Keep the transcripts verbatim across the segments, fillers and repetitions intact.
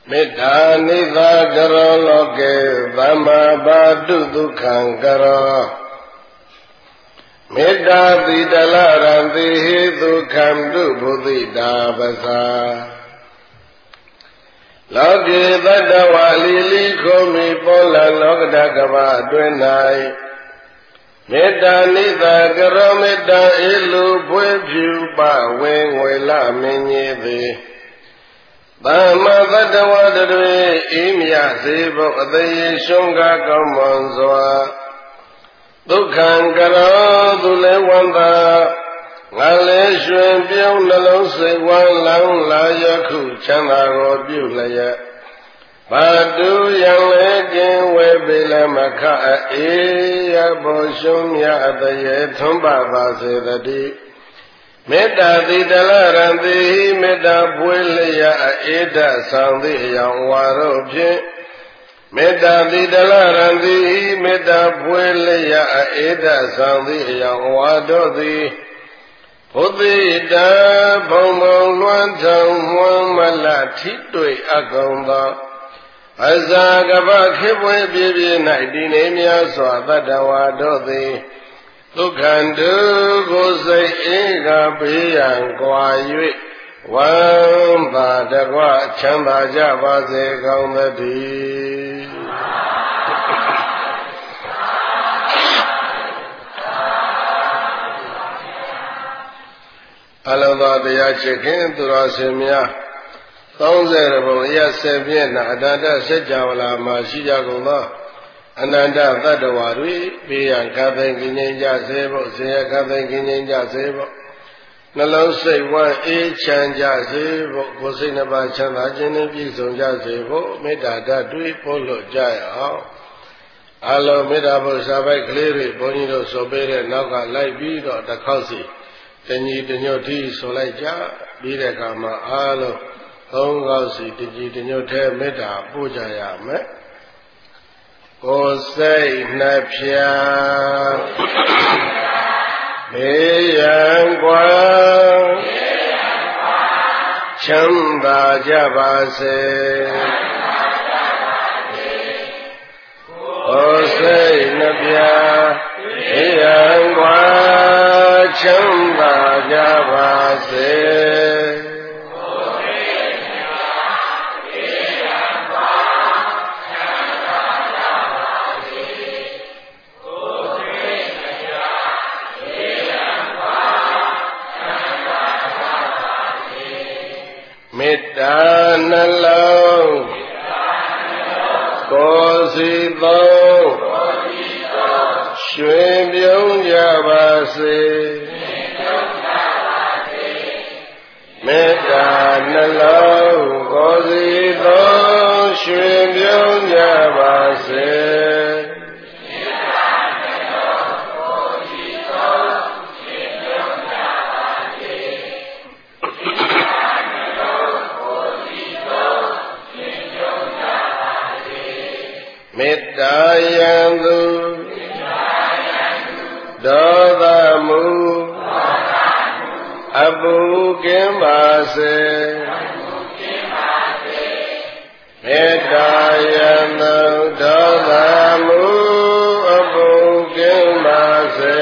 မေတ္တာနိသာကရောလောကေသမ္မာပါတုဒုက္ခံကရောမေတ္တာတိတလရံတိဟိဒုက္ခံတုဘုသိတာပသာလောကေတတဝါလီလီခုံမီပေါ်လာလောကဓကဗအတွင်း၌မေတ္တာနိသာကရောမေတ္တာအေလူဖွေးဖြူပဝေငွေလမင်းကြီးသည်သမ္မာတတဝါတွေအေးမြစေဖို့အသေးရှုံးကားကောင်းမွန်စွာဒုက္ခံကရောသူလည်းဝန္တာငါလည်းရွှင်ပြုံးနှလုံးစိတ်ဝမ်းလောင်းလာယခုချမ်းသာကိုပြုလျက်ဘာတူရန်လည်းကျင်ဝဲပေလည်းမခအေးရဖို့ရှုံးမြအတရေထွန်းပါပါစေတည်းမေတ္တာတိတလရံတိမေတ္တာပွေလျက်အေဒဆောင်သည့်အယောင်ဝါတို့ဖြင့်မေတ္တာတိတလရံတိမေတ္တာပွေလျက်အေဒဆောင်သည့်အယောင်ဝါတို့သည်ဘုသိတာဘုံဘုံလွှမ်းထောင်မွမ်းမလထိတွေ့အကုန်သောအဇာကပခေပွဲပြပြ၌ဒီနေများစွာတတ္တဝါတို့သည်ဒုက္ခံတုကိုစိတ်အေးကဘေးရန်ကွာ၍ဝမ်းသာတကွချမ်းသာကြပါစေကောင်းသတည်းအလုံးသောတရားချစ်ခင်သူတော်စင်များသုံးဆယ်ဘုံအရစေပြည့်နာအတ္တစัจ java လာမှာရှိကြကုန်သောအနန္တသတ္တဝါတွေဘေးရန်ခတ်သိမ်းခြင်းချင်းကြစေဖို့ဆင်းရဲခတ်သိမ်းခြင်းချင်းကြစေဖို့နှလုံးစိတ်ဝမ်းအေးချမ်းကြစေဖို့ကိုယ်စိတ်နှပါချမ်းသာခြင်းနဲ့ပြည့်စုံကြစေဖို့မေတ္တာဓာတ်တွေပို့လို့ကြရအောင်အလုံးမေတ္တာဘုရားပိုက်ကလေးတွေဘုန်းကြီးတို့ဆိုပေးတဲ့နောက်ကလိုက်ပြီးတော့တစ်ခေါက်စီတညီတညွတ်တီးဆိုလိုက်ကြပြီးတဲ့အခါမှာအားလုံးသုံးခေါက်စီတညီတညွတ်ထဲမေတ္တာပို့ကြရမယ်ကိုယ်စိတ်နှဖြာဘေးရန်ကွာချမ်းသာကြပါစေကိုယ်စိတ်နှဖြာဘေးရန်ကွာချမ်းသာကြပါစေမေတ္တာနှလုံးကိုယ်စီသုံးရွှင်ပြုံးကြပါစေမေတ္တာနှလုံးကိုယ်စီသုံးရွှင်ပြုံးကြပါစေမေတ္တာယံသူဒေါသမူအပုကင်းပါစေမေတ္တာယံသူဒေါသမူအပုကင်းပါစေ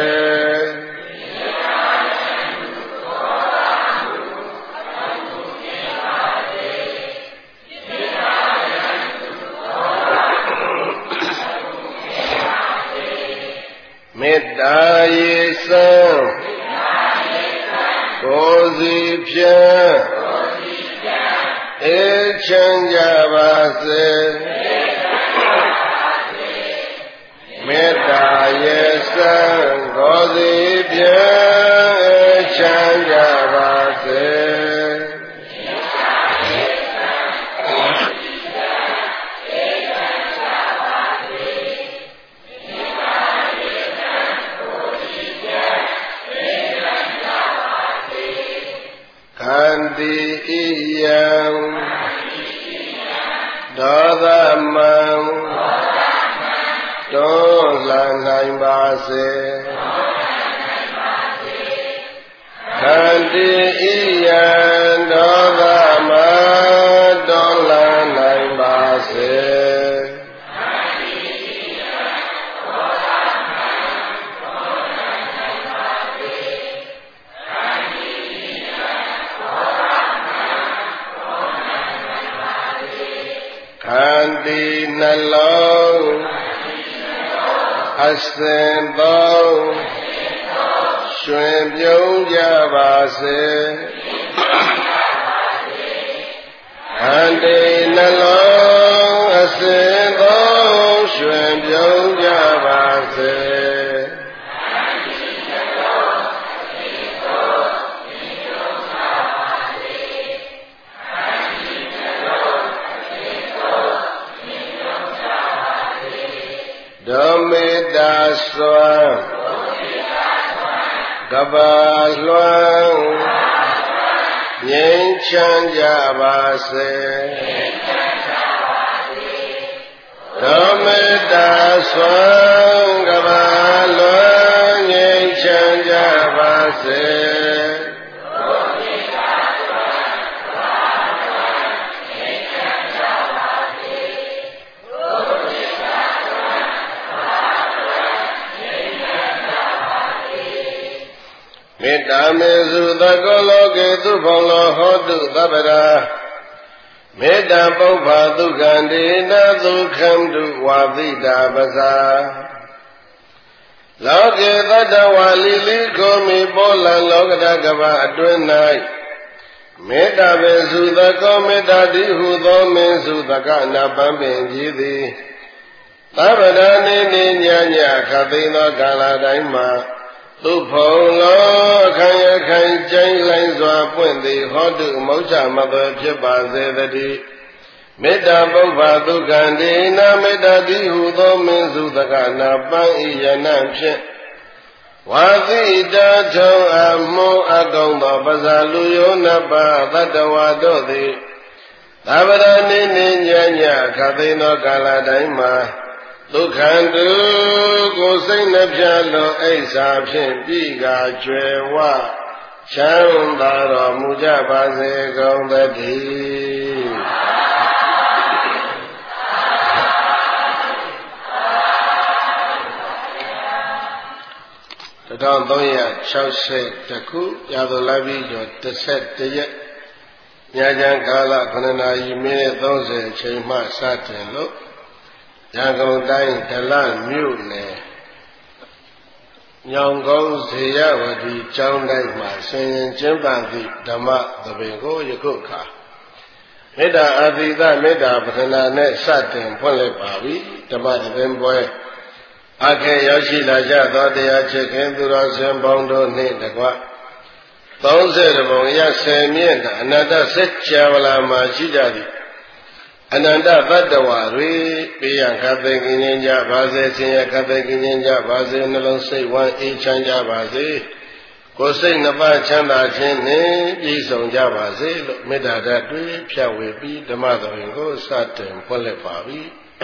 မေတ္တာရေစံကိုယ်စီဖြင့်အေးချမ်းကြပါစေမေတ္တာရေစံကိုယ်စီဖြင့်အေးချမ်းကြပါစေခန္တီဣယံဒေါသမံတွန်းလှန်နိုင်ပါစေခန္တီဣယံဒေါသမံတွန်းလှန်နိုင်စေခန္တီနှလုံးအစဉ်သောရွှင်ပြုံးကြပါစေခန္တီနှလုံးအစဉ်သောရွှင်ပြုံးကြပါစေဓမ္မေတ္တာစွမ်းကဘာလွှမ်းငြိမ်းချမ်းကြပါစေဓမ္မေတ္တာစွမ်းကဘာလွှမ်းငြိမ်းချမ်းကြပါစေမေတ္တာမေစုသကောလောကေသူဖောလောဟောတုသဗ္ဗရာမေတ္တာပုပ္ပါဒုက္ခန္တေနဒုက္ခန္တုဝါသိတာပဇာလောကေသတ္တဝါလီလီကိုမိပေါ်လံလောကဓကဗအတွင်း၌မေတ္တာမေစုသကောမေတ္တာတိဟုသောမင်းစုသကနာပန်းပင်ကြီးသည်သဗ္ဗရာနေနေညညခသိန်းသောကာလတိုင်းမှာသူဖုံလောခိုင်ရခိုင်ကျိုင်းလိုင်းစွာပွင့်သည်ဟောတုမௌချမသွေဖြစ်ပါစေတည်းမေတ္တာပုပ္ပါဒုက္ခန္တေနမေတ္တာတိဟုသောမင်းစုသကနာပန်းဤယနံဖြင့်ဝါသီတာထုံအမောအကောင်းသောပဇာလူယောနပါသတ္တဝါတို့သည်သဗ္ဗရနေနေညညခသိန်းသောကာလတိုင်းမှာဒုက္ခန္တုကိုစိတ်နှပြလွန်အိဆာဖြင့်ပြီးကားကျွယ်ဝချမ်းသာတော်မူကြပါစေကုန်သတည်းတစ်ထောင်သုံးရာ၆၀ခုရာသလပိကျော်တစ်ဆက်တရက်ညချမ်းကာလခုနှစ်နာရီမိနစ်သုံးဆယ်အချိန်မှစတင်လို့ရန်ကုန်တိုင်းဒလမြို့နယ်ညောင်ကုန်းဇေယဝတီကျောင်းတိုင်းမှာဆင်ရင်ကျင်းပသည့်ဓမ္မသဘင်ကိုယခုအခါမေတ္တာအာသီသမေတ္တာပထနာနဲ့စတင်ဖွင့်လိုက်ပါပြီဓမ္မသဘင်ပွဲအခေရောက်ရှိလာကြသောတရားချစ်ခင်သူတော်စင်ပေါင်းတို့နှင့်တကွသုံးဆယ်ပုံရဆယ်မြင့်အနတ္တစัจ java လာမှာရှိကြသည်အနန္တတတ္တဝါတွေပေယံခတ်သိငြိမ်းကြပါစေဆင်းရဲခတ်သိငြိမ်းကြပါစေနှလုံးစိတ်ဝမ်းအေးချမ်းကြပါစေကိုယ်စိတ်နှစ်ပါးချမ်းသာခြင်းနှင့်ပြည့်စုံကြပါစေလို့မေတ္တာဓာတ်တွေဖြတ်ဝေပြီးဓမ္မသဘင်ကိုစတင်ဖွင့်လှစ်ပါပြီ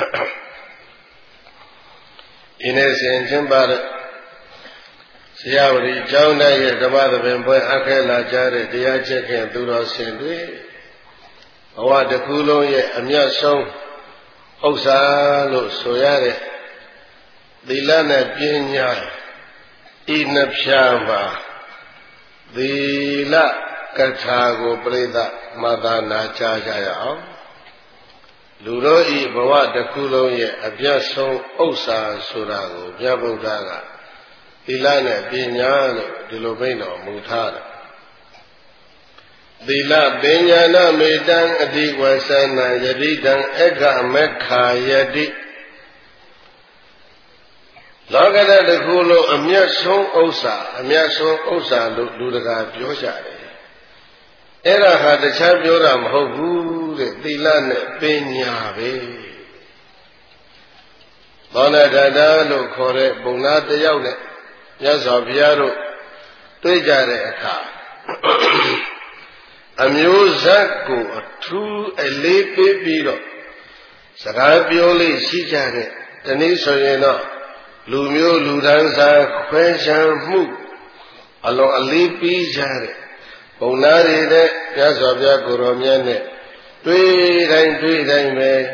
ဒီနေ့စဉ်ကျင်းပတဲ့ဆရာဝတီကျောင်းတိုင်းရဲ့ဓမ္မသဘင်ပွဲအခဲလာကြတဲ့တရားချစ်ခင်သူတော်စင်တွေဘဝတစ်ခုလုံးရဲ့အမြတ်ဆုံးဥစ္စာလို့ဆိုရတဲ့သီလနဲ့ပညာဤနှစ်ဖြာမှာသီလကထာကိုပြိဿမသာနာကြားကြရအောင်လူတို့ဤဘဝတစ်ခုလုံးရဲ့အမြတ်ဆုံးဥစ္စာဆိုတာကိုမြတ်ဗုဒ္ဓကသီလနဲ့ပညာလို့ဒီလိုမိန့်တော်မူထားတယ်သီလပညာနာမေတံအတိဝဆနံယတိတံအခမက္ခာယတိလောကဓာတ်တစ်ခုလုံးအမြတ်ဆုံးဥစ္စာအမြတ်ဆုံးဥစ္စာလို့လူတကာပြောကြတယ်အဲ့ဒါဟာတခြားပြောတာမဟုတ်ဘူးတဲ့သီလနဲ့ပညာပဲသောဏတတလို့ခေါ်တဲ့ဘုံသားတစ်ယောက်နဲ့မြတ်စွာဘုရားတို့တွေ့ကြတဲ့အခါအမျိုးဇတ်ကိုအထူးအလေးပေးပြီးတော့စကားပြောလေးရှိကြတဲ့ဒီနေ့ဆိုရင်တော့လူမျိုးလူဒန်းစားခွဲခြားမှုအလွန်အလေးပေးကြတဲ့ဘုံသားတွေနဲ့မြတ်စွာဘုရားကိုယ်တော်မြတ်နဲ့တွေ့တိုင်းတွေ့တိုင်းပဲ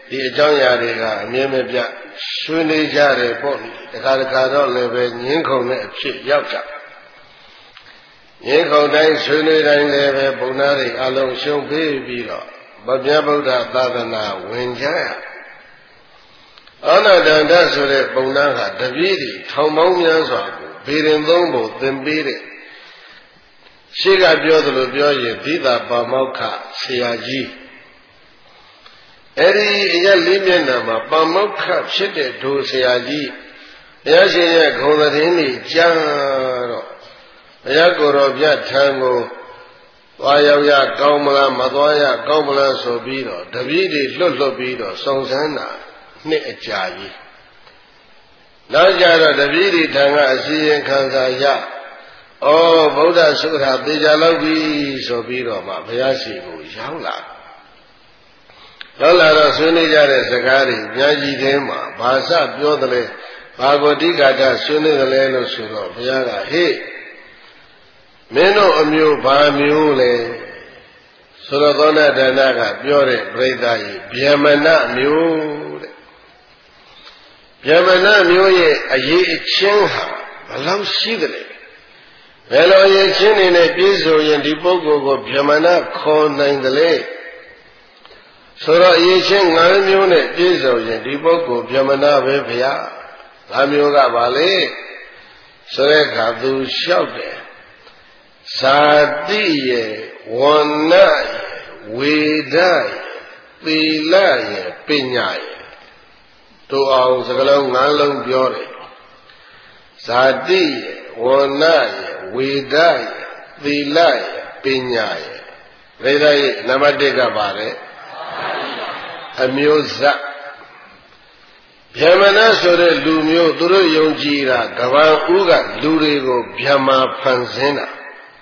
ဒီအကြောင်းအရာတွေကအမြဲမပြတ်ဆွေးနွေးကြတယ်ပေါ့လေတခါတခါတော့လည်းပဲငင်းခုန်တဲ့အဖြစ်ရောက်ကြငင်းခုန်တိုင်းဆွေးနွေးတိုင်းလည်းပဲဘုန်းသားတွေအလုံးရှုံးပေးပြီးတော့ဗုဒ္ဓဗုဒ္ဓသာသနာဝင်ကြရအာနာတန္တဆိုတဲ့ဘုန်းသားကတပည့်တွေထောင်ပေါင်းများစွာကိုဘေရင်သုံးဖို့သင်ပေးတဲ့ရှေ့ကပြောသလိုပြောရင်သီတာပါမောက္ခဆရာကြီးအဲ့ဒီအရက်လေးမျက်နှာမှာပါမောက္ခဖြစ်တဲ့ဒိုဆရာကြီးဘုရားရှင်ရဲ့ဂုဏ်သတင်းတွေကြားတော့ဘုရားကိုယ်တော်ပြထံကိုသွားရောက်ရကောင်းမလားမသွားရကောင်းမလားဆိုပြီးတော့တပည့်တွေလွတ်လွတ်ပြီးတော့စုံစမ်းတာနှစ်အကြာကြီးနောက်ကြတော့တပည့်တွေထံကအစီရင်ခံစာရဩဗုဒ္ဓသုခသေချာလောက်ပြီဆိုပြီးတော့မှဘုရားရှိခိုးရောက်လာရောက်လာတော့ဆွေးနွေးကြတဲ့စကားတွေအများကြီးထဲမှာဘာစပြောတယ်လဲဘာကိုတိကာတဆွေးနွေးတယ်လဲလို့ဆိုတော့ဘုရားကဟေ့မင်းတို့အမျိုးဘာမျိုးလဲဆိုတော့သောဏတဏကပြောတဲ့ပြိဿကြီးဗျမနမျိုးတဲ့ဗျမနမျိုးရဲ့အရေးအချင်းဟာဘယ်လောက်ရှိသလဲဘယ်လိုအရေးချင်းနေနဲ့ပြည့်စုံရင်ဒီပုဂ္ဂိုလ်ကိုဗျမနခေါ်နိုင်တယ်လေဆိုတော့အရေးချင်းငါးမျိုးနဲ့ပြည့်စုံရင်ဒီပုဂ္ဂိုလ်ဗျမနပဲဗျာငါးမျိုးကပါလေဆိုတဲ့အခါသူလျှောက်တယ်ဇာတိရဲ့ဝဏ္ဏရဲ့ဝေဒရဲ့သီလရဲ့ပညာရဲ့တို့အောင်စကလုံးငါးလုံးပြောတယ်ဇာတိရဲ့ဝဏ္ဏရဲ့ဝေဒရဲ့သီလရဲ့ပညာရဲ့ဝေဒရဲ့နံပါတ်တစ်ကပါတယ်အမျိုးဇတ်ဗျမနဆိုတဲ့လူမျိုးသူတို့ယုံကြည်တာကဘာဥကလူတွေကိုဗျမဖန်ဆင်းတာ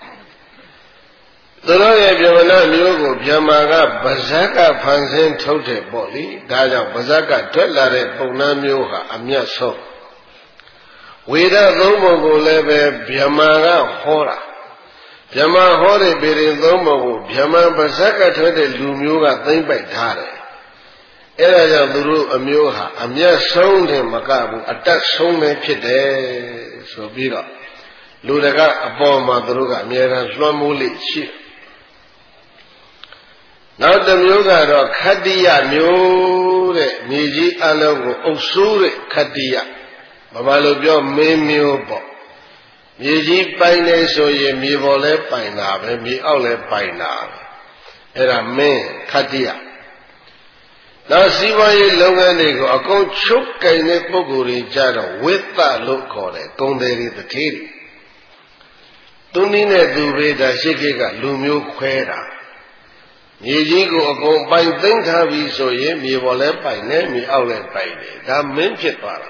သူတို့ရဲ့ဗျမနမျိုးကိုဗျမကဗဇက်ကဖန်ဆင်းထုတ်တယ်ပေါ့လေဒါကြောင့်ဗဇက်ကထွက်လာတဲ့ပုံနှမ်းမျိုးဟာအမျက်ဆုံးဝေဒသုံးပုံကိုလည်းပဲဗျမကဟောတာဗျမဟောတဲ့ပေရင်သုံးပုံကိုဗျမဗဇက်ကထွက်တဲ့လူမျိုးကသိမ့်ပိုက်ထားတယ်အဲ့ဒါကြောင့်သူတို့အမျိုးဟာအမျက်ဆုံးတယ်မကဘူးအတက်ဆုံးပဲဖြစ်တယ်ဆိုပြီးတော့လူတကအပေါ်မှာသူတို့ကအမြဲတမ်းလွှမ်းမိုးလိရှိနောက်တစ်မျိုးကတော့ခတ္တိယမျိုးတဲ့မြေကြီးအလုံးကိုအုပ်စိုးတဲ့ခတ္တိယဘာမှလို့ပြောမင်းမျိုးပေါ့မြေကြီးပိုင်နေဆိုရင်မြေပေါ်လဲပိုင်တာပဲမြေအောက်လဲပိုင်တာပဲအဲ့ဒါမင်းခတ္တိယနောက်စီးပွားရေးလုပ်ငန်းတွေကိုအကုန်ချုပ်ကင်တဲ့ပုဂ္ဂိုလ်တွေကြတော့ဝိသလို့ခေါ်တယ်ဂုံတယ်တွေတတိတွေသူနည်းနဲ့သူပဲဒါရှိခိကလူမျိုးခွဲတာမြေကြီးကိုအကုန်ပိုင်သိမ်းထားပြီဆိုရင်မြေပေါ်လဲပိုင်နေမြေအောက်လဲပိုင်တယ်ဒါမင်းဖြစ်သွားတာ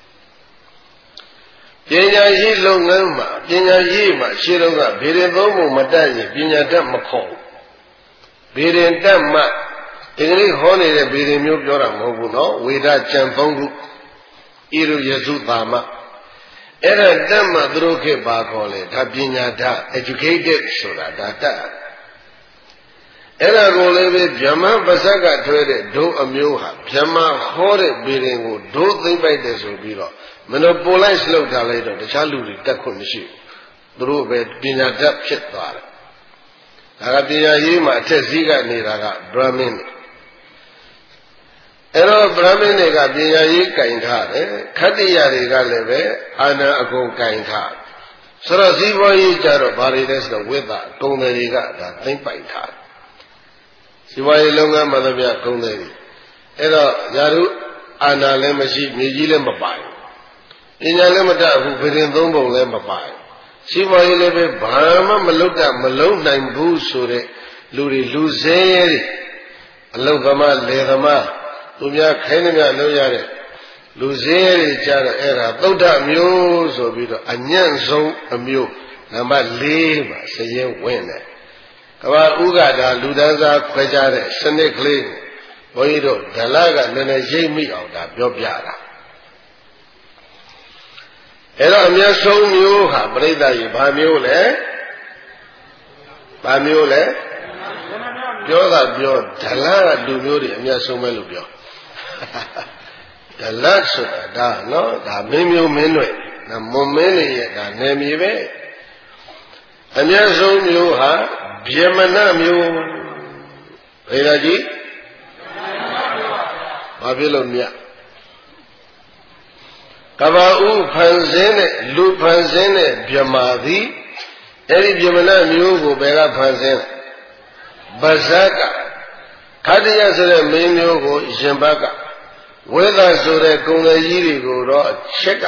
ပညာရှိလုပ်ငန်းမှာပညာရှိမှာရှင်းတော့ကဗေဒသုံးပုံမတတ်ရင်ပညာတတ်မခေါ်ဗေဒတတ်မှဒီကနေ့ဟောနေတဲ့ဗေဒမျိုးပြောတာမဟုတ်ဘူးနော်ဝေဒကျန်သုံးခုဣရုယစုသာမအဲ့ဒါတတ်မှသူတို့ခေတ်ပါခေါ်လေဒါပညာတတ် educated ဆိုတာဒါတတ်အဲ့ဒါကိုလည်းပဲဗြဟ္မပါဇက်ကထွဲတဲ့ဒုအမျိုးဟာဗြဟ္မဟောတဲ့ဗေဒင်ကိုဒုသိမ့်ပိုက်တယ်ဆိုပြီးတော့မနိုပိုလိုက်လောက်တာလိုက်တော့တခြားလူတွေတက်ခွင့်မရှိဘူးသူတို့ပဲပညာတတ်ဖြစ်သွားတယ်ဒါကပညာရေးမှာအထက်စည်းကနေတာကဗြဟ္မင်းအဲ့တော့ဗြဟ္မင်းတွေကပညာရေးကင်ထားတယ်ခတ္တိယတွေကလည်းပဲအာဏာအကုန်ကင်ထားဆိုတော့ဇီဝရေးကြတော့ဘာတွေလဲဆိုတော့ဝိသကုံတယ်တွေကဒါသိမ့်ပိုက်ထားဇီဝရေးလုပ်ငန်းမှသမျှကုံတယ်တွေအဲ့တော့ယာရုအာဏာလည်းမရှိမြေကြီးလည်းမပိုင်ပညာလည်းမတတ်ဘူးဗေဒင်သုံးပုံလည်းမပိုင်ဇီဝရေးလည်းပဲဘာမှမလုပ်တတ်မလုပ်နိုင်ဘူးဆိုတဲ့လူတွေလူစင်းရဲတွေအလုသမားလေသမားသူများခိုင်းသမျှလုပ်ရတဲ့လူစင်းရဲတွေကြတော့အဲ့ဒါသုဒ္ဓမျိုးဆိုပြီးတော့အညံ့ဆုံးအမျိုးနံပါတ်၄မှာစရင်ဝင်တယ်ကဘာဥကဒါလူတန်းစားခွဲခြားတဲ့စနစ်ကလေးကိုဘုန်းကြီးတို့ဒလကနည်းနည်းရိပ်မိအောင်ဒါပြောပြတာအဲ့တော့အမျက်ဆုံးမျိုးဟာပြိဿကြီးဘာမျိုးလဲဘာမျိုးလဲပြောတာပြောဒလကလူမျိုးတွေအမျက်ဆုံးပဲလို့ပြောဒလတ်ဆိုတာဒါနော်ဒါမင်းမျိုးမင်းတွေဒါမွန်မင်းတွေရဲ့ဒါနယ်မြေပဲအမြတ်ဆုံးမျိုးဟာဗျမနမျိုးဘယ်လိုကြီးဘာဖြစ်လို့မြတ်ကဘာဥဖန်ဆင်းတဲ့လူဖန်ဆင်းတဲ့ဗျမာသည်အဲ့ဒီဗျမနမျိုးကိုဘယ်ကဖန်ဆင်းလဲဗဇက်ကခတ္တယဆိုတဲ့မင်းမျိုးကိုရှင်ဘက်ကဝေဒဆိုတဲ့ကုံလေကြီးတွေကိုတော့ချက်က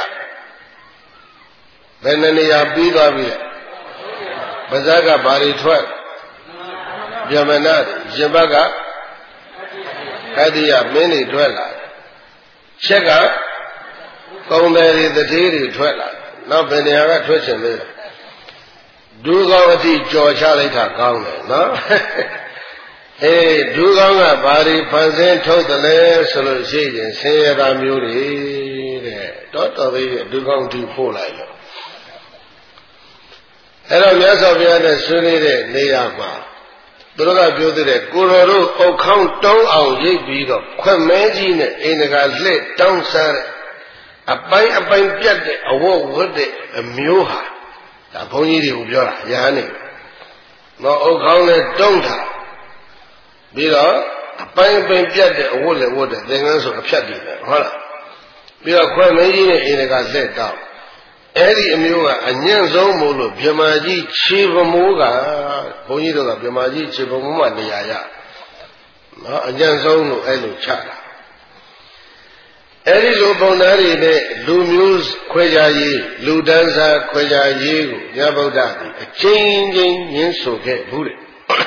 ဘယ်နှနေရာပြီးသွားပြီလဲဗဇက်ကဘာတွေထွက်ဗျမနရှင်ဘက်ကခတ္တယမင်းတွေထွက်လာချက်ကကုံတယ်တွေတတိတွေထွက်လာနောက်ဘယ်နေရာကထွက်ချင်လဲဒုကောင်းအထိကြော်ချလိုက်တာကောင်းတယ်နော်အေးဒုကောင်းကဘာတွေဖန်ဆင်းထုတ်တယ်လဲဆိုလို့ရှိရင်ဆင်းရဲတာမျိုးတွေတဲ့တော်တော်လေးဒုကောင်းဒီဖို့လိုက်လို့အဲ့တော့မြတ်စွာဘုရားနဲ့ဆွေးနွေးတဲ့နေရာမှာသူတို့ကပြောတဲ့ကိုတော်တို့အုတ်ခေါင်းတောင်းအောင်ရိပ်ပြီးတော့ခွက်မဲကြီးနဲ့အိန္ဒကလှည့်တောင်းစားတဲ့အပိုင်းအပိုင်းပြတ်တဲ့အဝတ်ဝတ်တဲ့အမျိုးဟာဒါဘုန်းကြီးတွေကိုပြောတာရဟန်းနေတော့အုတ်ခေါင်းနဲ့တုံးထားပြီးတော့အပိုင်းအပိုင်းပြတ်တဲ့အဝတ်လည်းဝတ်တဲ့သင်္ကန်းဆိုအဖြတ်တည်တယ်ဟုတ်လားပြီးတော့ခွက်မဲကြီးနဲ့အိန္ဒကလှည့်တောင်းအဲ့ဒီအမျိုးကအညံ့ဆုံးမို့လို့ဗြဟ္မာကြီးခြေပမိုးကဘုန်းကြီးတို့ကဗြဟ္မာကြီးခြေပမိုးမှနေရာရနော်အညံ့ဆုံးလို့အဲ့လိုချတာအဲ့ဒီလိုပုံသားတွေနဲ့လူမျိုးခွဲခြားရေးလူတန်းစားခွဲခြားရေးကိုမြတ်ဗုဒ္ဓကအချင်းချင်းညှင်းဆိုခဲ့ဘူးတဲ့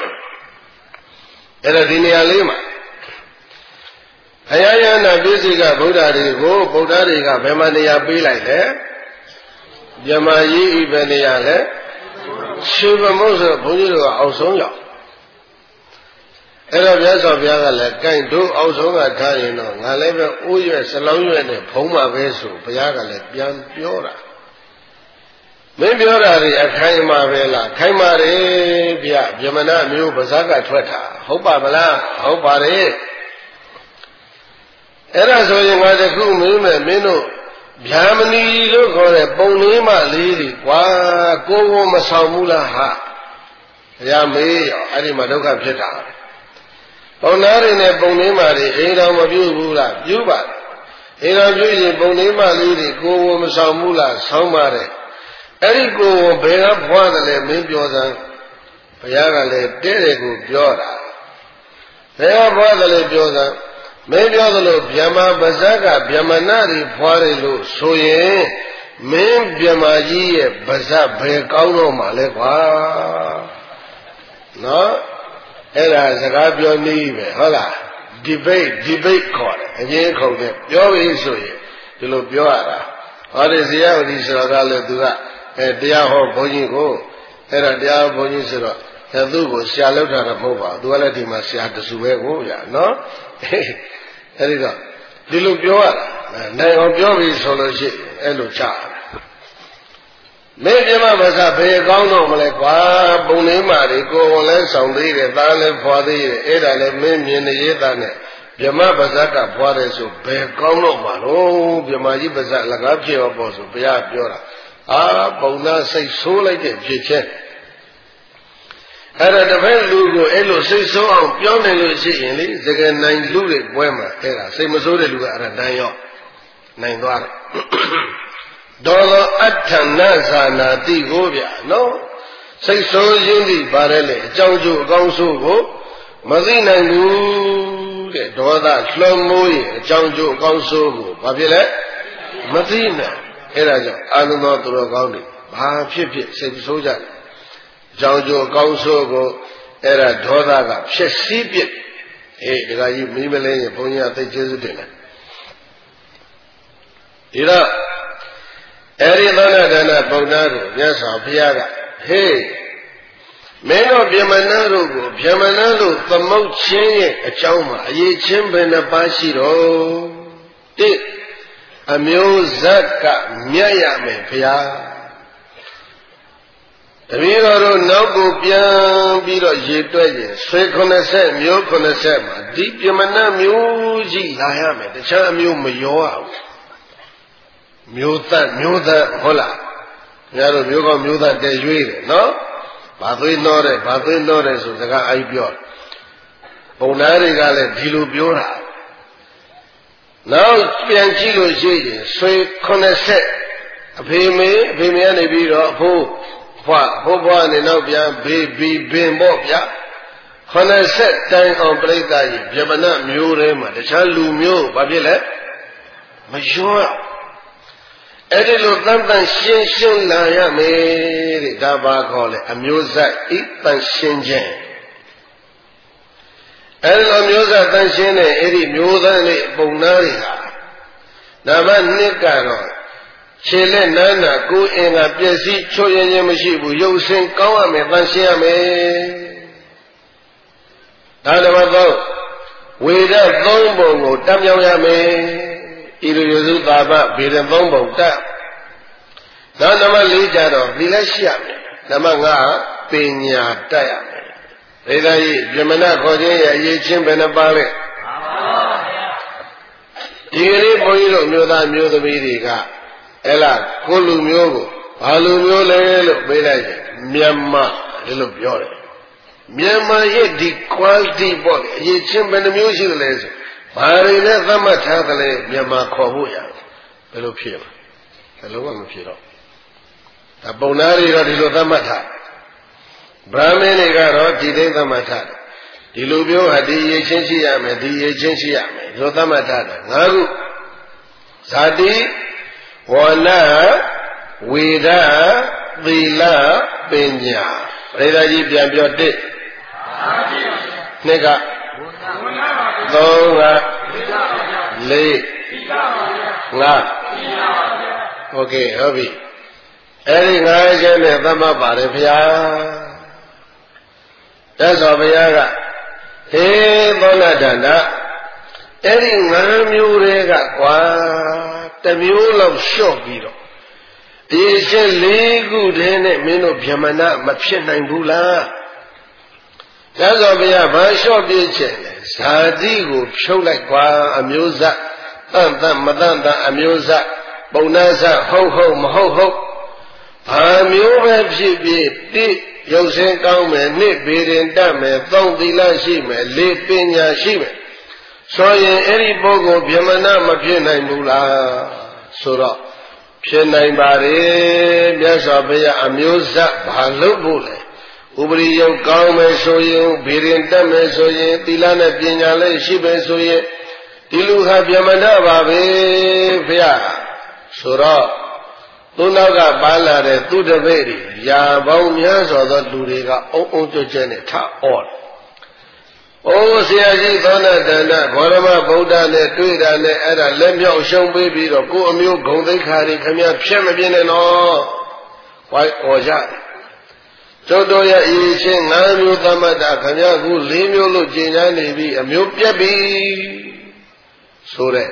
အဲ့ဒါဒီနေရာလေးမှာအယယနာပိစိကဗုဒ္ဓတွေကိုဗုဒ္ဓတွေကဘယ်မှာနေရာပေးလိုက်လဲဗြဟ္မာကြီးဤပဲနေရလဲရှင်ဗမုတ်ဆိုဘုန်းကြီးတို့ကအောက်ဆုံးရောက်အဲ့တော့မြတ်စွာဘုရားကလည်းကြိုက်တို့အောက်ဆုံးကထားရင်တော့ငါလည်းပဲအိုးရွက်စလောင်းရွက်နဲ့ဖုံးမှာပဲဆိုဘုရားကလည်းပြန်ပြောတာမင်းပြောတာတွေအခိုင်အမာပဲလားခိုင်ပါတယ်ဗျဗြဟ္မဏမျိုးပါဇက်ကထွက်တာဟုတ်ပါမလားဟုတ်ပါတယ်အဲ့ဒါဆိုရင်ငါတခုမင်းမဲ့မင်းတို့ဗျာမဏီလို့ခေါ်တဲ့ပုံလေးမလေးတွေကွာကိုယ်ကိုမဆောင်ဘူးလားဟာဘုရားမေးရောအဲ့ဒီမှာဒုက္ခဖြစ်တာပုံနာတွေနဲ့ပုံလေးမတွေအိမ်တော်မပြုဘူးလားပြုပါတယ်အိမ်တော်ပြုရင်ပုံလေးမလေးတွေကိုယ်ကိုမဆောင်ဘူးလားဆောင်ပါတယ်အဲ့ဒီကိုယ်ကိုဘယ်ကဖွားတယ်လဲမင်းပြောစမ်းဘုရားကလည်းတဲ့တဲ့ကိုပြောတာဘယ်ကဖွားတယ်လဲပြောစမ်းမင်းပြောသလိုဗြဟ္မာပါဇက်ကဗြဟ္မဏတွေဖွားတယ်လို့ဆိုရင်မင်းဗြဟ္မာကြီးရဲ့ပါဇက်ဘယ်ကောင်းတော့မှလဲကွာနော်အဲ့ဒါစကားပြောနည်းပဲဟုတ်လား debate debate ခေါ်တယ်အငြင်းခုန်တဲ့ပြောပြီးဆိုရင်ဒီလိုပြောရတာဟောဒီဇေယဝတိဆိုတော့ကလည်းသူကအဲတရားဟောဘုန်းကြီးကိုအဲ့ဒါတရားဘုန်းကြီးဆိုတော့အဲသူ့ကိုဆရာလောက်တာတော့မဟုတ်ပါဘူးသူကလည်းဒီမှာဆရာတစုပဲကိုရနော်အဲ့ဒီတော့ဒီလိုပြောရတာနိုင်အောင်ပြောပြီးဆိုလို့ရှိရင်အဲ့လိုချမင်းပြမဘာသာဘယ်ကောင်းတော့မလဲကွာပုံလေးမာတွေကိုယ်ဝင်လဲဆောင်သေးတယ်သားလဲဖွာသေးတယ်အဲ့ဒါလည်းမင်းမြင်နေရတာနဲ့ပြမဘာသာကဖွာတယ်ဆိုဘယ်ကောင်းတော့မှာလို့ပြမကြီးဘာသာလကားဖြစ်အောင်ပေါ့ဆိုဘုရားပြောတာအာပုံသားစိတ်ဆိုးလိုက်တဲ့ဖြစ်ချက်အဲ့ဒါတပည့်လူကိုအဲ့လိုစိတ်ဆိုးအောင်ပြောနေလို့ရှိရင်လေစကနိုင်လူတွေပွဲမှာအဲ့ဒါစိတ်မဆိုးတဲ့လူကအဲ့ဒါတန်ရော့နိုင်သွားတယ်ဒေါ်သောအဋ္ဌနာဇာနာတိကိုဗျာနော်စိတ်ဆိုးရင်းသည်ပါတယ်လေအကြောင်းကျိုးအကောင်းဆိုးကိုမသိနိုင်ဘူးတဲ့ဒေါသလွှမ်းမိုးရင်အကြောင်းကျိုးအကောင်းဆိုးကိုဘာဖြစ်လဲမသိနိုင်အဲ့ဒါကြောင့်အာနသောသူတော်ကောင်းတွေဘာဖြစ်ဖြစ်စိတ်ဆိုးကြတယ်ကြောင်ကြိုကောင်းဆိုးကိုအဲ့ဒါဒေါသကဖြစ်စည်းပြစ်အေးဒကာကြီးမိမလဲရင်ဘုန်းကြီးကသိကျေးဇူးတင်တယ်ဒီတော့အဲ့ဒီသောတာဒနာဗုဒ္ဓကိုမြတ်စွာဘုရားကဟေးမင်းတို့ဗြဟ္မဏတို့ကိုဗြဟ္မဏတို့သမုတ်ချင်းရဲ့အကြောင်းမှာအရေးချင်းဘယ်နှပါးရှိတော့တိအမျိုးဇက်ကမြတ်ရမယ်ဘုရားတပည့်တော်တို့နောက်ကိုပြန်ပြီးတော့ရေတွက်ရင်ဆွေခုနှစ်ဆက်မျိုးခုနှစ်ဆက်မှာဒီပြမနာမျိုးကြီးလာရမယ်တခြားအမျိုးမရောရဘူးမျိုးသက်မျိုးသက်ဟုတ်လားခင်ဗျားတို့မျိုးကောင်းမျိုးသက်တည်ရွေးတယ်နော်ဘာသွေးနှောတယ်ဘာသွေးနှောတယ်ဆိုစကားအိုက်ပြောပုံနာတွေကလည်းဒီလိုပြောတာနောက်ပြန်ကြည့်လို့ရှိရင်ဆွေခုနှစ်ဆက်အဖေမေအဖေမေကနေပြီးတော့အဖိုးဘွားဘိုးဘွားနေနောက်ပြန်ဘေးဘီဘင်ပေါ့ဗျာခုနှစ်ဆက်တိုင်အောင်ပြိဿကြီးပြမနာမျိုးတွေမှာတခြားလူမျိုးဘာဖြစ်လဲမရောအဲ့ဒီလိုတန်တန်ရှင်းရှင်းလာရမယ်တဲ့ဒါပါခေါ်လေအမျိုးဆက်ဤတန်ရှင်းခြင်းအဲ့ဒီလိုမျိုးဆက်တန်ရှင်းတဲ့အဲ့ဒီမျိုးသားလေးပုံနာတွေဟာနံပါတ်နှစ်ကတော့ခြေလက်နန်းနာကိုယ်အင်္ဂါပျက်စီးချိုးရင်းချင်းမရှိဘူးရုပ်ဆင်းကောင်းရမယ်တန်ရှင်းရမယ်ဒါနံပါတ်သုံးဝေဒသုံးပုံကိုတတ်မြောက်ရမယ်ဣရိယစုသာပဗေဒသုံးပုံတတ်နောက်နံပါတ်လေးကြတော့ဒီလက်ရှိရမယ်နံပါတ်ငါးပညာတတ်ရမယ်ဒေသကြီးပြမနာခေါ်ခြင်းရဲ့အရေးချင်းဘယ်နှပါလဲဒီကလေးဘုန်းကြီးတို့မျိုးသားမျိုးသမီးတွေကအဲ့လားကိုလူမျိုးကိုဘာလူမျိုးလဲလို့မေးလိုက်ရင်မြန်မာဒီလိုပြောတယ်မြန်မာရဲ့ဒီ quality ပေါ့လေအရေးချင်းဘယ်နှမျိုးရှိတယ်လဲဆိုဘာတွေနဲ့သတ်မှတ်ထားတယ်လဲမြန်မာခေါ်ဖို့ရတယ်ဘယ်လိုဖြစ်လဲဘယ်လိုမှမဖြစ်တော့ဒါပုံနာတွေတော့ဒီလိုသတ်မှတ်ထားဗြဟ္မင်းတွေကတော့ဒီသိသတ်မှတ်ထားတယ်ဒီလိုပြောဟာဒီရေးချင်းရှိရမယ်ဒီရေးချင်းရှိရမယ်ဒီလိုသတ်မှတ်ထားတယ်ငါးခုဇာတိဝါနဝေဒသီလပညာပရိသတ်ကြီးပြန်ပြောတစ်နှစ်ကသုံးကလေးငါโอเคဟုတ်ပြီအဲ့ဒီငါးချက်နဲ့သတ်မှတ်ပါတယ်ဗျာသက်တော်ဘုရားကဟေသောဏဒနာအဲ့ဒီငါးမျိုးတွေကကွာတစ်မျိုးလောက်လျှော့ပြီးတော့ဒီချက်လေးခုတည်းနဲ့မင်းတို့ဗြဟ္မဏမဖြစ်နိုင်ဘူးလားသက်တော်ဘုရားဘာလျှော့ပြည့်ချက်လဲဇာတိကိုဖြုတ်လိုက်ကွာအမျိုးစတန်တန်မတန်တန်အမျိုးစပုံနာစဟုတ်ဟုတ်မဟုတ်ဟုတ်ဘာမျိုးပဲဖြစ်ဖြစ်တိရုပ်ဆင်းကောင်းမယ်နှစ်ဗေဒင်တတ်မယ်သုံးသီလရှိမယ်လေးပညာရှိမယ်ဆိုရင်အဲ့ဒီပုဂ္ဂိုလ်ဗြဟ္မဏမဖြစ်နိုင်ဘူးလားဆိုတော့ဖြစ်နိုင်ပါတယ်မြတ်စွာဘုရားအမျိုးစဘာလုပ်ဖို့လဲဥပရိယုတ်ကောင်းမယ်ဆိုရင်ဗေဒင်တတ်မယ်ဆိုရင်သီလနဲ့ပညာလည်းရှိမယ်ဆိုရင်ဒီလူဟာဗြဟ္မဏပါပဲဘုရားဆိုတော့သူနောက်ကပါလာတဲ့သူတပည့်တွေရာပေါင်းများစွာသောလူတွေကအုံအုံကြွကြဲနဲ့ထအော်တယ်။အိုးဆရာကြီးသောဏတန္တဘောရမဗုဒ္ဓနဲ့တွေ့တာနဲ့အဲ့ဒါလက်မြောက်ရှုံးပေးပြီးတော့ကိုယ်အမျိုးဂုံသိက္ခာတွေခမည်းဖြတ်မပြင်းနဲ့နော်။ဝိုင်းအော်ကြ။ကျုပ်တို့ရဲ့အရေးချင်းငါးမျိုးသမတ္တခမည်းကလေးမျိုးလို့ကျင်ညာနေပြီးအမျိုးပြက်ပြီဆိုတဲ့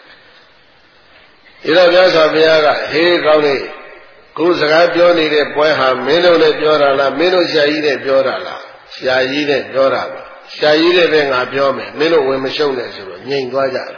ဒီတော့မြတ်စွာဘုရားကဟေးကောင်းနေခုစကားပြောနေတဲ့ပွဲဟာမင်းတို့နဲ့ပြောတာလားမင်းတို့ဆရာကြီးနဲ့ပြောတာလားဆရာကြီးနဲ့ပြောတာပါဆရာကြီးနဲ့ပဲငါပြောမယ်မင်းတို့ဝင်မရှုံးနဲ့ဆိုတော့ငြိမ်သွားကြတယ်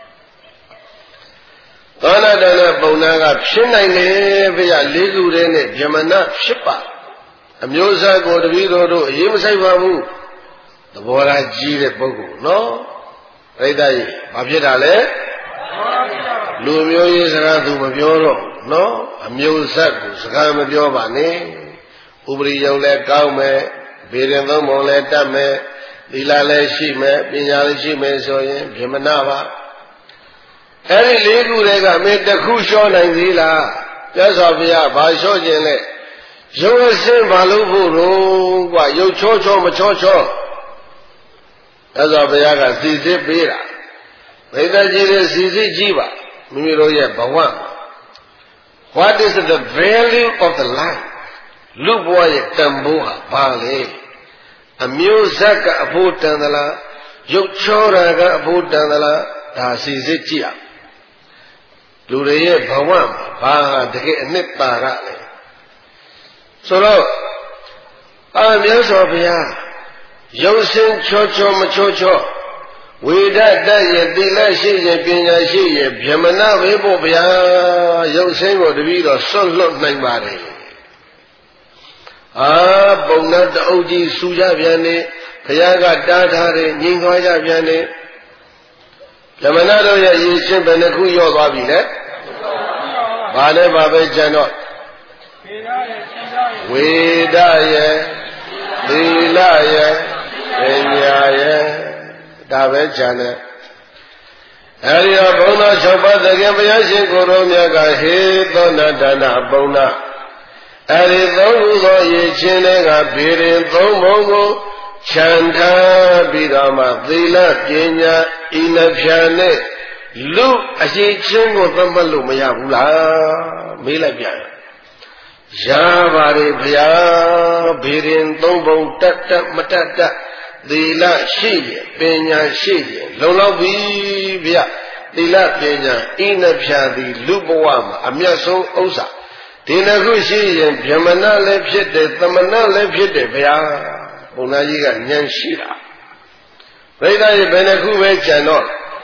သောဏတနဲ့ပုံနာကဖြစ်နိုင်လေဘုရားလေးခုတည်းနဲ့ဗြဟ္မဏဖြစ်ပါအမျိုးအစားကိုတပည့်တော်တို့အရေးမဆိုင်ပါဘူးသဘောထားကြီးတဲ့ပုဂ္ဂိုလ်နော်ပြိဿကြီးဘာဖြစ်တာလဲလူမျိုးရေးစကားသူမပြောတော့နော်အမျိုးဆက်ကိုစကားမပြောပါနဲ့ဥပရိယုံလည်းကောင်းမယ်ဗေဒင်သုံးပုံလည်းတတ်မယ်သီလလည်းရှိမယ်ပညာလည်းရှိမယ်ဆိုရင်ဗြဟ္မဏပါအဲ့ဒီလေးခုတည်းကမင်းတစ်ခုလျှော့နိုင်သေးလားမြတ်စွာဘုရားဘာလျှော့ခြင်းလဲရုပ်အစင်းဘာလို့ဖို့တော့กว่าရုပ်ချောချောမချောချောမြတ်စွာဘုရားကစီစစ်ပေးတာဘိသကြီးတွေစီစစ်ကြည့်ပါမိမိတို့ရဲ့ဘဝ What is the value of the life လူဘဝရဲ့တန်ဖိုးဟာဘာလဲအမျိုးဇက်ကအဖို့တန်သလားရုပ်ချောတာကအဖို့တန်သလားဒါစီစစ်ကြည့်အောင်လူတွေရဲ့ဘဝမှာဘာဟာတကယ်အနှစ်သာရလဲဆိုတော့အာမြတ်စွာဘုရားရုပ်စင်ချောချောမချောချောဝိဒတ်တရဲ့သီလရှိရဲ့ပညာရှိရဲ့ဗြဟ္မဏဝေဖို့ဗျာရုပ်စင်ကိုတပည့်တော်ဆွတ်လွတ်နိုင်ပါတယ်အာပုံနဲ့တအုပ်ကြီးစူကြပြန်နေဘုရားကတားထားတယ်ငြိမ်သွားကြပြန်နေဗြဟ္မဏတို့ရဲ့ရည်ရှင်းဘယ်နှခုရော့သွားပြီလဲဘာလဲဘာပဲကြံတော့ဝေဒရဲ့သီလရဲ့ပညာရဲ့ဒါပဲကြံတယ်အဲဒီတော့ဘုန်းတော်၆ပါးတကယ်ဘုရားရှင်ကိုယ်တော်မြတ်ကဟေသောနာဒါနပုံနာအဲဒီသုံးခုသောရည်ချင်းတွေကဘေရင်သုံးဘုံကိုခြံထားပြီးတော့မှသီလပညာဤနှဖြာနဲ့လူအရှိချင်းကိုသတ်မှတ်လို့မရဘူးလားမေးလိုက်ပြန်ရပါတယ်ဗျာဘေရင်သုံးဘုံတတ်တတ်မတတ်တတ်သီလရှိရင်ပညာရှိရင်လုံလောက်ပြီဗျသီလပညာဤနှဖြာသည်လူဘဝမှာအမျက်ဆုံးဥစ္စာဒီနှစ်ခုရှိရင်ဗြဟ္မဏလည်းဖြစ်တယ်သမဏလည်းဖြစ်တယ်ဗျာဘုန်းကြီးကဉာဏ်ရှိတာပရိသတ်ရဲ့ဘယ်နှခုပဲကြံတော့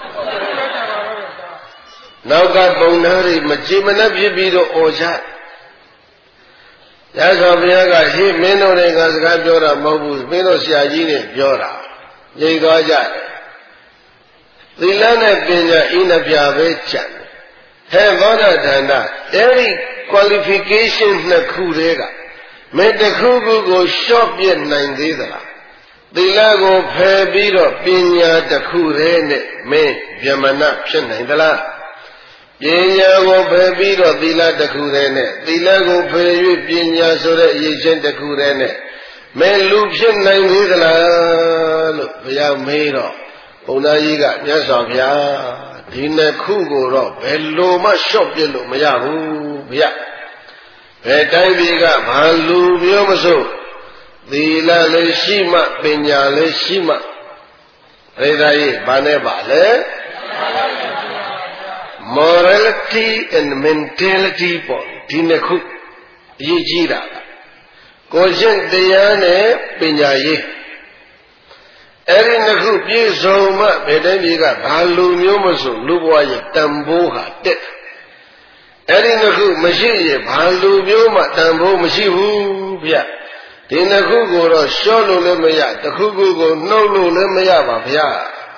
နောက်ကပုံနာတွေမကြည်မနှက်ဖြစ်ပြီးတော့အော်ချရသော်ဘုရားကဟေ့မင်းတို့တွေကစကားပြောတာမဟုတ်ဘူးမင်းတို့ဆရာကြီးနဲ့ပြောတာငြိမ်သွားကြတယ်သီလနဲ့ပညာဤနှပြပဲကြံတယ်ဟဲ့သောတာဌာနအဲ့ဒီ qualification နှစ်ခုတည်းကမင်းတစ်ခုခုကိုရှော့ပြနိုင်သေးသလားသီလကိုဖယ်ပြီးတော့ပညာတစ်ခုတည်းနဲ့မင်းဗြဟ္မဏဖြစ်နိုင်သလားပညာကိုဖယ်ပြီးတော့သီလတစ်ခုတည်းနဲ့သီလကိုဖယ်၍ပညာဆိုတဲ့အရေးချင်းတစ်ခုတည်းနဲ့မင်းလူဖြစ်နိုင်သေးသလားလို့ဘုရားမေးတော့ဘုရားကြီးကမြတ်စွာဘုရားဒီနှစ်ခုကိုတော့ဘယ်လိုမှရှော့ပြလို့မရဘူးဗျဘယ်တိုင်းပြည်ကဘာလူမျိုးမဆိုသီလလည်းရှိမှပညာလည်းရှိမှပရိသတ်ကြီးဘာနဲ့ပါလဲ morality and mentality ပေါ့ဒီနှစ်ခုအရေးကြီးတာကိုယ်ရှင်တရားနဲ့ပညာရေးအဲ့ဒီနှစ်ခုပြည့်စုံမှဘယ်တိုင်းပြည်ကဘာလူမျိုးမဆိုလူဘဝရဲ့တန်ဖိုးဟာတက်အဲ့ဒီနှစ်ခုမရှိရင်ဘာလူမျိုးမှတန်ဖိုးမရှိဘူးဗျဒီနှစ်ခုကိုတော့ရှော့လို့လည်းမရတစ်ခုခုကိုနှုတ်လို့လည်းမရပါဗျာ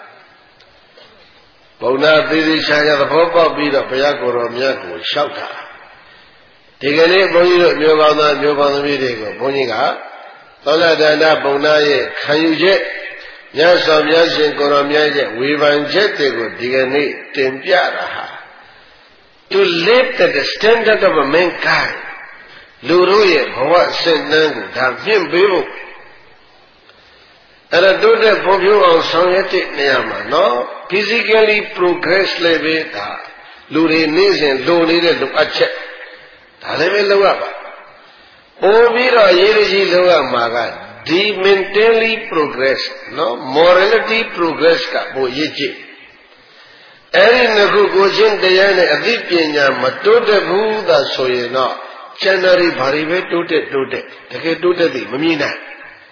ဘုရားသေသေးချာချာသဘောပေါက်ပြီးတော့ဘုရားကိုယ်တော်မြတ်ကိုလျှောက်တာဒီကနေ့ဘုန်းကြီးတို့မျိုးကောင်းသားမျိုးကောင်းသမီးတွေကိုဘုန်းကြီးကသောလဒန္တဘုရားရဲ့ခံယူချက်မြတ်စွာဘုရားရှင်ကိုယ်တော်မြတ်ရဲ့ဝေဖန်ချက်တွေကိုဒီကနေ့တင်ပြတာဟာto live to the standard of a mankind လူတို့ရဲ့ဘဝစင်တန်းကိုဒါမြင့်ပေးဖို့အဲ့ဒါတို့တဲ့ဘုံပြုအောင်ဆောင်ရွက်တဲ့နေရာမှာနော် physically progress လည်းပဲဒါလူတွေနေ့စဉ်လိုနေတဲ့လိုအပ်ချက်ဒါလည်းပဲလုပ်ရပါပို့ပြီးတော့ရေးကြီးလုပ်ရမှာကဒီ mentally progress နော် morality progress ကပိုရေးကြည့်အဲ့ဒီနှစ်ခုကိုချင်းတရားနဲ့အသိပညာမတိုးတက်ဘူးသာဆိုရင်တော့ January ဘာတွေပဲတိုးတက်တိုးတက်တကယ်တိုးတက်ပြီမမြင်နိုင်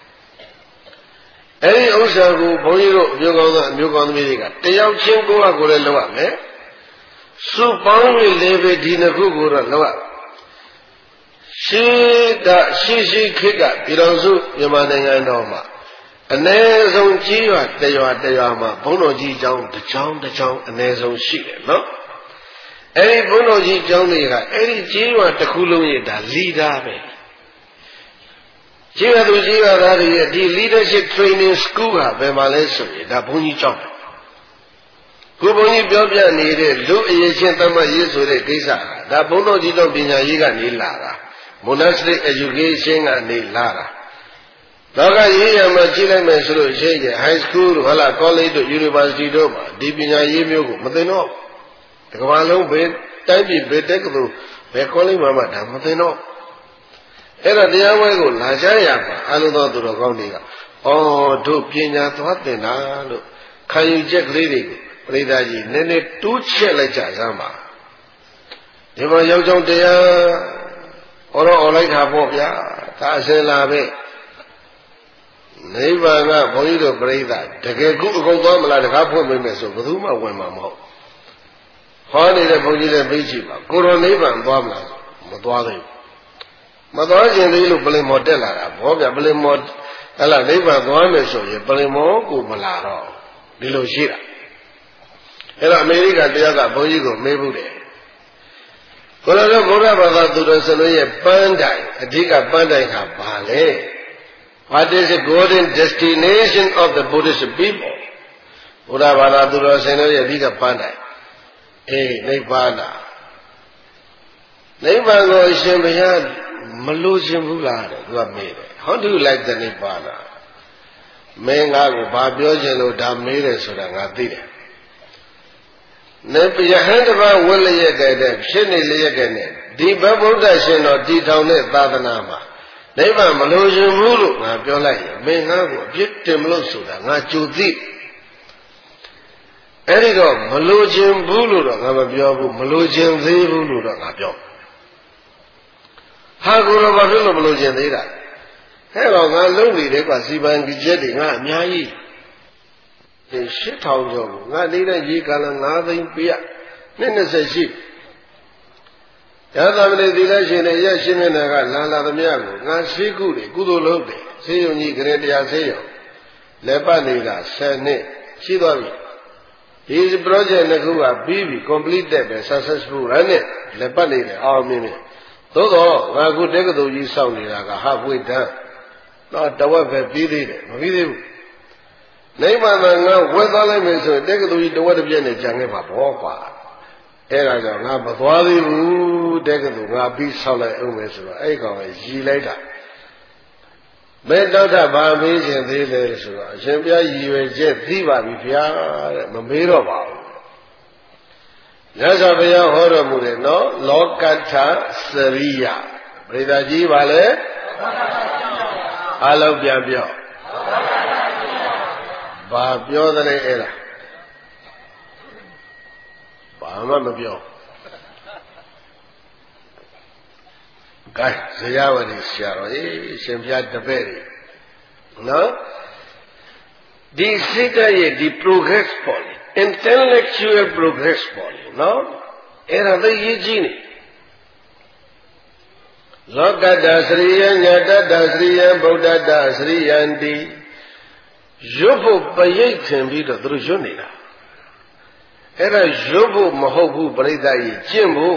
အဲ့ဒီဥစ္စာကိုဘုန်းကြီးတို့မျိုးကောင်းသားမျိုးကောင်းသမီးတွေကတယောက်ချင်းကိုယ့်အကိုယ်လည်းလုပ်ရမယ်စုပေါင်းပြီးလည်းပဲဒီနှစ်ခုကိုတော့လုပ်ရရှိတာရှိရှိခေတ်ကပြည်တော်စုမြန်မာနိုင်ငံတော်မှာအ ਨੇ ဆုံးကြီးရွာတရွာတရွာမှာဘုန်းတော်ကြီးကျောင်းတစ်ကျောင်းတစ်ကျောင်းအ ਨੇ ဆုံးရှိတယ်နော်အဲ့ဒီဘုန်းတော်ကြီးကျောင်းတွေကအဲ့ဒီကြီးရွာတစ်ခုလုံးရဲ့ဒါလီဒါပဲကြီးရွာသူကြီးရွာသားတွေရဲ့ဒီ leadership training school ဟာဘယ်မှာလဲဆိုရင်ဒါဘုန်းကြီးကျောင်းကိုဘုန်းကြီးပြောပြနေတဲ့လူအရေးချင်းသတ်မှတ်ရေးဆိုတဲ့ကိစ္စဟာဒါဘုန်းတော်ကြီးတော်ပညာရေးကနေလာတာ monastic education ကနေလာတာတော့ကရေးရမှာကြည့်လိုက်မယ်ဆိုလို့ရှိရင် high school တို့ဟာလား college တို့ university တို့မှာဒီပညာရေးမျိုးကိုမသိတော့ဒီကမ္ဘာလုံးပဲတိုင်းပြည်ပဲတက်ကလို့ဘယ် college မှာမှဒါမသိတော့အဲ့ဒါတရားဝဲကိုလာကြရမှာအလုံးသောသူတော်ကောင်းတွေကအော်တို့ပညာသွားတင်တာလို့ခံယူချက်ကလေးတွေကိုပရိသတ်ကြီးနည်းနည်းတိုးချက်လိုက်ကြစမ်းပါဒီမှာရောက်ကြောင်းတရားဟောတော့អော်လိုက်တာပေါ့ဗျာဒါအစင်လာပဲနိဗ္ဗာန်ကဘုန်းကြီးတို့ပြိဿတကယ်ခုအကုန်သွားမလားတကားဖွင့်မိမယ်ဆိုဘယ်သူမှဝင်မှာမဟုတ်ဟောနေတဲ့ဘုန်းကြီးလည်းသိကြည့်ပါကိုရောနိဗ္ဗာန်သွားမလားမသွားသေးဘူးမသွားခြင်းသေးလို့ပလင်မော်တက်လာတာဘောဗျပလင်မော်အဲ့လားနိဗ္ဗာန်သွားမယ်ဆိုရင်ပလင်မော်ကိုမလာတော့ဒီလိုရှိတာအဲ့တော့အမေရိကန်တရားကဘုန်းကြီးကိုမေးဘူးတယ်ကိုယ်တော်ဗုဒ္ဓဘာသာသူတော်စလုံးရဲ့ပန်းတိုင်အဓိကပန်းတိုင်ကဘာလဲ What is the golden destination of the Buddhist people ဘုရားဘာသာသူတော်စလုံးရဲ့အဓိကပန်းတိုင်အေးနိဗ္ဗာန်နိဗ္ဗာန်ကိုအရှင်ဘုရားမလို့ခြင်းဘူးလားတဲ့သူကမေးတယ် How do you like the Nibbana မင်းငါ့ကိုဘာပြောချင်လို့ဒါမေးတယ်ဆိုတာငါသိတယ်နေပယဟန်တပါဝိလျက်ကတဲ့ဖြစ်နေလျက်ကနဲ့ဒီဘဗုဒ္ဓရှင်တော်တည်ထောင်တဲ့သာသနာမှာနိဗ္ဗာန်မလို့ရှင်ဘူးလို့ငါပြောလိုက်ရင်မင်းငါ့ကိုအပြစ်တင်မလို့ဆိုတာငါကြိုသိအဲ့ဒီတော့မလို့ရှင်ဘူးလို့တော့ငါမပြောဘူးမလို့ရှင်သေးဘူးလို့တော့ငါပြောဟာကိုယ်တော်ဘာဖြစ်လို့မလို့ရှင်သေးတာအဲ့တော့ငါလုံနေတဲ့ကစီပန်ကြီးချက်တွေငါအများကြီးဒီရှစ်ထောင်ကျော်ကိုငါနေတဲ့ရေကာလငါးသိန်းပြည့်နှစ်နှစ်ဆက်ရှိရသမဏေသီလရှင်နဲ့ရရှိမျက်နှာကလာလာသမျှကိုငါရှိခုတွေကုသိုလ်လုပ်တယ်ဆေးရုံကြီးကလေးတရားဆေးရုံလက်ပတ်နေတာဆယ်နှစ်ရှိသွားပြီဒီ project နှစ်ခုကပြီးပြီ completed ပဲ successful ရနဲ့လက်ပတ်နေတယ်အောင်မြင်မြင်သို့တော့ငါခုတက္ကသိုလ်ကြီးစောင့်နေတာကဟာပွေတန်းတော့တဝက်ပဲပြီးသေးတယ်မပြီးသေးဘူးနိဗ္ဗာန်ကငါဝက်သွားလိုက်မယ်ဆိုရင်တက္ကသိုလ်ကြီးတဝက်တစ်ပြည့်နဲ့ကြံခဲ့ပါဘောကွာအဲ့ဒါကြောင့်ငါမသွားသေးဘူးတက္ကသိုလ်ငါပြီးဆောက်လိုက်အောင်မယ်ဆိုတော့အဲ့ကောင်ကရည်လိုက်တာမဲတောက်တာဗာမေးခြင်းသေးတယ်ဆိုတော့အရှင်ဘုရားရည်ရွယ်ချက်သိပါပြီဗျာတဲ့မမေးတော့ပါဘူးမြတ်စွာဘုရားဟောတော်မူတယ်နော်လောကထစရိယပရိသတ်ကြီးပါလေအားလုံးပြန်ပြောဘာပြောသလဲအဲ့ဒါဘာမှမပြောကဲဇယဝတိဆရာတော်ကြီးရှင်ဘုရားတပည့်တွေနော်ဒီစိတ်ရဲ့ဒီ progress ပေါ်လေ intellectual progress ပေါ်လေနော်အဲ့ဒါသိရေးကြီးနေလောကတ္တစရိယညတတ္တစရိယဗုဒ္ဓတ္တစရိယန္တိရွတ်ဖို့ပရိတ်ထင်ပြီးတော့သူတို့ရွတ်နေတာအဲ့ဒါရွတ်ဖို့မဟုတ်ဘူးပရိသတ်ကြီးကျင့်ဖို့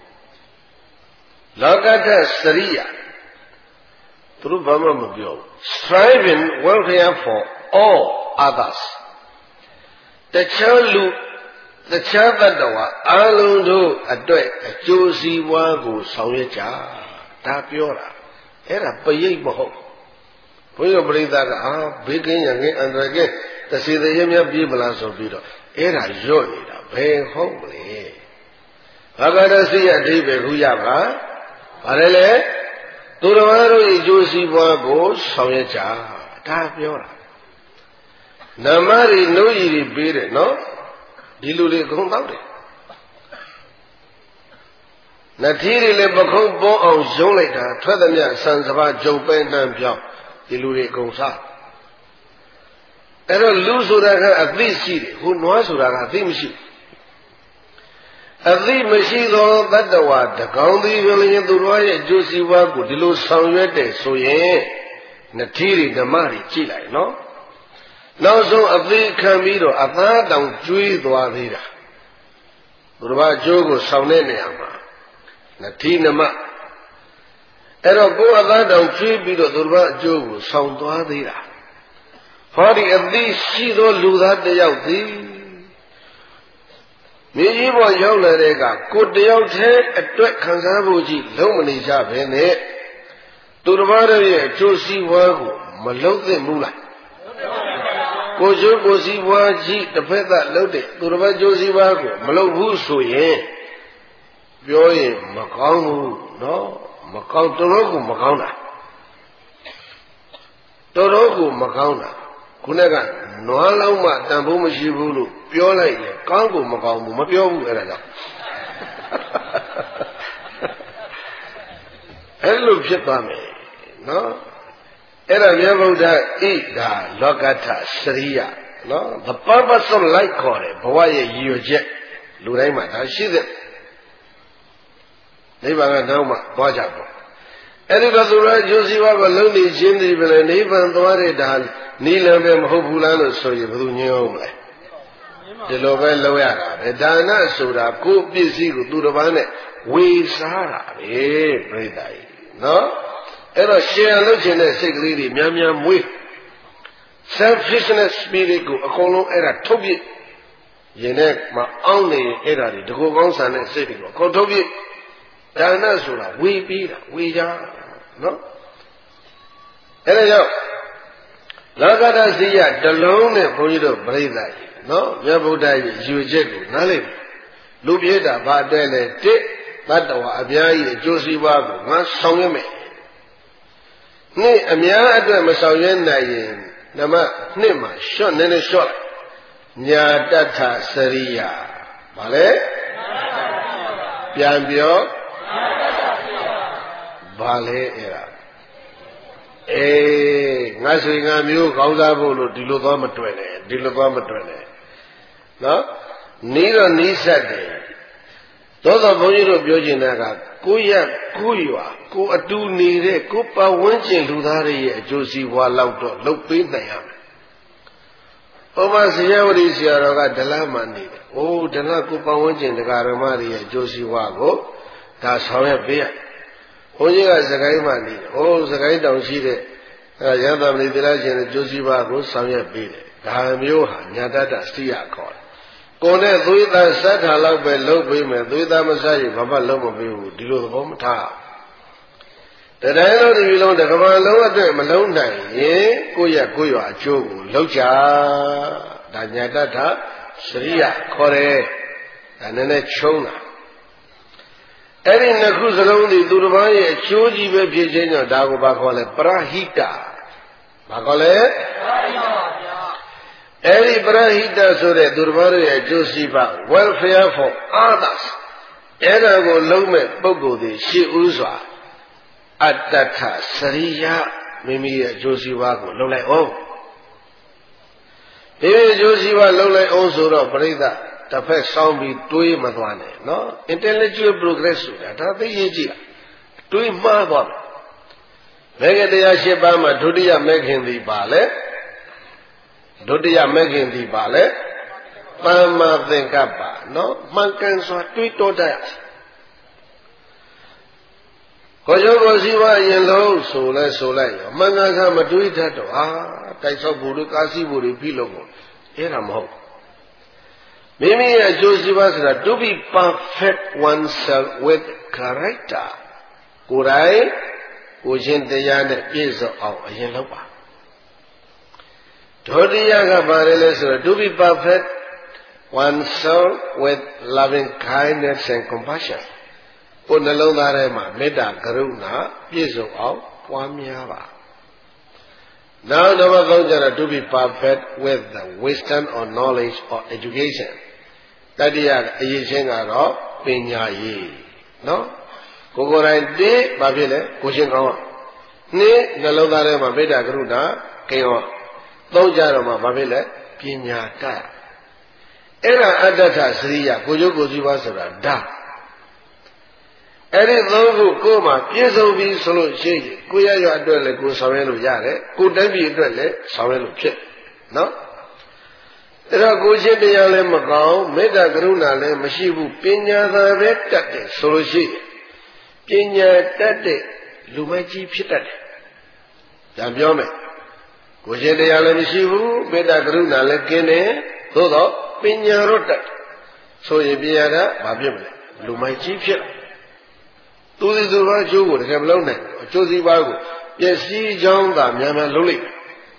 လောကတ္တစရိယသူတို့ဘာမှမပြောဘူး striving welfare for all others တခြားလူတခြားတ attva အလုံးတို့အတွက်အကျိုးစီးပွားကိုဆောင်ရွက်ကြဒါပြောတာအဲ့ဒါပရိတ်မဟုတ်ဘုရားပရိသတ်ကအာဘေးကင်းရငင်းအန္တရာယ်ကတစီတရေမြပြေးမလားဆိုပြီးတော့အဲ့ဒါညွတ်နေတာဘယ်ဟုတ်မလဲဘာကတစီအဓိပ္ပာယ်ခုရပါဘာလဲလေသူတော်တို့အကျိုးစီးပွားကိုဆောင်ရွက်ကြဒါပြောတာနမရီနှုတ်ရည်တွေပေးတယ်နော်ဒီလူတွေအကုန်တောက်တယ်နထီးတွေလည်းပခုံးပေါ်အောင်ယုံလိုက်တာထွက်သည်မြဆန်စပါးဂျုံပဲနှံပြောင်းဒီလူတွေအကုန်စားအဲ့တော့လူဆိုတာကအသိရှိတယ်ဟိုနွားဆိုတာကအသိမရှိအသိမရှိသောတတ္တဝါတကောင်သည်လျင်သူတော်ရဲ့အကျိုးစီးပွားကိုဒီလိုဆောင်ရွက်တယ်ဆိုရင်နထီးတွေဓမ္မတွေကြည့်လိုက်နော်နောက်ဆုံးအသိခံပြီးတော့အသားတောင်ကျွေးသွားသေးတာသူတော်ဘာအကျိုးကိုဆောင်တဲ့နေရာမှာနထီးနမအဲ့တော့ကိုယ်အသားတောင်ကျွေးပြီးတော့သူတော်ဘာအကျိုးကိုဆောင်သွားသေးတာဟောဒီအသိရှိသောလူသားတစ်ယောက်သည်မြေကြီးပေါ်ရောက်လာတဲ့ကကိုယ်တယောက်တည်းအတွက်ခံစားဖို့ကြီးလုံးမနေကြဘဲနဲ့သူတော်ဘာရဲ့အကျိုးစီးပွားကိုမလုံးသင့်ဘူးလားကိုကျိုးကိုစီးပွားကြီးတစ်ဖက်သက်လုပ်တဲ့သူတော်ဘာကျိုးစီးပွားကိုမလုပ်ဘူးဆိုရင်ပြောရင်မကောင်းဘူးနော်မကောင်းတော်တော်ကိုမကောင်းတာတော်တော်ကိုမကောင်းတာခုနကနွားလောင်းမှတန်ဖိုးမရှိဘူးလို့ပြောလိုက်ရင်ကောင်းကိုမကောင်းဘူးမပြောဘူးအဲ့ဒါကြောင့်အဲ့လိုဖြစ်သွားမယ်နော်အဲ့ဒါမြတ်ဗုဒ္ဓဣဒါလောကထစရိယနော် the purpose of life ခေါ်တယ်ဘဝရဲ့ရည်ရွယ်ချက်လူတိုင်းမှာဒါရှိတဲ့နိဗ္ဗာန်ကနောက်မှသွားကြပေါ့အဲ့ဒီတော့သူတို့ကျိုးစီးပွားကိုလုံးနေချင်းဒီပဲလေနိဗ္ဗာန်သွားတဲ့ဒါနီးလမ်းပဲမဟုတ်ဘူးလားလို့ဆိုရင်ဘယ်သူညင်းအောင်မလဲဒီလိုပဲလုပ်ရတာပဲဒါနဆိုတာကိုယ်ပစ္စည်းကိုသူတစ်ပါးနဲ့ဝေစားတာပဲပြိဿကြီးနော်အဲ့တော့ရှယ်လုပ်ခြင်းတဲ့စိတ်ကလေးတွေများများမွေး selfishness spirit ကိုအကုန်လုံးအဲ့ဒါထုတ်ပြရင်နဲ့မအောင်နေအဲ့ဒါတွေတကူကောင်းဆန်တဲ့စိတ်တွေကိုအကုန်ထုတ်ပြဒါနဆိုတာဝေပေးတာဝေကြနော်အဲ့ဒါကြောင့်လောကဓာတ်စီရတလုံးနဲ့ဘုန်းကြီးတို့ပြိဿကြီးနော်မြတ်ဗုဒ္ဓရဲ့ယူချက်ကိုနားလည်လူပြည့်တာဘာအတွက်လဲတစ်တတ္တဝါအများကြီးအကျိုးစီးပွားကိုငါဆောင်ရွက်မယ်နှစ်အများအတွက်မဆောင်ရွက်နိုင်ရင်နမနှစ်မှာရှော့နည်းနည်းရှော့ညာတတ္ထစရိယဗာလဲပြန်ပြောဘာလဲအဲ့ဒါအေးငါဆွေငါမျိုးကောင်းစားဖို့လို့ဒီလိုသွားမတွေ့နဲ့ဒီလိုသွားမတွေ့နဲ့နော်နီးတော့နီးဆက်တယ်သောသောဘုန်းကြီးတို့ပြောချင်တာကကိုရကိုရွာကိုအတူနေတဲ့ကိုပတ်ဝန်းကျင်လူသားတွေရဲ့အကျိုးစီးပွားလောက်တော့လုပ်ပေးနိုင်ရမယ်။ဥပမာဆရာဝတိဆရာတော်ကဒလမှနေတယ်။အိုးဒလကိုပတ်ဝန်းကျင်တရားဓမ္မတွေရဲ့အကျိုးစီးပွားကိုဒါဆောင်ရွက်ပေးရ။ဘုန်းကြီးကစကိုင်းမှနေတယ်။အိုးစကိုင်းတောင်ရှိတဲ့အဲရသမဏိသရရှင်ရဲ့အကျိုးစီးပွားကိုဆောင်ရွက်ပေးတယ်။ဒါမျိုးဟာညာတတစိယခေါ်တယ်။ကိုယ်နဲ့သွေးသားစက်ထားလောက်ပဲလုပ်ပေးမယ်သွေးသားမစားရင်ဘာမှလုပ်မပေးဘူးဒီလိုသဘောမထားတတိုင်းလုံးဒီလုံးတကဘာလုံးအတွက်မလုံးနိုင်ရင်ကိုယ့်ရဲ့ကိုယ့်ရွာအကျိုးကိုလုပ်ကြဒါညာတတစရိယခေါ်တယ်ဒါနည်းနည်းချုံးတာအဲ့ဒီနှစ်ခုစလုံးဒီသူတစ်ပါးရဲ့အကျိုးကြီးပဲဖြစ်ခြင်းကြောင့်ဒါကိုဘာခေါ်လဲပရဟိတဘာခေါ်လဲအဲ့ဒီပရဟိတဆိုတဲ့သူတစ်ပါးရဲ့အကျိုးစီးပွား welfare for others အဲ့ဒါကိုလုံးမဲ့ပုဂ္ဂိုလ်တွေရှိဥစွာအတ္တထစရိယမိမိရဲ့အကျိုးစီးပွားကိုလုံးလိုက်အောင်ဒီအကျိုးစီးပွားလုံးလိုက်အောင်ဆိုတော့ပြိဿတစ်ဖက်ဆောင်းပြီးတွေးမသွားနဲ့နော် intellectual progress ဆိုတာဒါသိရေးကြည့်တာတွေးမှားသွားတယ်မေဃတရား၈ပါးမှာဒုတိယမေခင်သည်ပါလေဒုတိယမေခင်သည်ပါလေသမ္မာသင်္ကပ္ပနော်မှန်ကန်စွာတွေးတောတတ်ကိုကျော်ကိုစီဝါရင်လုံးဆိုလဲဆိုလိုက်ရောမှန်ကန်စွာမတွေးတတ်တော့ဟာတိုက်ဆောက်ဖို့လို့ကားစီးဖို့တွေပြီးလို့ပေါ့အဲ့ဒါမဟုတ်မိမိရဲ့အကျိုးစီးပွားဆိုတာ to be perfect oneself with character ကိုယ်တိုင်ကိုချင်းတရားနဲ့ပြည့်စုံအောင်အရင်လုပ်ပါဒုတိယကပါတယ်လဲဆိုတော့ to be perfect oneself with loving kindness and compassion ကိုယ်နှလုံးသားထဲမှာမေတ္တာကရုဏာပြည့်စုံအောင်ပွားများပါနောက်နံပါတ်သုံးကျတော့ to be perfect with the wisdom or knowledge or education တတိယအရေးချင်းကတော့ပညာရေးနော်ကိုယ်ကိုယ်တိုင်တိဘာဖြစ်လဲကိုချင်းကောင်းအောင်နှစ်နှလုံးသားထဲမှာမေတ္တာကရုဏာကိန်းအောင်သုံးကြတော့မှဘာဖြစ်လဲပညာတတ်အဲ့ဒါအတ္တထစရိယကိုကျိုးကိုစီးပွားဆိုတာဓာတ်အဲ့ဒီသုံးခုကိုယ်မှာပြည့်စုံပြီဆိုလို့ရှိရင်ကိုရရအတွက်လည်းကိုဆောင်ရွက်လို့ရတယ်ကိုတိုင်းပြည်အတွက်လည်းဆောင်ရွက်လို့ဖြစ်နော်အဲ့တော့ကိုချင်းတရားလည်းမကောင်းမေတ္တာကရုဏာလည်းမရှိဘူးပညာသာပဲတတ်တယ်ဆိုလို့ရှိရင်ပညာတတ်တဲ့လူမကြီးဖြစ်တတ်တယ်ဒါပြောမယ်ကိုချင်းတရားလည်းမရှိဘူးမေတ္တာကရုဏာလည်းကင်းတယ်သို့တော့ပညာတော့တတ်ဆိုရင်ပညာကဘာဖြစ်မလဲလူမကြီးဖြစ်သူစီသူဘာအကျိုးကိုတကယ်မလုပ်နိုင်ဘူးအကျိုးစီးပွားကိုပျက်စီးကြောင်းသာများများလုပ်လိုက်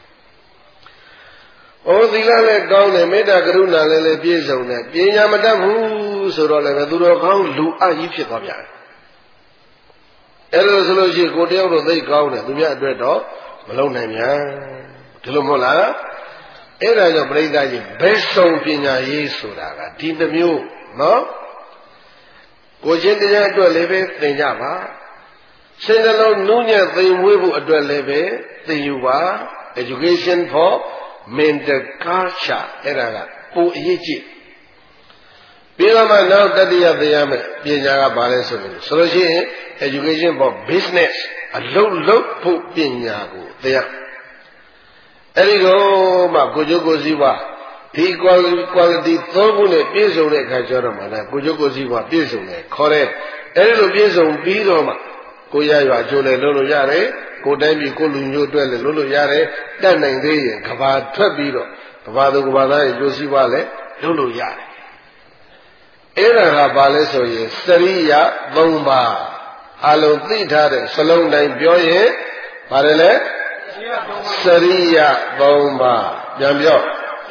ဩသီလလည်းကောင်းတယ်မေတ္တာကရုဏာလည်းလည်းပြည့်စုံတယ်ပညာမတတ်ဘူးဆိုတော့လည်းသူတော်ကောင်းလူအကြီးဖြစ်သွားပြန်အဲ့လိုဆိုလို့ရှိရင်ကိုတယောက်တော့သိကောင်းတယ်သူများအတွက်တော့မလုပ်နိုင်မြန်ဒီလိုမဟုတ်လားအဲ့ဒါကြောင့်ပြိဿကြီးဘယ်ဆုံးပညာရေးဆိုတာကဒီတစ်မျိုးနော်ကိုချင်းတရားအတွက်လည်းပဲသင်ကြပါစိတ်နှလုံးနူးညံ့သိမ်မွေ့ဖို့အတွက်လည်းပဲသင်ယူပါ education for mental culture အဲ့ဒါကပိုအရေးကြီးပြီးတော့မှနောက်တတိယသိရမယ်ပညာကဘာလဲဆိုလို့ဆိုလို့ရှိရင် education for business အလုပ်လုပ်ဖို့ပညာကိုသိရအဲ့ဒီကိုမှကိုကျိုးကိုစီးပွားဒီ quality သုံးခုနဲ့ပြည့်စုံတဲ့အခါကျတော့မှလည်းကိုကျိုးကိုစီးပွားပြည့်စုံတယ်ခေါ်တဲ့အဲ့ဒီလိုပြည့်စုံပြီးတော့မှကိုရရွာကျိုးလည်းလုပ်လို့ရတယ်ကိုတိုင်းပြည်ကိုလူမျိုးအတွက်လည်းလုပ်လို့ရတယ်တတ်နိုင်သေးရင်ကဘာထွက်ပြီးတော့ကဘာသူကဘာသားရဲ့ကျိုးစီးပွားလည်းလုပ်လို့ရတယ်အဲ့ဒါကဘာလဲဆိုရင်စရိယသုံးပါးအလုံးသိထားတဲ့စလုံးတိုင်းပြောရင်ဘာလဲလဲစရိယသုံးပါးပြန်ပြော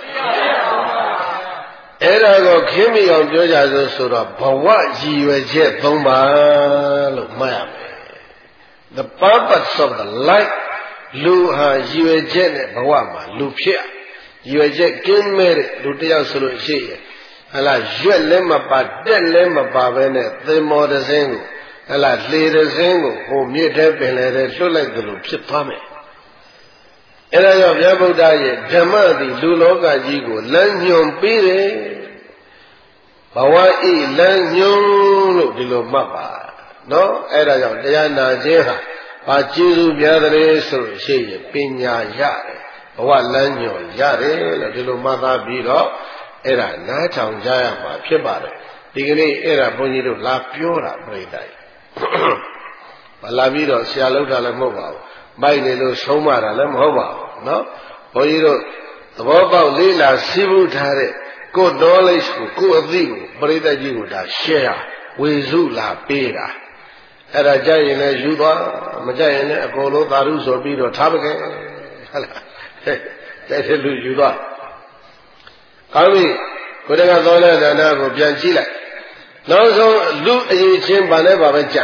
အဲ့ဒါကိုခင်းမိအောင်ပြောကြစို့ဆိုတော့ဘဝရည်ရွယ်ချက်သုံးပါးလို့မှတ်ရမယ် The purpose of the life လူဟာရည်ရွယ်ချက်နဲ့ဘဝမှာလူဖြစ်ရည်ရွယ်ချက်ကင်းမဲ့တဲ့လူတစ်ယောက်ဆိုလို့ရှိရင်ဟလာရွက်လည်းမပါတက်လည်းမပါပဲနဲ့သင်္ဘောတစ်စင်းကိုဟလာလေတစ်စင်းကိုဟိုမြစ်ထဲပင်လေထဲလွှတ်လိုက်သလိုဖြစ်သွားမယ်အဲ့ဒါကြောင့်ဘုရားဗုဒ္ဓရဲ့ဓမ္မသည်လူလောကကြီးကိုလမ်းညွှန်ပေးတယ်ဘဝဤလမ်းညွှန်လို့ဒီလိုမှတ်ပါနော်အဲ့ဒါကြောင့်တရားနာခြင်းဟာဘာကျေးဇူးများတယ်ဆိုလို့ရှိရင်ပညာရတယ်ဘဝလမ်းညွှန်ရတယ်လို့ဒီလိုမှတ်သားပြီးတော့အဲ့ဒါနားထောင်ကြရမှာဖြစ်ပါတယ်ဒီကနေ့အဲ့ဒါဘုန်းကြီးတို့လာပြောတာပြိတ္တိုင်မလာပြီးတော့ဆရာလောက်တာလည်းမဟုတ်ပါဘူးမိုက်နေလို့ဆုံးမတာလည်းမဟုတ်ပါဘူးเนาะဘုန်းကြီးတို့သဘောပေါက်လေးလာစီးပူးထားတဲ့ကိုယ် knowledge ကိုကိုယ်အသိကိုပြိတ္တကြီးကိုဒါ share ဝေစုလာပေးတာအဲ့ဒါကြရင်လည်းယူသွားမကြရင်လည်းအကုန်လုံးသာဓုဆိုပြီးတော့ထားပခဲ့ဟုတ်လားတဲ့တဲ့လူယူသွားကောင်းပြီဘုရားကသောလဒါနကိုပြန်ကြည့်လိုက်နောက်ဆုံးလူအရေးချင်းဗာနဲ့ဗာပဲကြံ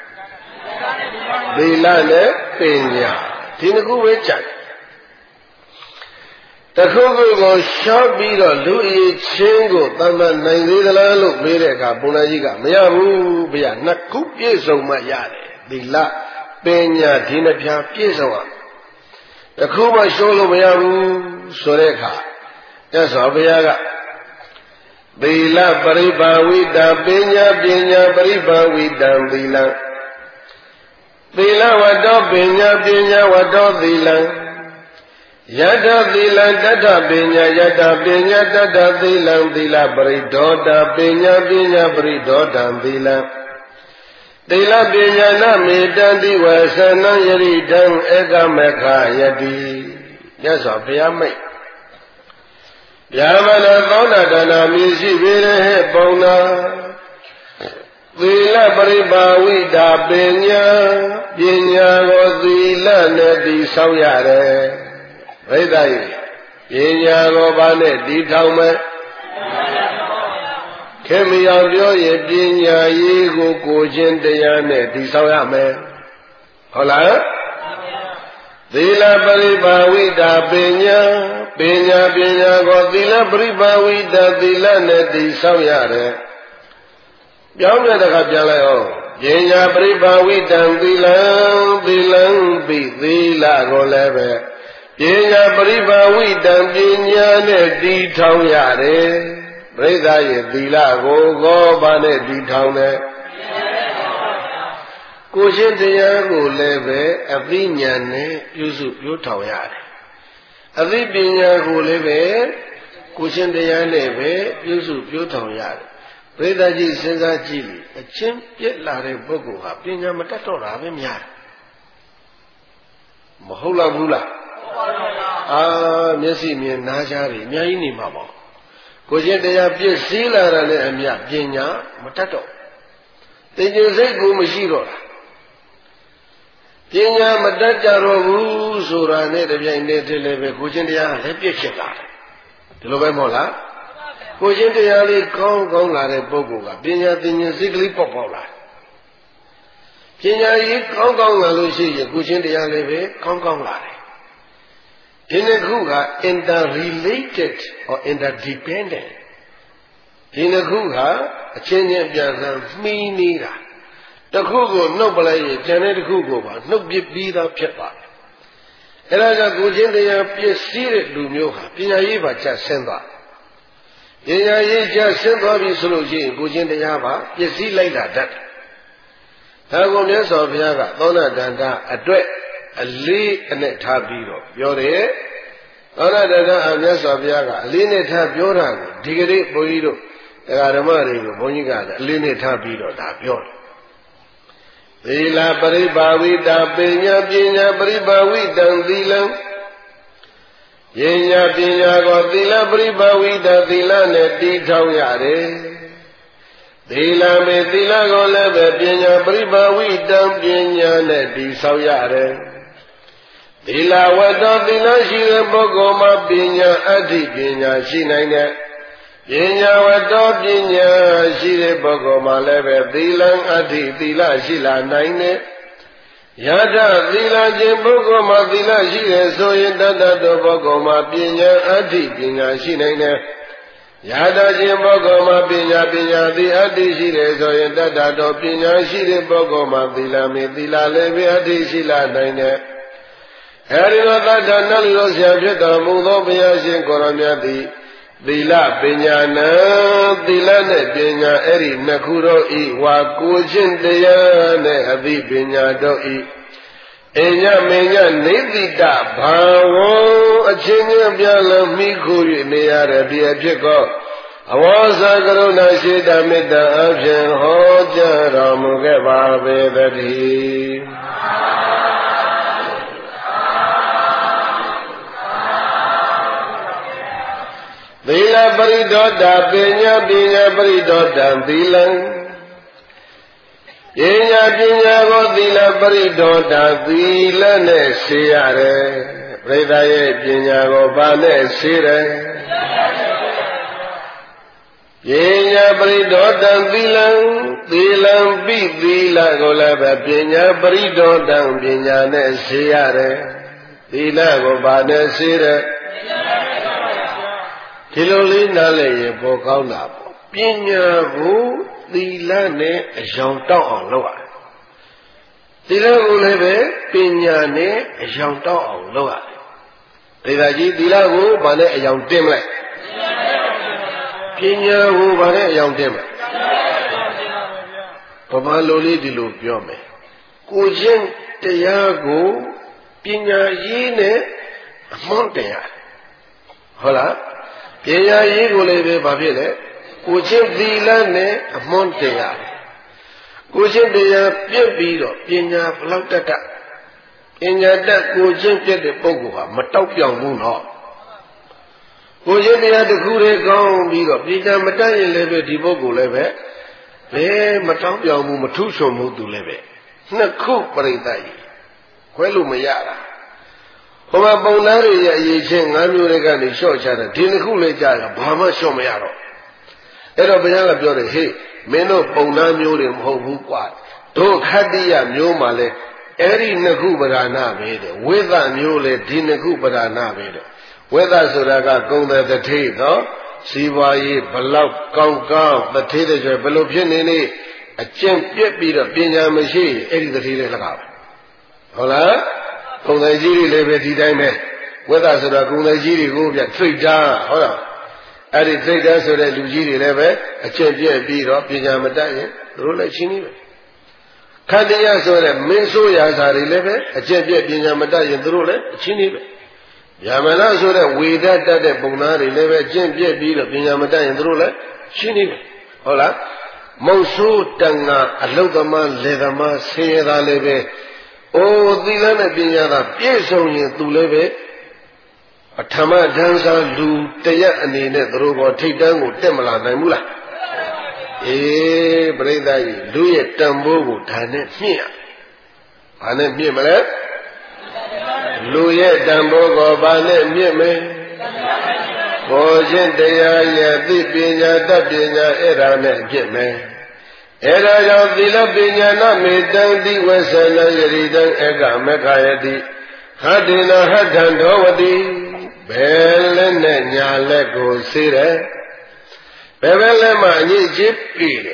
သီလနဲ့ပညာဒီနှစ်ခုပဲကြံတခုခုကိုရှော့ပြီးတော့လူအရေးချင်းကိုတမန်နိုင်သေးသလားလို့မေးတဲ့အခါဘုရားကြီးကမရဘူးဗျာနှစ်ခုပြည့်စုံမှရတယ်သီလပညာဒီနှစ်ဖြာပြည့်စုံအောင်တခုမှရှော့လို့မရဘူးဆိုတဲ့အခါမြတ်စွာဘုရားကသီလပရိပါဝိတပညာပညာပရိပါဝိတံသီလသီလဝတ္တောပညာပညာဝတ္တောသီလယတ္တသီလတတ္တပညာယတ္တပညာတတ္တသီလံသီလပရိဒောတပညာပညာပရိဒောတံသီလသီလပညာနမေတ္တိဝဆနံယရိတံဧကမခယတိမြတ်စွာဘုရားမိတ်ဗျာမနာသောတာဒါနာမြည်ရှိပေတဲ့ဟဲ့ပုံနာသီလပရိပါဝိတာပညာပညာကိုသီလနဲ့တည်ဆောက်ရတယ်ဘိဒ္ဓယေပညာကိုဘာနဲ့တည်ထောင်မယ်ခင်မအောင်ပြောရင်ပညာရေးကိုကိုချင်းတရားနဲ့တည်ဆောက်ရမယ်ဟုတ်လားသီလပရိပါဝိတာပညာပညာပညာကိုသီလပရိပါဝိတာသီလနဲ့တည်ဆောက်ရတယ်ပြောင်းတဲ့တခါပြန်လိုက်အောင်ပညာပရိပါဝိတံသီလံသီလံပိသီလကိုလည်းပဲပညာပရိပါဝိတံပညာနဲ့တည်ထောင်ရတယ်ပြိဿရဲ့သီလကိုကောဘာနဲ့တည်ထောင်တယ်ကိုရှင်တရားကိုလည်းပဲအသိဉာဏ်နဲ့ပြုစုပြောထောင်ရတယ်အသိပညာကိုလည်းပဲကိုရှင်တရားနဲ့ပဲပြုစုပြောထောင်ရတယ်ပရိသတ်ကြီးစဉ်းစားကြည့်ပြီးအချင်းပြက်လာတဲ့ပုဂ္ဂိုလ်ဟာပညာမတတ်တော့တာပဲများတယ်မဟုတ်လားဘူးလားအာမျက်စိမြင်နားကြားတွေအများကြီးနေမှာပေါ့ကိုရှင်တရားပြည့်စည်လာတာနဲ့အမြပညာမတတ်တော့သင်္ကြန်စိတ်ကိုမရှိတော့တာပညာမတတ်ကြတော့ဘူးဆိုတာနဲ့တပြိုင်တည်းတည်းလည်းပဲကိုရှင်တရားလည်းပြည့်ဖြစ်လာတယ်ဒီလိုပဲမဟုတ်လားကိုရှင်တရားလေးကောင်းကောင်းလာတဲ့ပုဂ္ဂိုလ်ကပညာသင်္ကြန်စိတ်ကလေးပေါက်ပေါက်လာပညာရေးကောင်းကောင်းလာလို့ရှိရင်ကိုရှင်တရားလည်းပဲကောင်းကောင်းလာတယ်ဒီနှစ်ခုက interrelated or interdependent ဒီနှစ်ခုကအချင်းချင်းပြန်ဆံမှီးနေတာတခုကိုနှုတ်ပလိုက်ရင်ကျန်တဲ့တခုကိုပါနှုတ်ပြပြီးသားဖြစ်ပါတယ်အဲဒါကြောင့်ကိုချင်းတရားပြည့်စည်တဲ့လူမျိုးဟာပညာရေးပါကျဆင်းသွားပညာရေးကျဆင်းသွားပြီဆိုလို့ရှိရင်ကိုချင်းတရားပါပြည့်စည်လိုက်တာတတ်ဒါကိုမြတ်စွာဘုရားကသောဏတန္တအတွက်အလေးအနက်ထားပြီးတော့ပြောတယ်သောဏတန္တအမြတ်စွာဘုရားကအလေးနဲ့ထားပြောတာကိုဒီကနေ့ဘုန်းကြီးတို့တရားဓမ္မတွေကိုဘုန်းကြီးကလည်းအလေးနဲ့ထားပြီးတော့ဒါပြောတယ်သီလပရိပါဝိတာပညာပညာပရိပါဝိတံသီလံပညာပညာကိုသီလပရိပါဝိတာသီလနဲ့တည်ထောင်ရတယ်သီလမေသီလကိုလည်းပဲပညာပရိပါဝိတံပညာနဲ့တည်ဆောက်ရတယ်သီလဝတ္တသီလရှိတဲ့ပုဂ္ဂိုလ်မှာပညာအဋ္ဌိပညာရှိနိုင်တဲ့ပညာဝတ္တပညာရှိတဲ့ပုဂ္ဂိုလ်မှာလည်းပဲသီလံအဋ္ဌိသီလရှိလာနိုင်တဲ့ယတသီလခြင်းပုဂ္ဂိုလ်မှာသီလရှိတယ်ဆိုရင်တတ္တတောပုဂ္ဂိုလ်မှာပညာအဋ္ဌိပညာရှိနိုင်တယ်ယတခြင်းပုဂ္ဂိုလ်မှာပညာပညာသည်အဋ္ဌိရှိတယ်ဆိုရင်တတ္တတောပညာရှိတဲ့ပုဂ္ဂိုလ်မှာသီလမေသီလလည်းပဲအဋ္ဌိရှိလာနိုင်တယ်အဲဒီတော့တတ္တနတ်လူတော်ဆရာဖြစ်တော်မူသောဘုရားရှင်ကိုရောမြတ်သည်သီလပညာနာသီလနဲ့ပညာအဲ့ဒီနှစ်ခုတို့ဤဝါကိုချင်းတရားနဲ့အသိပညာတို့ဤအညမညနေတိတဘာဝအချင်းချင်းပြလမိခို၍နေရတဲ့ဒီအဖြစ်ကောအဝါစာကရုဏာရှိတမေတ္တာအဖြင့်ဟောကြားတော်မူခဲ့ပါပေသတည်းသီလပရိဒေါတပညာပညာပရိဒေါတံသီလံပညာပညာကိုသီလပရိဒေါတသီလနဲ့ရှင်းရတယ်ပြိဿရဲ့ပညာကိုဘာနဲ့ရှင်းတယ်ပညာပရိဒေါတံသီလံသီလံပိသီလကိုလည်းပဲပညာပရိဒေါတံပညာနဲ့ရှင်းရတယ်သီလကိုဘာနဲ့ရှင်းတယ်ဒီလိုလေးနားလည်ရင်ပေါ်ကောင်းတာပေါ့ပညာကိုသီလနဲ့အယောင်တောက်အောင်လုပ်ရတယ်သီလကိုလည်းပဲပညာနဲ့အယောင်တောက်အောင်လုပ်ရတယ်ဒါကြီးသီလကိုဘာနဲ့အယောင်တင်းမလဲပညာကိုဘာနဲ့အယောင်တင်းမလဲဘာမှလိုလေးဒီလိုပြောမယ်ကိုချင်းတရားကိုပညာရေးနဲ့အမှန်တရားဟုတ်လားပညာရေးကိုလည်းပဲဘာဖြစ်လဲကိုချင်းသီလနဲ့အမွန်းတရားကိုချင်းတရားပြည့်ပြီးတော့ပညာဘလောက်တတ်တတ်ပညာတတ်ကိုချင်းပြည့်တဲ့ပုဂ္ဂိုလ်ဟာမတောက်ပြောင်ဘူးနော်ကိုချင်းတရားတစ်ခုတည်းကောင်းပြီးတော့ပညာမတတ်ရင်လည်းပဲဒီပုဂ္ဂိုလ်လည်းပဲဘယ်မတောက်ပြောင်ဘူးမထုချုံဘူးသူလည်းပဲနှစ်ခုပြိတ္တကြီးခွဲလို့မရတာဟိုမှာပုံသားတွေရဲ့အရေးချင်းငါးမျိုးတွေကနေလျှော့ချတာဒီနှစ်ခုလေးကြာတာဘာမှလျှော့မရတော့အဲ့တော့ဘုရားကပြောတယ်ဟေးမင်းတို့ပုံသားမျိုးတွေမဟုတ်ဘူးကွာတို့ခတ္တိယမျိုးမှလည်းအဲ့ဒီနှစ်ခုပဓာနာပဲတဲ့ဝိသမျိုးလည်းဒီနှစ်ခုပဓာနာပဲတဲ့ဝိသဆိုတာကကုံတဲ့တထေးနော်စီပွားရေးဘလောက်ကောင်းကောင်းတထေးတဲ့ဆိုဘယ်လိုဖြစ်နေနေအကျင့်ပြက်ပြီးတော့ပညာမရှိအဲ့ဒီတထေးလေးလကားဟုတ်လားကုံတဲ့ကြီးတွေလည်းပဲဒီတိုင်းပဲဝိသဆိုတာကုံတဲ့ကြီးတွေကိုပြထိတ်တာဟုတ်လားအဲ့ဒီထိတ်တာဆိုတဲ့လူကြီးတွေလည်းပဲအကျင့်ပြက်ပြီးတော့ပညာမတတ်ရင်သူတို့လည်းချင်းနေပဲခန္တီယဆိုတဲ့မင်းဆိုးရာဇာတွေလည်းပဲအကျင့်ပြက်ပညာမတတ်ရင်သူတို့လည်းအချင်းနေပဲဗျာမဏဆိုတဲ့ဝေဒတတ်တဲ့ပုံသားတွေလည်းပဲအကျင့်ပြက်ပြီးတော့ပညာမတတ်ရင်သူတို့လည်းချင်းနေပဲဟုတ်လားမုတ်ဆိုးတန်ငါအလုတ်သမားလေသမားဆင်းရဲသားလည်းပဲအိုးသီလနဲ့ပညာသာပြည့်စုံရင်သူလည်းပဲအထမဒန်းစားလူတရက်အနေနဲ့သူတို့ဘောထိတ်တန်းကိုတက်မလာနိုင်ဘူးလားအေးပြိဿကြီးလူရဲ့တန်ဖိုးကိုဒါနဲ့မြင့်ရဘာနဲ့မြင့်မလဲလူရဲ့တန်ဖိုးကိုဘာနဲ့မြင့်မလဲဘောချင်းတရားရဲ့သိပညာတတ်ပညာအဲ့ဒါနဲ့မြင့်မယ်အဲ့ဒါကြောင့်သီလပညာနာမေတံတိဝဆနယရိတံဧကမေခယတိဟတ္တိနဟထံဒောဝတိဘယ်လက်နဲ့ညာလက်ကိုဆေးတယ်ဘယ်ဘက်လက်မှအညစ်အကြေးပြေးတယ်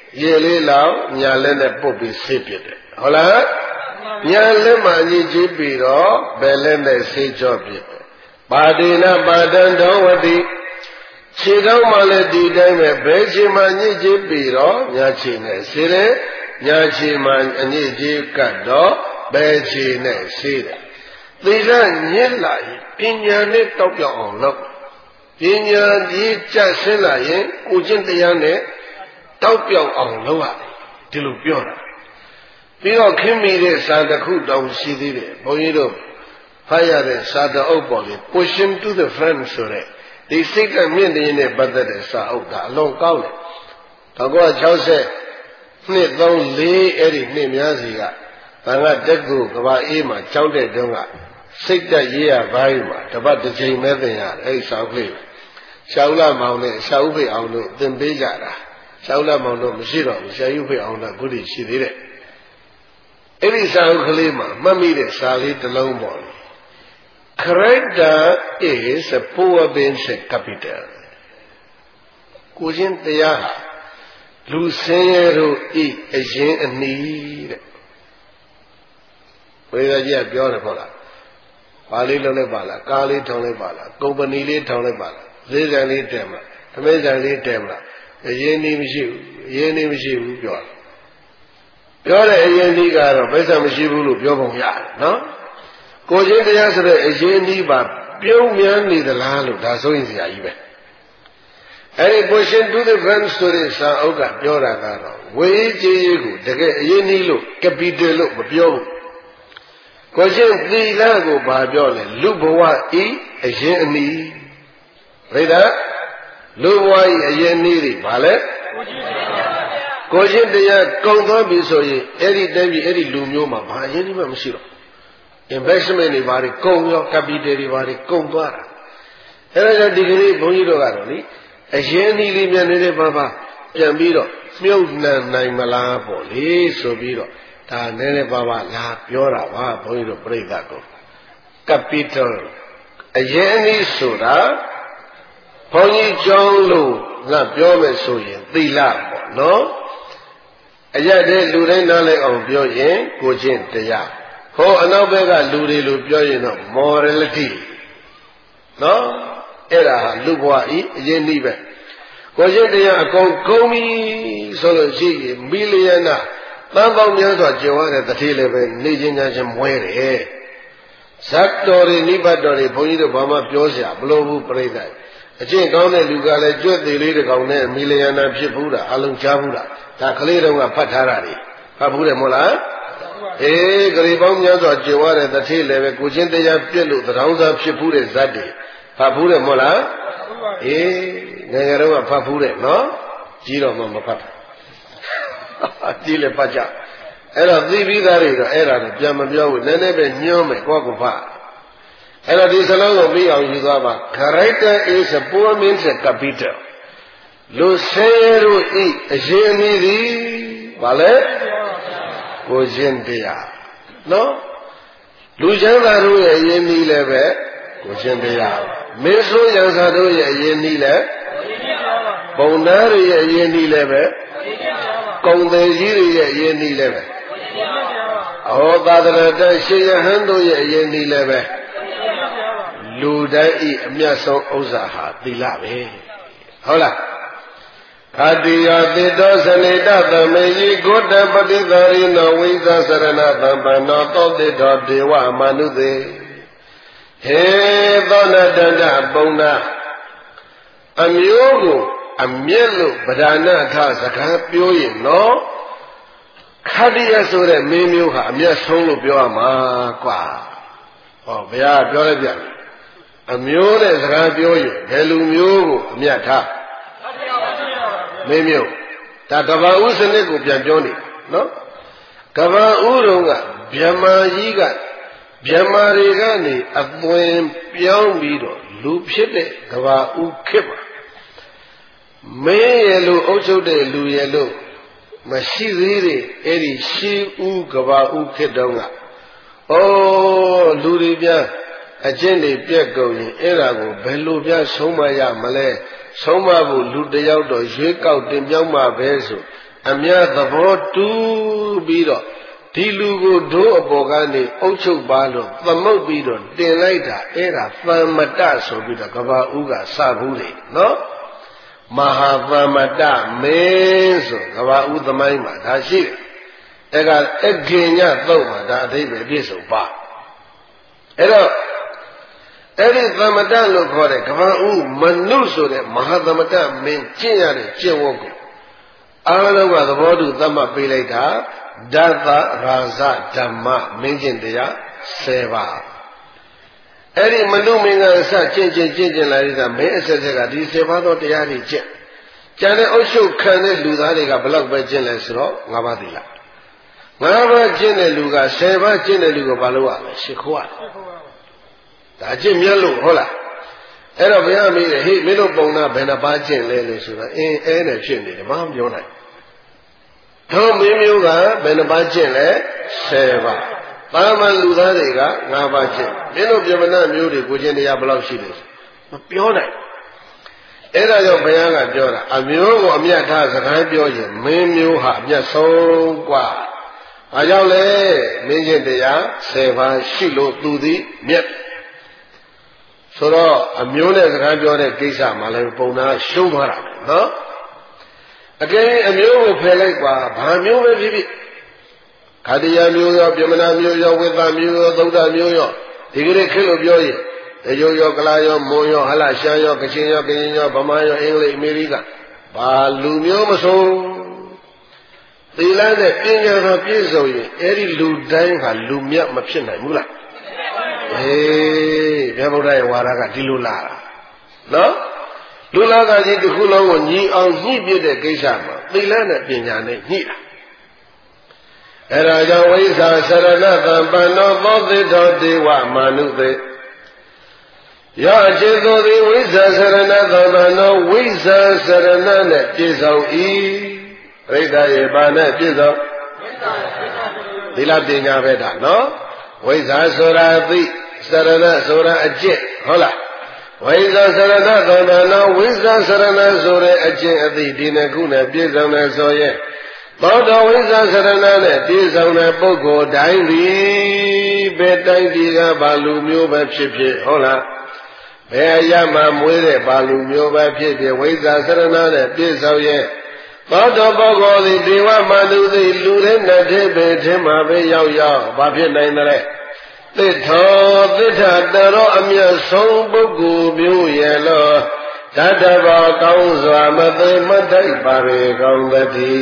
ရေလေးလောက်ညာလက်နဲ့ပုတ်ပြီးဆေးပြစ်တယ်ဟုတ်လားညာလက်မှာညစ်ကြေးပြီးတော့ဘယ်လက်နဲ့ဆေးကြောပြစ်တယ်ပါတိနာပါဒံတော်ဝတိခြေထောက်မှလည်းဒီတိုင်းပဲဘယ်ချိန်မှညစ်ကြေးပြီးတော့ညာခြေနဲ့ဆေးတယ်ညာခြေမှအညစ်ကြေးကတ်တော့ဘယ်ခြေနဲ့ဆေးတယ်သီလညစ်လာရင်ပညာနဲ့တောက်ပြောက်အောင်လုပ်ပညာကြီးကြက်ဆင်းလာရင်ကိုကျင့်တရားနဲ့တောက်ပြောက်အောင်လုပ်ရတယ်ဒီလိုပြောတာပြီးတော့ခင်းမိတဲ့စာတစ်ခုတောင်ရှိသေးတယ်ဘုန်းကြီးတို့ဖတ်ရတဲ့စာတအုပ်ပေါ်လေ Pushing to the Front ဆိုတဲ့ဒီစိတ်ကမြင့်နေတဲ့နဲ့ပတ်သက်တဲ့စာအုပ်ဒါအလွန်ကောင်းတယ်၁၉၆၀နှစ်သုံးလေးအဲ့ဒီနှစ်များစီကဘာကတက်ကူကဘာအေးမှာကြောက်တဲ့တုန်းကစိတ်တက်ရေးရပိုင်းမှာတပတ်တစ်ချိန်ပဲသင်ရတယ်အဲ့ဒီစာအုပ်လေးရှာဦးလာမောင်နဲ့ရှာဦးဖေအောင်တို့သင်ပေးကြတာရှာဦးလာမောင်တို့မရှိတော့ဘူးရှာဦးဖေအောင်တို့ခုတည်းရှိသေးတယ်အဲ့ဒီစာအုပ်ကလေးမှာမှတ်မိတဲ့စာလေးတစ်လုံးပေါ့ Character is a poor man's capital ကိုချင်းတရားဟာလူဆင်းရဲတို့ဤအရင်အနည်းတဲ့ဝိရကြီးကပြောတယ်ပေါ့လားပါလေးလုံးလိုက်ပါလားကားလေးထောင်လိုက်ပါလားကုမ္ပဏီလေးထောင်လိုက်ပါလားဈေးဆိုင်လေးတက်မလားသမီးဆိုင်လေးတက်မလားအရင်နည်းမရှိဘူးအရင်နည်းမရှိဘူးပြောတယ်ပြောတဲ့အရင်နည်းကတော့ဗိစ္ဆာမရှိဘူးလို့ပြောပုံရတယ်နော်ကိုချင်းတရားဆိုတဲ့အရင်နည်းပါပြုံးမြန်းနေသလားလို့ဒါဆိုရင်စရာကြီးပဲအဲ့ဒီ Pushing to the Front ဆိုတဲ့စာအုပ်ကပြောတာကတော့ဝေးကြေးကိုတကယ်အရင်နည်းလို့ capital လို့မပြောဘူးကိုချင်းသီလကိုဘာပြောလဲလူဘဝဤအရင်အနည်းဘိဒါလူဘဝဤအရင်နည်းတွေဘာလဲကိုချင်းတရားကုံသွားပြီဆိုရင်အဲ့ဒီတိုင်းပြည်အဲ့ဒီလူမျိုးမှာဘာအရင်နည်းမှမရှိတော့ investment တွေဘာတွေကုန်ရော capital တွေဘာတွေကုန်သွားတာအဲ့ဒါကြောင့်ဒီကနေ့ဘုန်းကြီးတို့ကတော့လေအရင်နည်းလေးမြန်နေတဲ့ဘာဘာပြန်ပြီးတော့မြုပ်နှံနိုင်မလားပေါ့လေဆိုပြီးတော့ဒါနည်းနည်းပါးပါးလာပြောတာပါဘုန်းကြီးတို့ပြိဿကို capital အရင်နည်းဆိုတာဘုန်းကြီးကျောင်းလို့ငါပြောမယ်ဆိုရင်သီလပေါ့နော်အရက်တဲ့လူတိုင်းနားလည်အောင်ပြောရင်ကိုချင်းတရားဟောအနောက်ဘက်ကလူတွေလို့ပြောရင်တော့ morality နော်အဲ့ဒါဟာလူဘဝဤအရင်နည်းပဲကိုချင်းတရားအကုန်ကုန်ပြီဆိုလို့ရှိရင်မီလီယံနာတန်ပေါင်းများစွာကျင်ဝတဲ့တတိလည်းပဲနေချင်းညာချင်းမွဲတယ်ဇတ်တော်တွေနိဗ္ဗာန်တော်တွေဘုန်းကြီးတို့ဘာမှပြောစရာမလိုဘူးပြိဿအကျင့်ကောင်းတဲ့လူကလည်းကြွက်သေးလေးတစ်ကောင်နဲ့မီလီယံနာဖြစ်ဘူးတာအလုံးချဘူးတာဒါကလေးတုန်းကဖတ်ထားတာတွေဖတ်ဘူးတယ်မဟုတ်လားအေးဂရီပေါင်းများစွာကျင်ဝတဲ့တတိလည်းပဲကိုချင်းတရားပြည့်လို့သံတော်စားဖြစ်ဘူးတဲ့ဇတ်တွေဖတ်ဘူးတယ်မဟုတ်လားအေးငယ်ငယ်တုန်းကဖတ်ဘူးတယ်နော်ကြီးတော့မှမဖတ်ဘူးအတိလည်းပတ်ကြအဲ့တော့သိပြီးသားတွေတော့အဲ့ဒါတော့ပြန်မပြောဘူးနည်းနည်းပဲညှိုးမယ်ကိုယ့်ကိုယ်ဖတ်အဲ့တော့ဒီစလုံးကိုပြီးအောင်ယူသွားပါ Character is a poor man's capital လူဆင်းရဲတို့ဤအရင်နည်းသည်ဘာလဲကိုချင်းတရားနော်လူချမ်းသာတို့ရဲ့အရင်နည်းလည်းပဲကိုချင်းတရားမင်းဆိုးရံစာတို့ရဲ့အရင်နည်းလည်းပုံသားတွေရဲ့အရင်နည်းလည်းပဲကုံတယ်ကြီးတွေရဲ့အရင်နည်းလည်းပဲအဟောသာသနာတရှင်ယဟန်တို့ရဲ့အရင်နည်းလည်းပဲလူတိုင်းဤအမြတ်ဆုံးဥစ္စာဟာသီလပဲဟုတ်လားခတိယတိတောစနေတသမေယိဂုတပတိသရိနောဝိသစရဏသံပန္နောသောတိတောဒေဝမနုသေဟေသောနတန္တပုံနာအမျိုးကိုအမြင့်လို့ဗဒနာထစကားပြောရင်နော်ခတ္တိယဆိုတဲ့မင်းမျိုးဟာအမျက်ဆုံးလို့ပြောရမှာကွာဟောဘုရားပြောလိုက်ပြန်အမျိုးနဲ့စကားပြောရင်ဘယ်လူမျိုးကိုအမျက်ထားမင်းမျိုးဒါကဘာဥစနစ်ကိုပြန်ပြောနေနော်ကဘာဥတော်ကဗျမကြီးကဗျမတွေကနေအသွင်ပြောင်းပြီးတော့လူဖြစ်တဲ့ကဘာဥခေတ်ပါမင်းရဲ့လူအုပ်ချုပ်တဲ့လူရဲ့လူမရှိသေးတဲ့အဲ့ဒီရှေးဥကဘာဥခေတ်တုန်းကဩလူတွေပြအကျင့်တွေပြက်ကုန်ရင်အဲ့ဒါကိုဘယ်လိုပြဆုံးမရမလဲဆုံးမဖို့လူတယောက်တော့ရွေးကောက်တင်ပြောင်းမှာပဲဆိုအမြတ်သဘောတူပြီးတော့ဒီလူကိုတို့အပေါ်ကနေအုပ်ချုပ်ပါလို့သမုတ်ပြီးတော့တင်လိုက်တာအဲ့ဒါသမ္မတဆိုပြီးတော့ကဘာဦးကစဘူးလေနော်မဟာသမ္မတမင်းဆိုကဘာဦးသမိုင်းမှာဒါရှိတယ်အဲ့ကအဂင်ညတော့မှာဒါအသေးပဲပြည့်စုံပါအဲ့တော့အဲ့ဒီသမ္မတလို့ခေါ်တဲ့ကဘာဦးမနုဆိုတဲ့မဟာသမ္မတမင်းကျင့်ရတဲ့ကျင့်ဝတ်ကိုအားလုံးကသဘောတူသတ်မှတ်ပေးလိုက်တာဓာတရာဇဓမ္မမင်းကျင့်တရားဆယ်ပါးအဲ့ဒီမနုမင်းကအစကျင့်ကျင့်ကျင့်ကျင့်လာတဲ့မင်းအဆက်ဆက်ကဒီဆယ်ပါးသောတရားတွေကျင့်ကျန်တဲ့အုပ်ချုပ်ခံတဲ့လူသားတွေကဘလောက်ပဲကျင့်လဲဆိုတော့ငါးပါးသီလငါးပါးကျင့်တဲ့လူကဆယ်ပါးကျင့်တဲ့လူကိုဘာလို့ရလဲရှစ်ခိုးရဒါကျင့်မြတ်လို့ဟုတ်လားအဲ့တော့ဘုရားမေးတယ်ဟေ့မင်းတို့ပုံနာဘယ်နှပါးကျင့်လဲလို့ဆိုတော့အင်းအဲနဲ့ဖြစ်နေတယ်ဘာမှမပြောနိုင်တို့မင်းမျိုးကဘယ်နှပါးကျင့်လဲဆယ်ပါးပါမန်လူသားတွေကငါးပါးကျင့်မင်းတို့ပြမနာမျိုးတွေကိုကျင့်တရားဘယ်လောက်ရှိလဲမပြောနိုင်အဲ့ဒါကြောင့်ဘုရားကပြောတာအမျိုးကိုအမြတ်ထားစကားပြောရင်မင်းမျိုးဟာအမြတ်ဆုံးกว่าဘာကြောင့်လဲမင်းကျင့်တရားဆယ်ပါးရှိလို့သူသည်မြတ်ဆိုတော့အမျိုးနဲ့စကားပြောတဲ့ကိစ္စမှလည်းပုံနာရှုံးသွားတာပဲနော်အကယ်အမျိုးကိုဖယ်လိုက်ပါဘာမျိုးပဲဖြစ်ဖြစ်ခါတရားမျိုးရောပြမနာမျိုးရောဝိသမျိုးရောသုဒ္ဓမျိုးရောဒီကလေးခက်လို့ပြောရင်တရိုးရောကလာရောမွန်ရောဟလာရှမ်းရောကချင်ရောကရင်ရောဗမာရောအင်္ဂလိပ်အမေရိကဘာလူမျိုးမဆိုသီလနဲ့ပညာတော်ပြည့်စုံရင်အဲ့ဒီလူတိုင်းဟာလူမြတ်မဖြစ်နိုင်ဘူးလားအေးဘုရားဗုဒ္ဓရဲ့ဝါဒကဒီလိုလာတာနော်လူလောကကြီးတစ်ခုလုံးကိုညီအောင်ညှိပြတဲ့ကိစ္စမှာသီလနဲ့ပညာနဲ့ညှိတာအဲ့ဒါကြောင့်ဝိဇ္ဇာစရဏသံပန္နောသောတိတောဒေဝမာနုသေယောအချေသောသည်ဝိဇ္ဇာစရဏသံပန္နောဝိဇ္ဇာစရဏနဲ့ပြည့်စုံ၏ပြိဋ္ဌာယေပါနဲ့ပြည့်စုံသီလပညာပဲဒါနော်ဝိဇ္ဇာဆိုတာသိစရဏဆိုတာအကျင့်ဟုတ်လားဝိဇ္ဇာစရဏသံဃာနောဝိဇ္ဇာစရဏဆိုတဲ့အကျင့်အသိဒီနှစ်ခုနဲ့ပြည့်စုံတယ်ဆိုရင်သောတော်ဝိဇ္ဇာစရဏနဲ့ပြည့်စုံတဲ့ပုဂ္ဂိုလ်တိုင်းသည်ဘယ်တိုင်းဒီကဘာလူမျိုးပဲဖြစ်ဖြစ်ဟုတ်လားဘယ်အရာမှမွေးတဲ့ဘာလူမျိုးပဲဖြစ်ဖြစ်ဝိဇ္ဇာစရဏနဲ့ပြည့်စုံရဲ့သောတော်ပုဂ္ဂိုလ်သည်ဒေဝမလူသည်လူတဲ့နတ်တဲ့ပဲထင်မှာပဲရောက်ရောက်ဘာဖြစ်နိုင်တယ်သစ္ထောသစ္ထတရောအမြတ်ဆုံးပုဂ္ဂိုလ်မျိုးရဲ့လောဓာတဘောကောင်းစွာမသိမထိုက်ပါရေကောင်းသတိ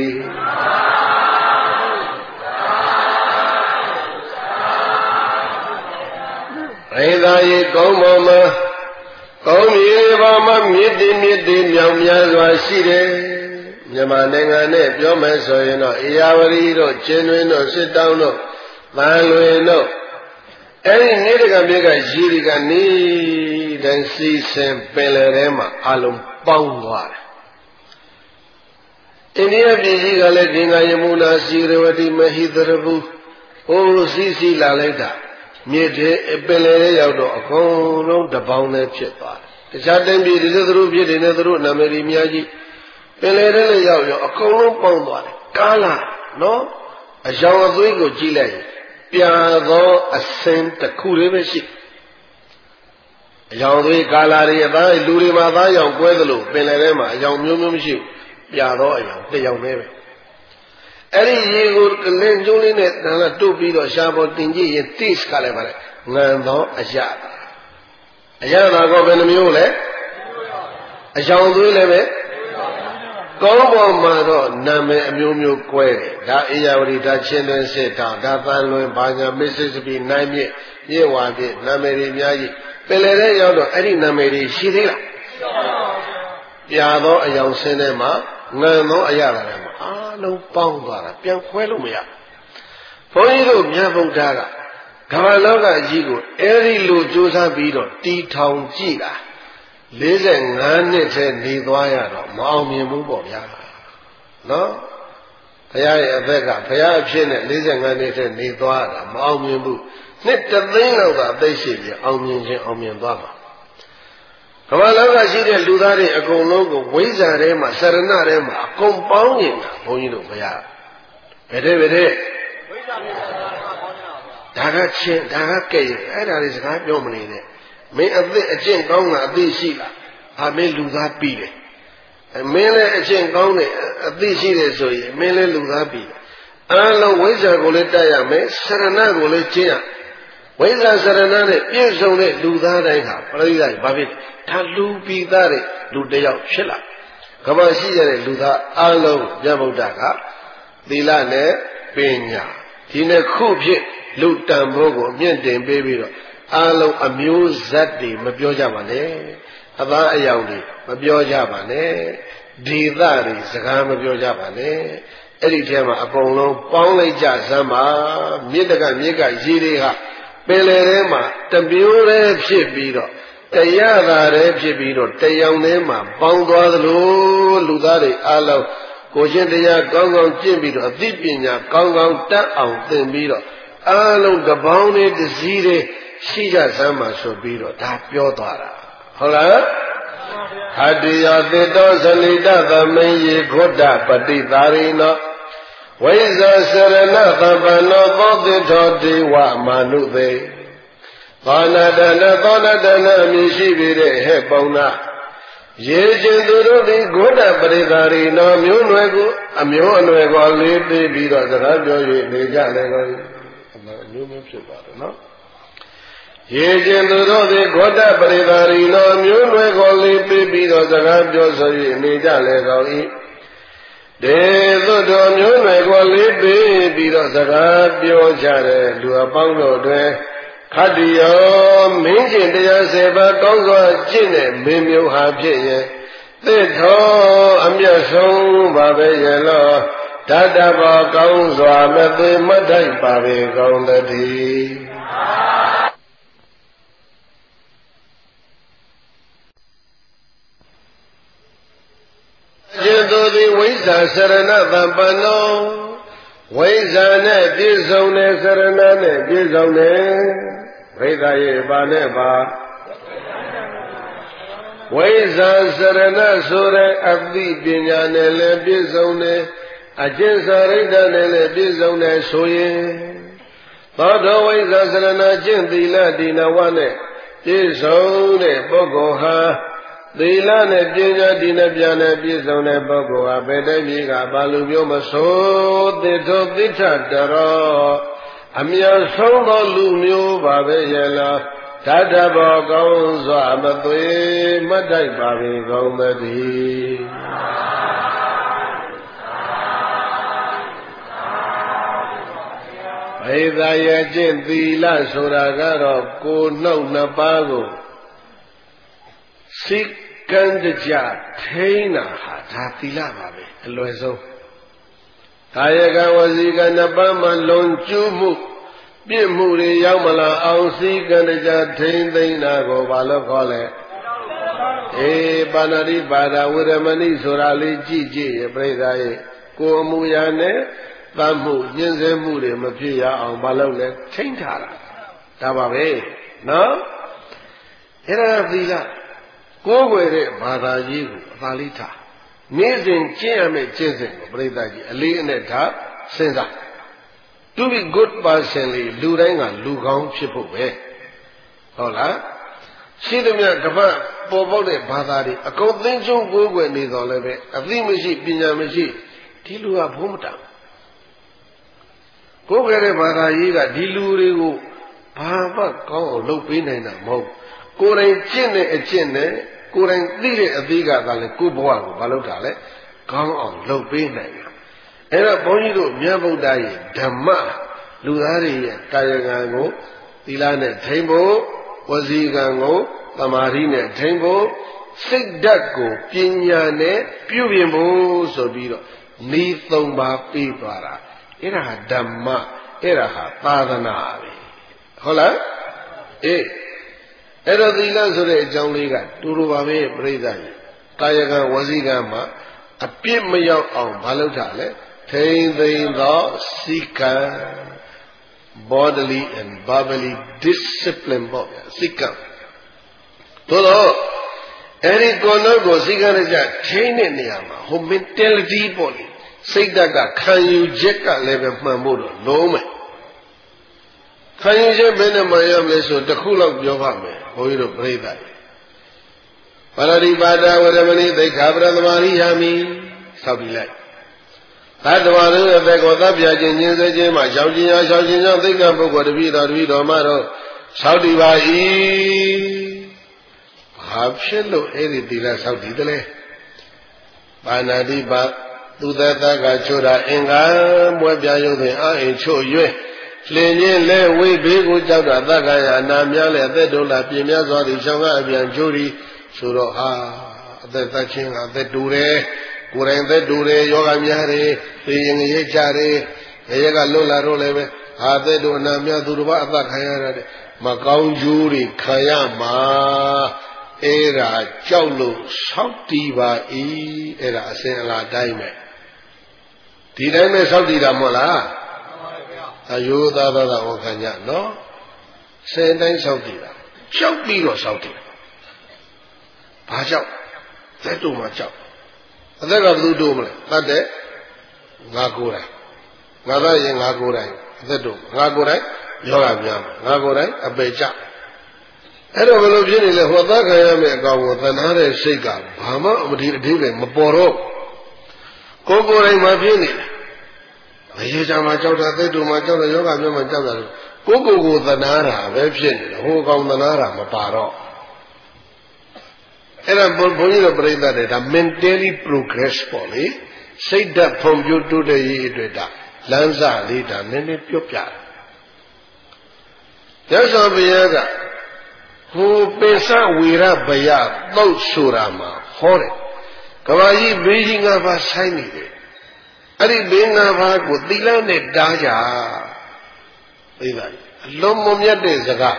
ရိသာယေကုံးပေါ်မှာကုံးမြေပေါ်မှာမြစ်တင်မြစ်တင်မြောင်များစွာရှိတယ်မြန်မာနိုင်ငံနဲ့ပြောမယ်ဆိုရင်တော့အေရဝတီတို့ချင်းတွင်တို့စစ်တောင်းတို့သံလွင်တို့အဲ့ဒီနေတကမြေကရေဒီကနေတိုင်းစီစင်ပင်လယ်ထဲမှာအလုံးပေါင်းသွားတယ်အိန္ဒိယပြည်ကြီးကလည်းဂင်္ဂါယမုနာစီရဝတီမဟိသရဘူးဟိုစီစီလာလိုက်တာမြေထဲပင်လယ်ထဲရောက်တော့အကုန်လုံးတပေါင်းနဲ့ဖြစ်သွားတယ်တခြားတိုင်းပြည်တွေလည်းသူတို့ပြည်တွေနဲ့သူတို့နာမည်ကြီးများကြီးပင်လယ်ထဲလည်းရောက်ရောအကုန်လုံးပေါင်းသွားတယ်ကားလာနော်အယောင်အသွေးကိုကြည့်လိုက်ရင်ပြာသောအစင်းတစ်ခုလေးပဲရှိအယောင်သွေးကာလာတွေအသားလူတွေမှာသားရောင်ကွဲသလိုပင်လယ်ထဲမှာအယောင်မျိုးမျိုးမရှိဘူးပြာသောအယောင်တစ်ယောင်ပဲပဲအဲ့ဒီရေကိုလင်းကျုံးလေးနဲ့ဒါကတုတ်ပြီးတော့ရှားပေါ်တင်ကြည့်ရင် taste ကလည်းပါလေငံသောအရာအရာသာကောဘယ်နှမျိုးလဲအယောင်သွေးလည်းပဲကောင်းပေါ်မှာတော့နာမည်အမျိုးမျိုးကွဲတယ်ဒါအေယဝတီဒါချင်းတွင်စစ်တောင်ဒါသံလွင်ဘာညာမစ္စစပီနိုင်မြစ်မြေဝါပြည့်နာမည်တွေအများကြီးပင်လယ်ထဲရောက်တော့အဲ့ဒီနာမည်တွေရှိသေးလားပြာသောအယောင်ဆင်းထဲမှာငံသောအရာတွေမှာအားလုံးပေါင်းသွားတာပြန်ခွဲလို့မရဘုန်းကြီးတို့မြတ်ဗုဒ္ဓကကမ္ဘာလောကကြီးကိုအဲ့ဒီလိုကြိုးစားပြီးတော့တီထောင်ကြည့်တာလေးဆယ်ငါးနှစ်ထဲနေသွားရတော့မအောင်မြင်ဘူးပေါ့ဗျာနော်ဘုရားရဲ့အသက်ကဘုရားအဖြစ်နဲ့လေးဆယ်ငါးနှစ်ထဲနေသွားတာမအောင်မြင်ဘူးနှစ်တသိန်းလောက်ကအသိရှိပြီးအောင်မြင်ခြင်းအောင်မြင်သွားမှာကမ္ဘာလောကရှိတဲ့လူသားတွေအကုန်လုံးကိုဝိဇ္ဇာထဲမှာစရဏထဲမှာအကုန်ပေါင်းနေတာဘုန်းကြီးတို့မရဘယ်တဲ့ဘယ်တဲ့ဝိဇ္ဇာဒါကချင်းဒါကကဲ့ရဲ့အဲ့ဒါတွေစကားပြောမနေနဲ့မင်းအသက်အကျင့်ကောင်းတာအသိရှိလားဟာမင်းလူသားပြီးတယ်မင်းလည်းအကျင့်ကောင်းတယ်အသိရှိတယ်ဆိုရင်မင်းလည်းလူသားပြီးတယ်အားလုံးဝိဇ္ဇာကိုလည်းတတ်ရမယ်စရဏကိုလည်းကျင့်ရဝိဇ္ဇာစရဏနဲ့ပြည့်စုံတဲ့လူသားတိုင်းဟာပရိသတ်ဘာဖြစ်ဒါလူပြီးသားတဲ့လူတစ်ယောက်ဖြစ်လာကမ္ဘာရှိရတဲ့လူသားအားလုံးမြတ်ဗုဒ္ဓကသီလနဲ့ပညာဒီနှစ်ခုဖြင့်လူတန်ဖိုးကိုအမြင့်တင်ပေးပြီးတော့အားလုံးအမျိုးဇတ်တွေမပြောကြပါနဲ့အသားအယောင်တွေမပြောကြပါနဲ့ဒေသတွေစကားမပြောကြပါနဲ့အဲ့ဒီထဲမှာအကုန်လုံးပေါင်းလိုက်ကြစမ်းပါမြစ်တကမြစ်ကရေတွေကပင်လယ်ထဲမှာတမျိုးတည်းဖြစ်ပြီးတော့တရားသာတည်းဖြစ်ပြီးတော့တရားထဲမှာပေါင်းသွားသလိုလူသားတွေအားလုံးကိုရှင်တရားကောင်းကောင်းကျင့်ပြီးတော့အသိပညာကောင်းကောင်းတတ်အောင်သင်ပြီးတော့အားလုံးတပေါင်းနဲ့တစည်းတည်းရှိကြစမ်းပါဆိုပြီးတော့ဒါပြောသွားတာဟုတ်လားဟတ္တိယသေတောဇလိတသမိန်ယေခောတပတိသာရိနောဝိဇ္ဇာစရဏသဗ္ဗနောသောတိထောဒေဝမာနုသေသောနတနသောနတနအမည်ရှိပေတဲ့ဟဲ့ပေါင်းနာရေခြင်းသူတို့သည်ဂောတပရိသာရိနောမျိုးနွယ်ကိုအမျိုးအနွယ်ကိုလေးပေးပြီးတော့စကားပြော၍နေကြလေကုန်အမျိုးမျိုးဖြစ်ပါတယ်နော်ရေခြင်းသူတို့သည်ဂောတပရိသာရိနောမျိုးနွယ်ကိုလေးပေးပြီးတော့စကားပြောဆို၍နေကြလေကုန်၏ဒေသုတော်မျိုးနွယ်ကိုလေးပေးပြီးတော့စကားပြောကြတဲ့လူအပေါင်းတို့တွင်ခတ္တိယောမင်းကျင်တရားစေပါကောင်းစွာကျင့်တဲ့မင်းမျိုးဟာဖြစ်ရဲ့သစ်ထောအမျက်ဆုံးပါပဲရဲ့လောဓာတဘောကောင်းစွာမသိမထိုက်ပါပဲကောင်းတည်းကျေသူသည်ဝိဇ္ဇာစရဏသဗ္ဗနောဝိဇ္ဇာနဲ့ပြည့်စုံတဲ့စရဏနဲ့ပြည့်စုံတဲ့ဝိဇ္ဇာရဲ့ပါနဲ့ပါဝိဇ္ဇာစရဏဆိုတဲ့အသိပညာနဲ့လည်းပြည့်စုံတယ်အကျင့်စာရိတ္တနဲ့လည်းပြည့်စုံတယ်ဆိုရင်သောတော်ဝိဇ္ဇာစရဏကျင့်သီလဒီနဝနဲ့ပြည့်စုံတဲ့ပုဂ္ဂိုလ်ဟာသီလနဲ့ပညာဒီနပြနဲ့ပြည့်စုံတဲ့ပုဂ္ဂိုလ်ဟာဘယ်တည်းကြီးကဘာလူမျိုးမဆိုသစ်ထိုသစ္ထတရောအမြတ်ဆုံးသောလူမျိုးပါပဲရဲ့လားဓာတဘောကောင်းစွာမသွေမတိုက်ပါပေကောင်းသတည်းဘိသာရဲ့ကျင့်သီလဆိုတာကတော့ကိုယ်နှုတ်နှစ်ပါးကိုစိတ်ကံတကြထိန်းတာဟာဒါသီလပါပဲအလွယ်ဆုံးကာယကဝစီကနှစ်ပါးမှာလွန်ကျူးမှုပြစ်မှုတွေရောက်မလာအောင်စိတ်ကံတကြထိန်းသိမ်းတာကိုဘာလို့ခေါ်လဲအေးပါဏာတိပါဒဝေရမဏိဆိုတာလေးကြည့်ကြည့်ရပြိဿရဲ့ကိုယ်အမှုရာနဲ့သတ်မှုညှင်းဆဲမှုတွေမဖြစ်ရအောင်ဘာလို့လဲထိန်းထားတာဒါပါပဲနော်အဲ့ဒါသီလကိုယ်ွယ်တဲ့ဘာသာကြီးကိုအသာလေးထားနေ့စဉ်ကျင့်ရမယ့်ကျင့်စဉ်ကိုပြိဿကြီးအလေးအနက်ထားစဉ်းစား to be good person လေလူတိုင်းကလူကောင်းဖြစ်ဖို့ပဲဟုတ်လားရှိသမျှကမ္ဘာပေါ်ပေါက်တဲ့ဘာသာတွေအကုန်သိချုံကိုယ်ွယ်နေတော်လည်းပဲအသိမရှိပညာမရှိဒီလူကဘုံမတန်ကိုယ်ွယ်တဲ့ဘာသာကြီးကဒီလူတွေကိုဘာမှကောင်းအောင်လုပ်ပေးနိုင်တာမဟုတ်ကိုယ်တိုင်ကျင့်တဲ့အကျင့်နဲ့ကိုယ်တိုင်သိတဲ့အသေးကသာလေကိုယ်ဘဝကိုမလုပ်တာလေကောင်းအောင်လုပ်ပေးနိုင်တယ်အဲ့တော့ဘုန်းကြီးတို့မြတ်ဗုဒ္ဓရဲ့ဓမ္မလူသားတွေရဲ့ကာယကံကိုသီလနဲ့ထိန်းဖို့ဝစီကံကိုသမာဓိနဲ့ထိန်းဖို့စိတ်ဓာတ်ကိုပညာနဲ့ပြုပြင်ဖို့ဆိုပြီးတော့ဤသုံးပါးပြီးသွားတာအဲ့ဒါဟာဓမ္မအဲ့ဒါဟာသာသနာပဲဟုတ်လားအေးအဲ့တော့သီလဆိုတဲ့အကြောင်းလေးကတူတူပါပဲပြိဿကြီးကာယကံဝစီကံမှာအပြစ်မရောက်အောင်မလုပ်တာလေထိမ့်သိမ်းသောစိကံ bodily and verbally discipline ပေါ့ဗျာစိကံသို့တော့အဲဒီကိုယ်လုံးကိုစိတ်ကလည်းကြထိန်းတဲ့နေရာမှာဟို mentality ပေါ့လေစိတ်ဓာတ်ကခံယူချက်ကလည်းပဲမှန်ဖို့တော့လုံးမယ်ခံယူချက်ဘယ်နဲ့မှရမလဲဆိုတခုလောက်ပြောပါမယ်ဘုန်းကြီးတို့ပြိဿတွေပါဠိပါဒဝရမဏိသိက္ခာပရသမารိယာမိဆောက်ပြီးလိုက်သတ္တဝါတို့ရဲ့သက်ကိုသတ်ပြခြင်းခြင်းစေခြင်းမှာရှောင်ခြင်းအားရှောင်ခြင်းကြောင့်သိက္ခာပုဂ္ဂိုလ်တပည့်တော်တပည့်တော်မှတော့ဆောက်တည်ပါ၏ဘာဖြစ်လို့အဲ့ဒီသီလဆောက်တည်တယ်လဲပါဏာတိပါသူသတ္တကချိုးတာအင်္ဂါပွဲပြရုပ်တွင်အာအိမ်ချို့၍လင်းချင်းလဲဝိဘေးကိုကြောက်တာသက္ကာယနာများလဲအသက်တုံးလာပြင်းများစွာသည်ရှောင်းကအပြန်ချိုးသည်ဆိုတော့ဟာအသက်သက်ချင်းကအသက်တူတယ်ကိုယ်တိုင်သက်တူတယ်ယောဂများတယ်သိရင်ရိတ်ကြတယ်ရေကလွတ်လာတော့လည်းပဲဟာသက်တူအနာများသူတစ်ပါးအသက်ခံရတာတဲ့မကောင်းကျိုးတွေခံရမှာအဲ့ဒါကြောက်လို့ဆောက်တည်ပါ၏အဲ့ဒါအစဉ်အလာတိုင်းပဲဒီတိုင်းပဲဆောက်တည်တာမဟုတ်လားအယုသာသာသာဟောခံကြနော်စင်တိုင်းဆောက်တည်တာကြောက်ပြီးတော့ဆောက်တည်ဘာကြောက်သက်တူမှကြောက်အသက်ကဘယ်သူတိုးမလဲတတ်တဲ့ငါကိုယ်တိုင်ငါသားရင်ငါကိုယ်တိုင်အသက်တူငါကိုယ်တိုင်ယောဂများငါကိုယ်တိုင်အပေကြအဲ့တော့ဘယ်လိုဖြစ်နေလဲဟောသားခံရမယ့်အကောင်ကိုသနာတဲ့စိတ်ကဘာမှအမဒီအဓိပ္ပာယ်မပေါ်တော့ကိုယ်ကိုယ်တိုင်မှဖြစ်နေတယ်မရေချာမှာကြောက်တာသက်တူမှာကြောက်တယ်ယောဂများမှာကြောက်တာကိုယ်ကိုယ်ကိုသနာတာပဲဖြစ်နေတယ်ဟိုကောင်သနာတာမပါတော့အဲ့ဒါဘုန်းကြီးတို့ပြိဿတဲ့ဒါ mentally progress ပေါ့လေစိတ်ဓာတ်ဖွံ့ဖြိုးတိုးတက်ရေးအတွက်ဒါလမ်းစာလေးဒါနည်းနည်းပြောပြတယ်ရသော်ဘုရားကဟိုပိစဝေရဘယသုတ်ဆိုတာမှာဟောတယ်ကဘာကြီးဘေးကြီးငါးပါးဆိုင်နေတယ်အဲ့ဒီဘေးငါးပါးကိုသီလနဲ့တားကြသိပါ့အလုံးမမြတ်တဲ့စကား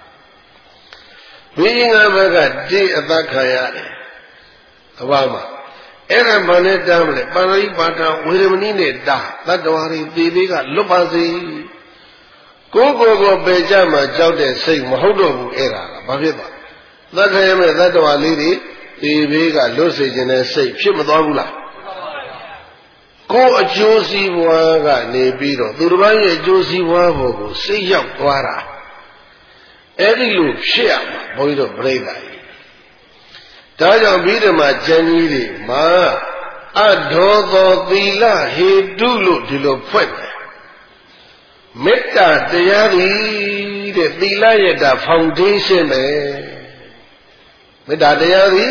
ဘေးကြီးငါးပါးကတိအသက်ခံရတယ်ကဘာမှာအဲ့ဒါမှလည်းတားမလဲပါဠိပါဠိဝေရမဏိနဲ့တားတတ္တဝါတွေသေသေးကလွတ်ပါစေကိုယ်ကိုယ်ကိုပယ်ကြမှာကြောက်တဲ့စိတ်မဟုတ်တော့ဘူးအဲ့ဒါကဘာဖြစ်ပါသတ်ခရမဲ့သတ္တဝါလေးတွေသေသေးကလွတ်စေခြင်းနဲ့စိတ်ဖြစ်မသွားဘူးလားကိုယ်အကျိုးစီးပွားကနေပြီးတော့သူတစ်ပါးရဲ့အကျိုးစီးပွားပေါ်ကိုစိတ်ရောက်သွားတာအဲ့ဒီလိုဖြစ်ရမှာဘုန်းကြီးတို့ပြိဿကြီးဒါကြောင့်ပြီးတော့မှကျမ်းကြီးတွေမှာအဒေါသောသီလဟေတုလို့ဒီလိုဖွင့်တယ်မေတ္တာတရားသည်တဲ့သီလရဲ့တာ foundation ပဲမေတ္တာတရားသည်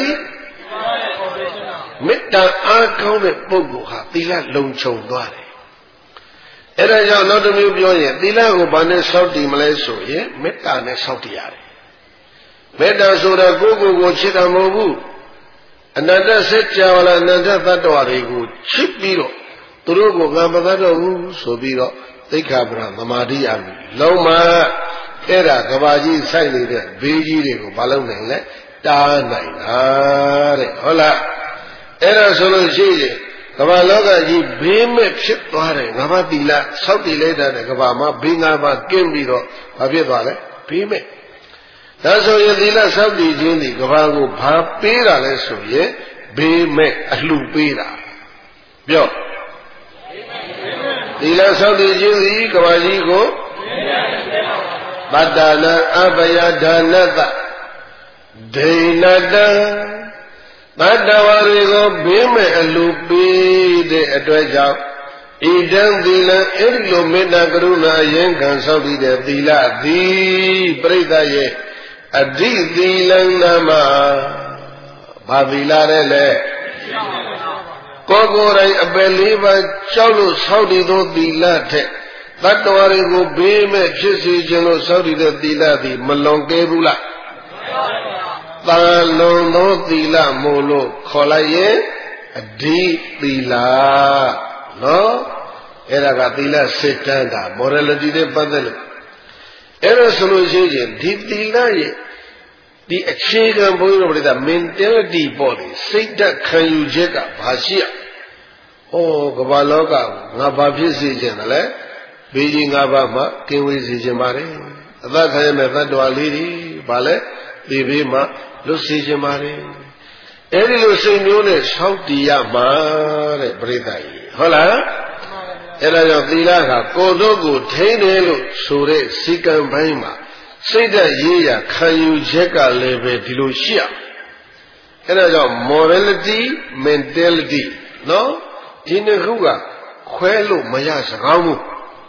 မေတ္တာအားကောင်းတဲ့ပုဂ္ဂိုလ်ဟာသီလလုံခြုံသွားတယ်အဲ့ဒါကြောင့်နောက်တစ်မျိုးပြောရင်သီလကိုဘာနဲ့စောင့်တည်မလဲဆိုရင်မေတ္တာနဲ့စောင့်တည်ရတယ်မေတ္တာဆိုတာကိုယ့်ကိုယ်ကိုချစ်တာမဟုတ်ဘူးအနတ္တစัจ java လာအနတ္တသတ္တဝါတွေကိုချစ်ပြီးတော့သူတို့ကိုငါမသတ်တော့ဘူးဆိုပြီးတော့သိက္ခာပဒသမာဓိအမိလုံးမအဲ့ဒါကဘာကြီးဆိုင်နေတဲ့ဘေးကြီးတွေကိုမလုပ်နိုင်လဲတားနိုင်တာတဲ့ဟုတ်လားအဲ့ဒါဆိုလို့ရှိရင်ကဘာလောကကြီးဘေးမဲ့ဖြစ်သွားတယ်ငါးပါးသီလစောင့်တည်လိုက်တဲ့ကဘာမှာဘေးငါးပါးကင်းပြီးတော့ဘာဖြစ်သွားလဲဘေးမဲ့ဒါဆိုရင်သီလစောင့်တည်ခြင်းဒီကဘာကိုဘာပေးတာလဲဆိုရင်ဘေးမဲ့အလှပေးတာပြောသီလစောင့်တည်ခြင်းဒီကဘာကြီးကိုပတ္တနာအဘယဒါနတဒိဏတံတတ္တဝါတွေကိုဘေးမဲ့အလှပေးတဲ့အတွက်ကြောင့်ဣဒံသီလံအဲ့ဒီလိုမေတ္တာကရုဏာရင်ခံစောင့်တည်တဲ့သီလသည်ပြိဿရဲ့အဓိသီလံနာမဘာသီလလဲလေကိုယ်ကိုယ်တိုင်အပယ်လေးပါးကြောက်လို့ဆောက်တည်သောသီလထက်တတ္တဝါတွေကိုဘေးမဲ့ဖြစ်စေခြင်းလို့ဆောက်တည်တဲ့သီလသည်မလွန်ကဲဘူးလားသာလွန်သောသီလမို့လို့ခေါ်လိုက်ရင်အဓိသီလနော်အဲ့ဒါကသီလစိတ်တန်းတာ morality နဲ့ပတ်သက်လို့အဲ့ဒါဆိုလို့ရှိရင်ဒီသီလရဲ့ဒီအခြေခံဘုန်းကြီးတို့ပြတာ mentality ပေါ့လေစိတ်ဓာတ်ခံယူချက်ကဘာရှိရဩကမ္ဘာလောကငါဘာဖြစ်စေခြင်းလဲဘေးကြီးငါးပါးမှကင်းဝေးစေခြင်းပါတယ်အသက်ခံရမယ့်သတ္တဝါလေးတွေဘာလဲဒီဘေးမှာလွတ်စေခြင်းပါတယ်အဲ့ဒီလိုစိတ်မျိုးနဲ့ဆောက်တည်ရမှာတဲ့ပရိသတ်ကြီးဟုတ်လားအဲ့ဒါကြောင့်သီလကကိုယ်တို့ကိုထိန်းတယ်လို့ဆိုတဲ့စီကံပိုင်းမှာစိတ်ဓာတ်ရေးရခံယူချက်ကလည်းပဲဒီလိုရှိရအဲ့ဒါကြောင့် morality mentality နော်ဒီနှစ်ခုကခွဲလို့မရစကားဘူး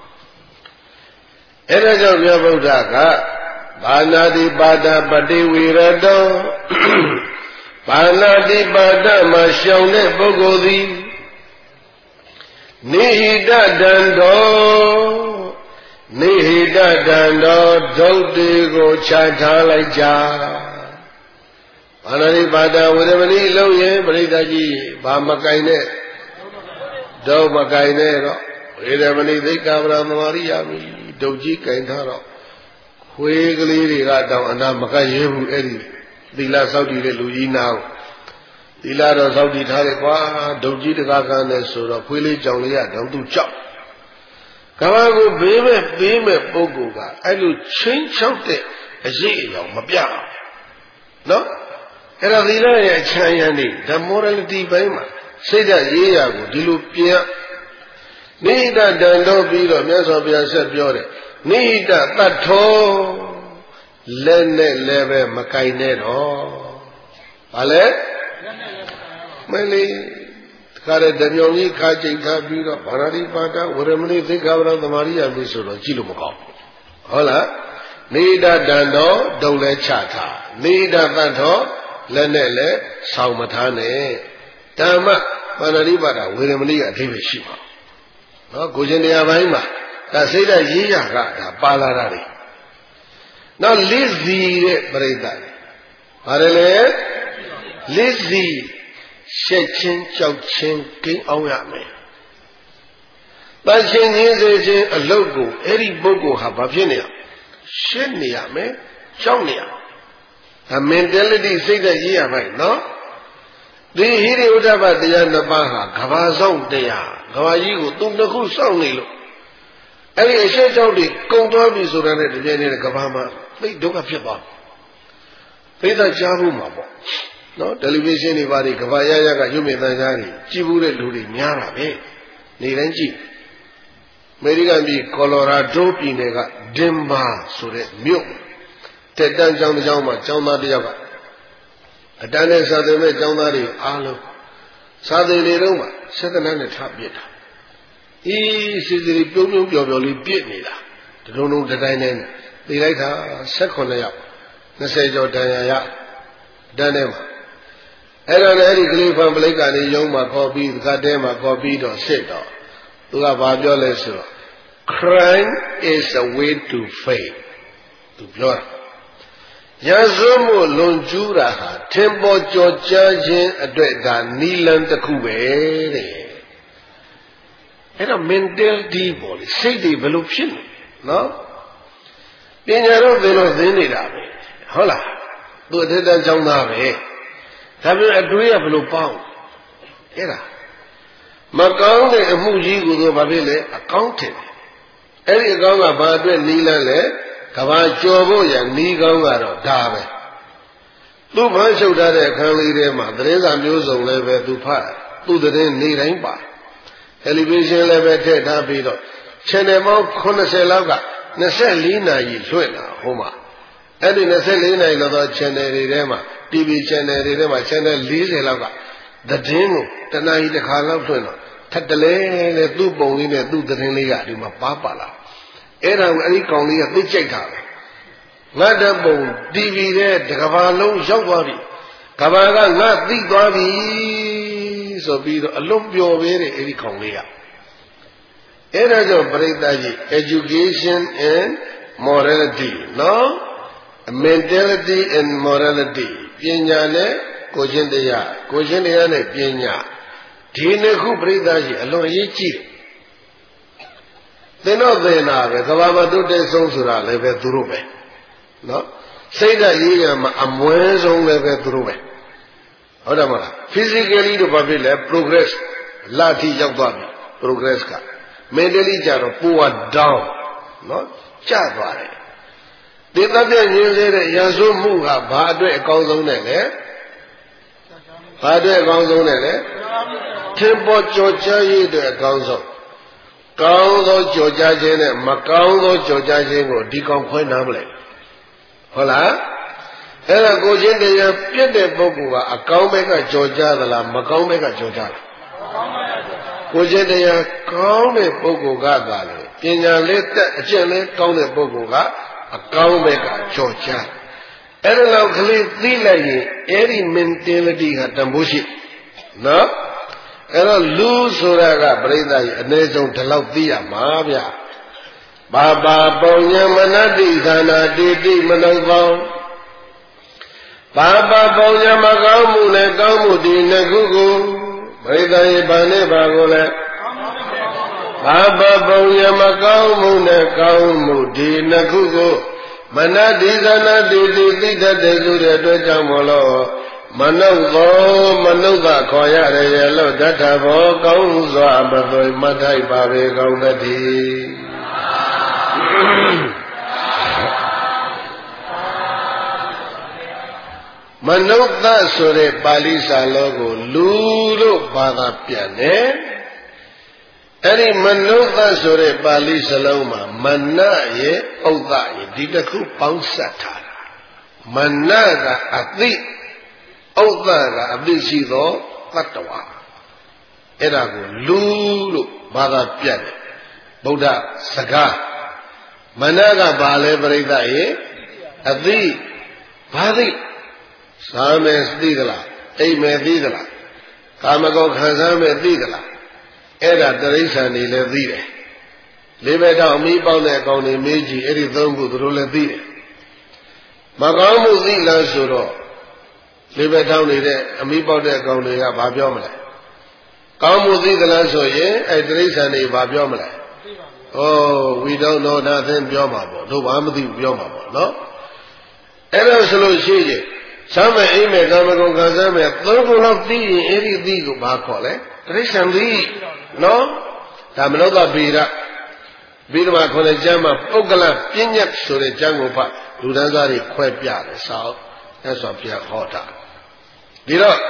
အဲ့ဒါကြောင့်မြတ်ဗုဒ္ဓကဘာနာတိပါဒပတိဝေရတောဘာနာတိပါဒမှာရှောင်တဲ့ပုဂ္ဂိုလ်သည်နိဟိတတံတော်နိဟိတတံတော်ဒုတ်တေကိုခြားထားလိုက်ကြဘာနာတိပါဒဝေရမဏိလုံးရင်ပရိသတ်ကြီးဘာမကင်နဲ့ဒုတ်မကင်နဲ့တော့ဝေရမဏိသိက္ခာပဒသမารိယာမိဒုတ်ကြီးကင်ထားတော့ခွေးကလေးတွေကတောင်အနာမကရဲဘူးအဲ့ဒီသီလစောင့်တည်တဲ့လူကြီးနာကိုသီလတော့စောင့်တည်ထားတယ်ကွာဒုတ်ကြီးတကားကန်းနဲ့ဆိုတော့ခွေးလေးကြောင်လေးရတော့သူကြောက်ကဘာကိုဘေးမဲ့ပေးမဲ့ပုဂ္ဂိုလ်ကအဲ့လိုချင်းချောက်တဲ့အရေးအယောင်မပြအောင်နော်အဲ့ဒါသီလရဲ့အချမ်းရံနေဓမ္မ morality ဘိုင်းမှာစိတ်ဓာတ်ရေးရာကိုဒီလိုပြင်နိဟိတတံတော်ပြီးတော့မြတ်စွာဘုရားဆက်ပြောတယ်နိဟိတတတ်ထောလက်နဲ့လည်းပဲမကင်နဲ့တော့ဘာလဲမလေးခါတဲ့ဓမြောင်ကြီးခါချိန်ထားပြီးတော့ဗာရာတိပါဒဝရမဏိသိက္ခာပဒသမารိယာမိဆိုတော့ကြည့်လို့မကောင်းဟုတ်လားနိဟိတတံတော်ဒုံလဲချထားနိဟိတတတ်ထောလက်နဲ့လည်းဆောင်းမထားနဲ့ဓမ္မဗာရာတိပါဒဝရမဏိကအဓိပ္ပာယ်ရှိပါနော်ကိုရှင်တရားပိုင်းမှာဒါစိတ်ဓာတ်ရေးရကဒါပါလာတာလေနောက်လစ်စီတဲ့ပရိသတ်ဘာလဲလဲလစ်စီရှက်ချင်းကြောက်ချင်းကိန်းအောင်ရမယ်တန်ရှင်ချင်းစေချင်းအလုတ်ကိုအဲ့ဒီပုဂ္ဂိုလ်ဟာဘာဖြစ်နေရရှက်နေရမယ်ကြောက်နေရဒါ mentality စိတ်ဓာတ်ရေးရမယ်နော်ဒီဟိရိဥဒ္ဓပတရားနှစ်ပါးဟာကဘာဆောင်တရားကဘာကြီးကိုသူနှစ်ခုစောင့်နေလို့အဲ့ဒီအရှက်ကြောင့်ဒီကုံသွားပြီဆိုတာနဲ့တကယ်နဲ့ကဘာမှာသိဒုက္ခဖြစ်သွားပိဿကြားဖို့မှာပေါ့နော်တယ်လီဗီရှင်းတွေပါဒီကဘာရရကရုပ်မြင်သံကြားတွေကြည့်ဘူးတဲ့လူတွေများတာပဲနေတိုင်းကြည့်အမေရိကန်ပြည်ကော်လိုရာဒိုပြည်နယ်ကဒင်ဘာဆိုတဲ့မြို့တက်တန်းကျောင်းတစ်ကျောင်းမှာကျောင်းသားတစ်ယောက်ကအတန်းနဲ့စာသင်မဲ့ကျောင်းသားတွေအားလုံးစာသင်နေတော့မှစက္ကန့်နဲ့ထားပြစ်တာအေးစီစီပြုံးပြုံးပျော်ပျော်လေးပြစ်နေတာတလုံးလုံးတစ်တိုင်းနဲ့သိလိုက်တာ၁၈ယောက်၂၀ကျော်တန်ရာရတန်းထဲမှာအဲ့တော့လည်းအဲ့ဒီကလေးဖန်ပလိတ်ကနေရုံးမှာခေါ်ပြီးကတ်တဲမှာခေါ်ပြီးတော့စစ်တော့သူကဘာပြောလဲဆိုတော့ crime is a way to faith သူပြောတာရာဇဝမှုလွန်ကျူးတာဟာထင်ပေါ်ကျော်ကြားခြင်းအတွက်ဒါနီလန်တစ်ခုပဲတဲ့အဲ့တော့ mentality ပေါ့လေစိတ်တွေဘယ်လိုဖြစ်လဲနော်ပညာတော့သိလို့သိနေတာပဲဟုတ်လားသူအထက်တန်းကျောင်းသားပဲဒါပေမဲ့အတွေးကဘယ်လိုပေါင်းအဲ့ဒါမကောင်းတဲ့အမှုကြီးကိုသူဘာဖြစ်လဲအကောင်းထင်တယ်အဲ့ဒီအကောင်းကဘာအတွက်နီးလန်းလဲကဘာကြော်ဖို့ရနီးကောင်းကတော့ဒါပဲသူ့ဖန်ရှုပ်ထားတဲ့အခန်းလေးထဲမှာသတင်းစာမျိုးစုံလည်းပဲသူဖတ်သူ့သတင်းနေတိုင်းပါတယ်လီဗီရှင်းလည်းပဲထည့်ထားပြီးတော့ channel ပေါင်း80လောက်က24နာရီလွှင့်တာဟိုမှာအဲ့ဒီ24နာရီလောက်သော channel တွေထဲမှာ တီဗီ channel တွေထဲမှာ channel 40လောက်ကသတင်းကိုတနားရီတစ်ခါလောက်လွှင့်တော့ထပ်တလဲနဲ့သူ့ပုံလေးနဲ့သူ့သတင်းလေးကဒီမှာပါပါလာအဲ့ဒါကိုအဲ့ဒီကောင်လေးကသိကြိုက်တာပဲငါတဲ့ပုံ တီဗီ ထဲတကဘာလုံးရောက်သွားပြီကဘာကငါသိသွားပြီဆိုပြီးတော့အလွန်ပျော်ပေးတယ်အဲ့ဒီကောင်လေးကအဲ့ဒါကြောင့်ပရိသတ်ကြီး education and morality နော် mentality and morality ပညာနဲ့ကိုယ်ချင်းတရားကိုယ်ချင်းတရားနဲ့ပညာဒီနှစ်ခုပရိသတ်ကြီးအလွန်အရေးကြီးတယ်သင်တော့သင်တာပဲကဘာမတုတ်တဲ့ဆုံးဆိုတာလည်းပဲသူတို့ပဲနော်စိတ်ဓာတ်ရေးရမှာအမွဲဆုံးလည်းပဲသူတို့ပဲဟုတ်တယ်မလား physically တော့ဘာဖြစ်လဲ progress လာထိရောက်သွားပြီ progress က mentally ကြတော့ power down နော်ကျသွားတယ်ဒီတတ်တဲ့ရင်းစေတဲ့ရာဇဝမှုကဘာအတွက်အကောင်းဆုံးနဲ့လဲဘာအတွက်အကောင်းဆုံးလဲလေထင်ပေါ်ကြော်ကြားရေးအတွက်အကောင်းဆုံးကောင်းသောကြော်ကြားခြင်းနဲ့မကောင်းသောကြော်ကြားခြင်းကိုဒီကောင်ခွဲနားမလဲဟုတ်လားအဲ့ဒါကိုချင်းတရားပြည့်တဲ့ပုဂ္ဂိုလ်ကအကောင်းဘက်ကကြော်ကြားသလားမကောင်းဘက်ကကြော်ကြားလားကိုချင်းတရားကောင်းတဲ့ပုဂ္ဂိုလ်ကသာလေပညာလေးတက်အကျင့်လေးကောင်းတဲ့ပုဂ္ဂိုလ်ကအကောင်းဘက်ကကြော်ကြားအဲ့ဒါလောက်ကလေးသိလိုက်ရင်အဲ့ဒီ mentality ကတန်ဖိုးရှိနော်အဲ့တော့လူဆိုတာကပြိဿကြီးအနည်းဆုံးဒီလောက်သိရမှာဗျဘာဘာပုံညာမနတိသနာတိတိမနုကောင်းဘာဘာပုံညာမကောင်းမှုနဲ့ကောင်းမှုဒီနှစ်ခုကိုပြိဿကြီးဗာနဲ့ဘာကိုလဲဘာဘာပုံညာမကောင်းမှုနဲ့ကောင်းမှုဒီနှစ်ခုကိုမနတိသနာတိတိသိတတ်တဲ့ဆိုတဲ့အတွက်ကြောင့်မလို့မနုသောမနုဿခေါ်ရတယ်ရလို့တထဘောကောင်းစွာမသွေမထိုက်ပါပဲကောင်းတည်းမနုဿဆိုတဲ့ပါဠိစာလုံးကိုလူလို့ဘာသာပြန်တယ်အဲ့ဒီမနုဿဆိုတဲ့ပါဠိစလုံးမှာမနရဲ့ဥဒ္ဒရဲ့ဒီတစ်ခုပေါင်းစပ်ထားတာမနကအသိဥဒ္ဒကအသိရှိသောတတ္တဝါအဲ့ဒါကိုလူလို့ဘာသာပြတ်တယ်ဗုဒ္ဓစကားမနကဘာလဲပြိဿရဲ့အသိဘာသိစားမယ်သိသလားအိမ်မယ်သိသလားကာမဂုဏ်ခံစားမယ်သိသလားအဲ့ဒါတရိစ္ဆာန်တွေလည်းသိတယ်လေးဘက်တော့အမီးပေါက်တဲ့အကောင်တွေမေးကြည့်အဲ့ဒီသုံးခုသူတို့လည်းသိတယ်မကောင်းမှုသိလားဆိုတော့လေးဘက်ထောင်းနေတဲ့အမီးပေါက်တဲ့အကောင်တွေကဘာပြောမလဲကောင်းမှုသိသလားဆိုရင်အဲ့တရိစ္ဆာန်တွေဘာပြောမလဲOh we don't know nothing ပြောမှာပေါ့တို့ဘာမှမသိဘူးပြောမှာပေါ့နော်အဲ့ဒါဆိုလို့ရှိရင်သမ်းမဲ့အိမ်မဲ့ကာမဂုဏ်ခံစားမဲ့သုံးခုလောက်သိရင်အဲ့ဒီသိကိုဘာခေါ်လဲတရိစ္ဆာန်သိနော်ဒါမနုဿဗေဒပြီးတော့မှခေါ်တဲ့ကျမ်းမှာပုဂ္ဂလပညာဆိုတဲ့ကျမ်းကိုဖတ်လူတန်းစားတွေခွဲပြတယ်ဆောက်အဲ့ဆိုပြဟောတာဒီတော့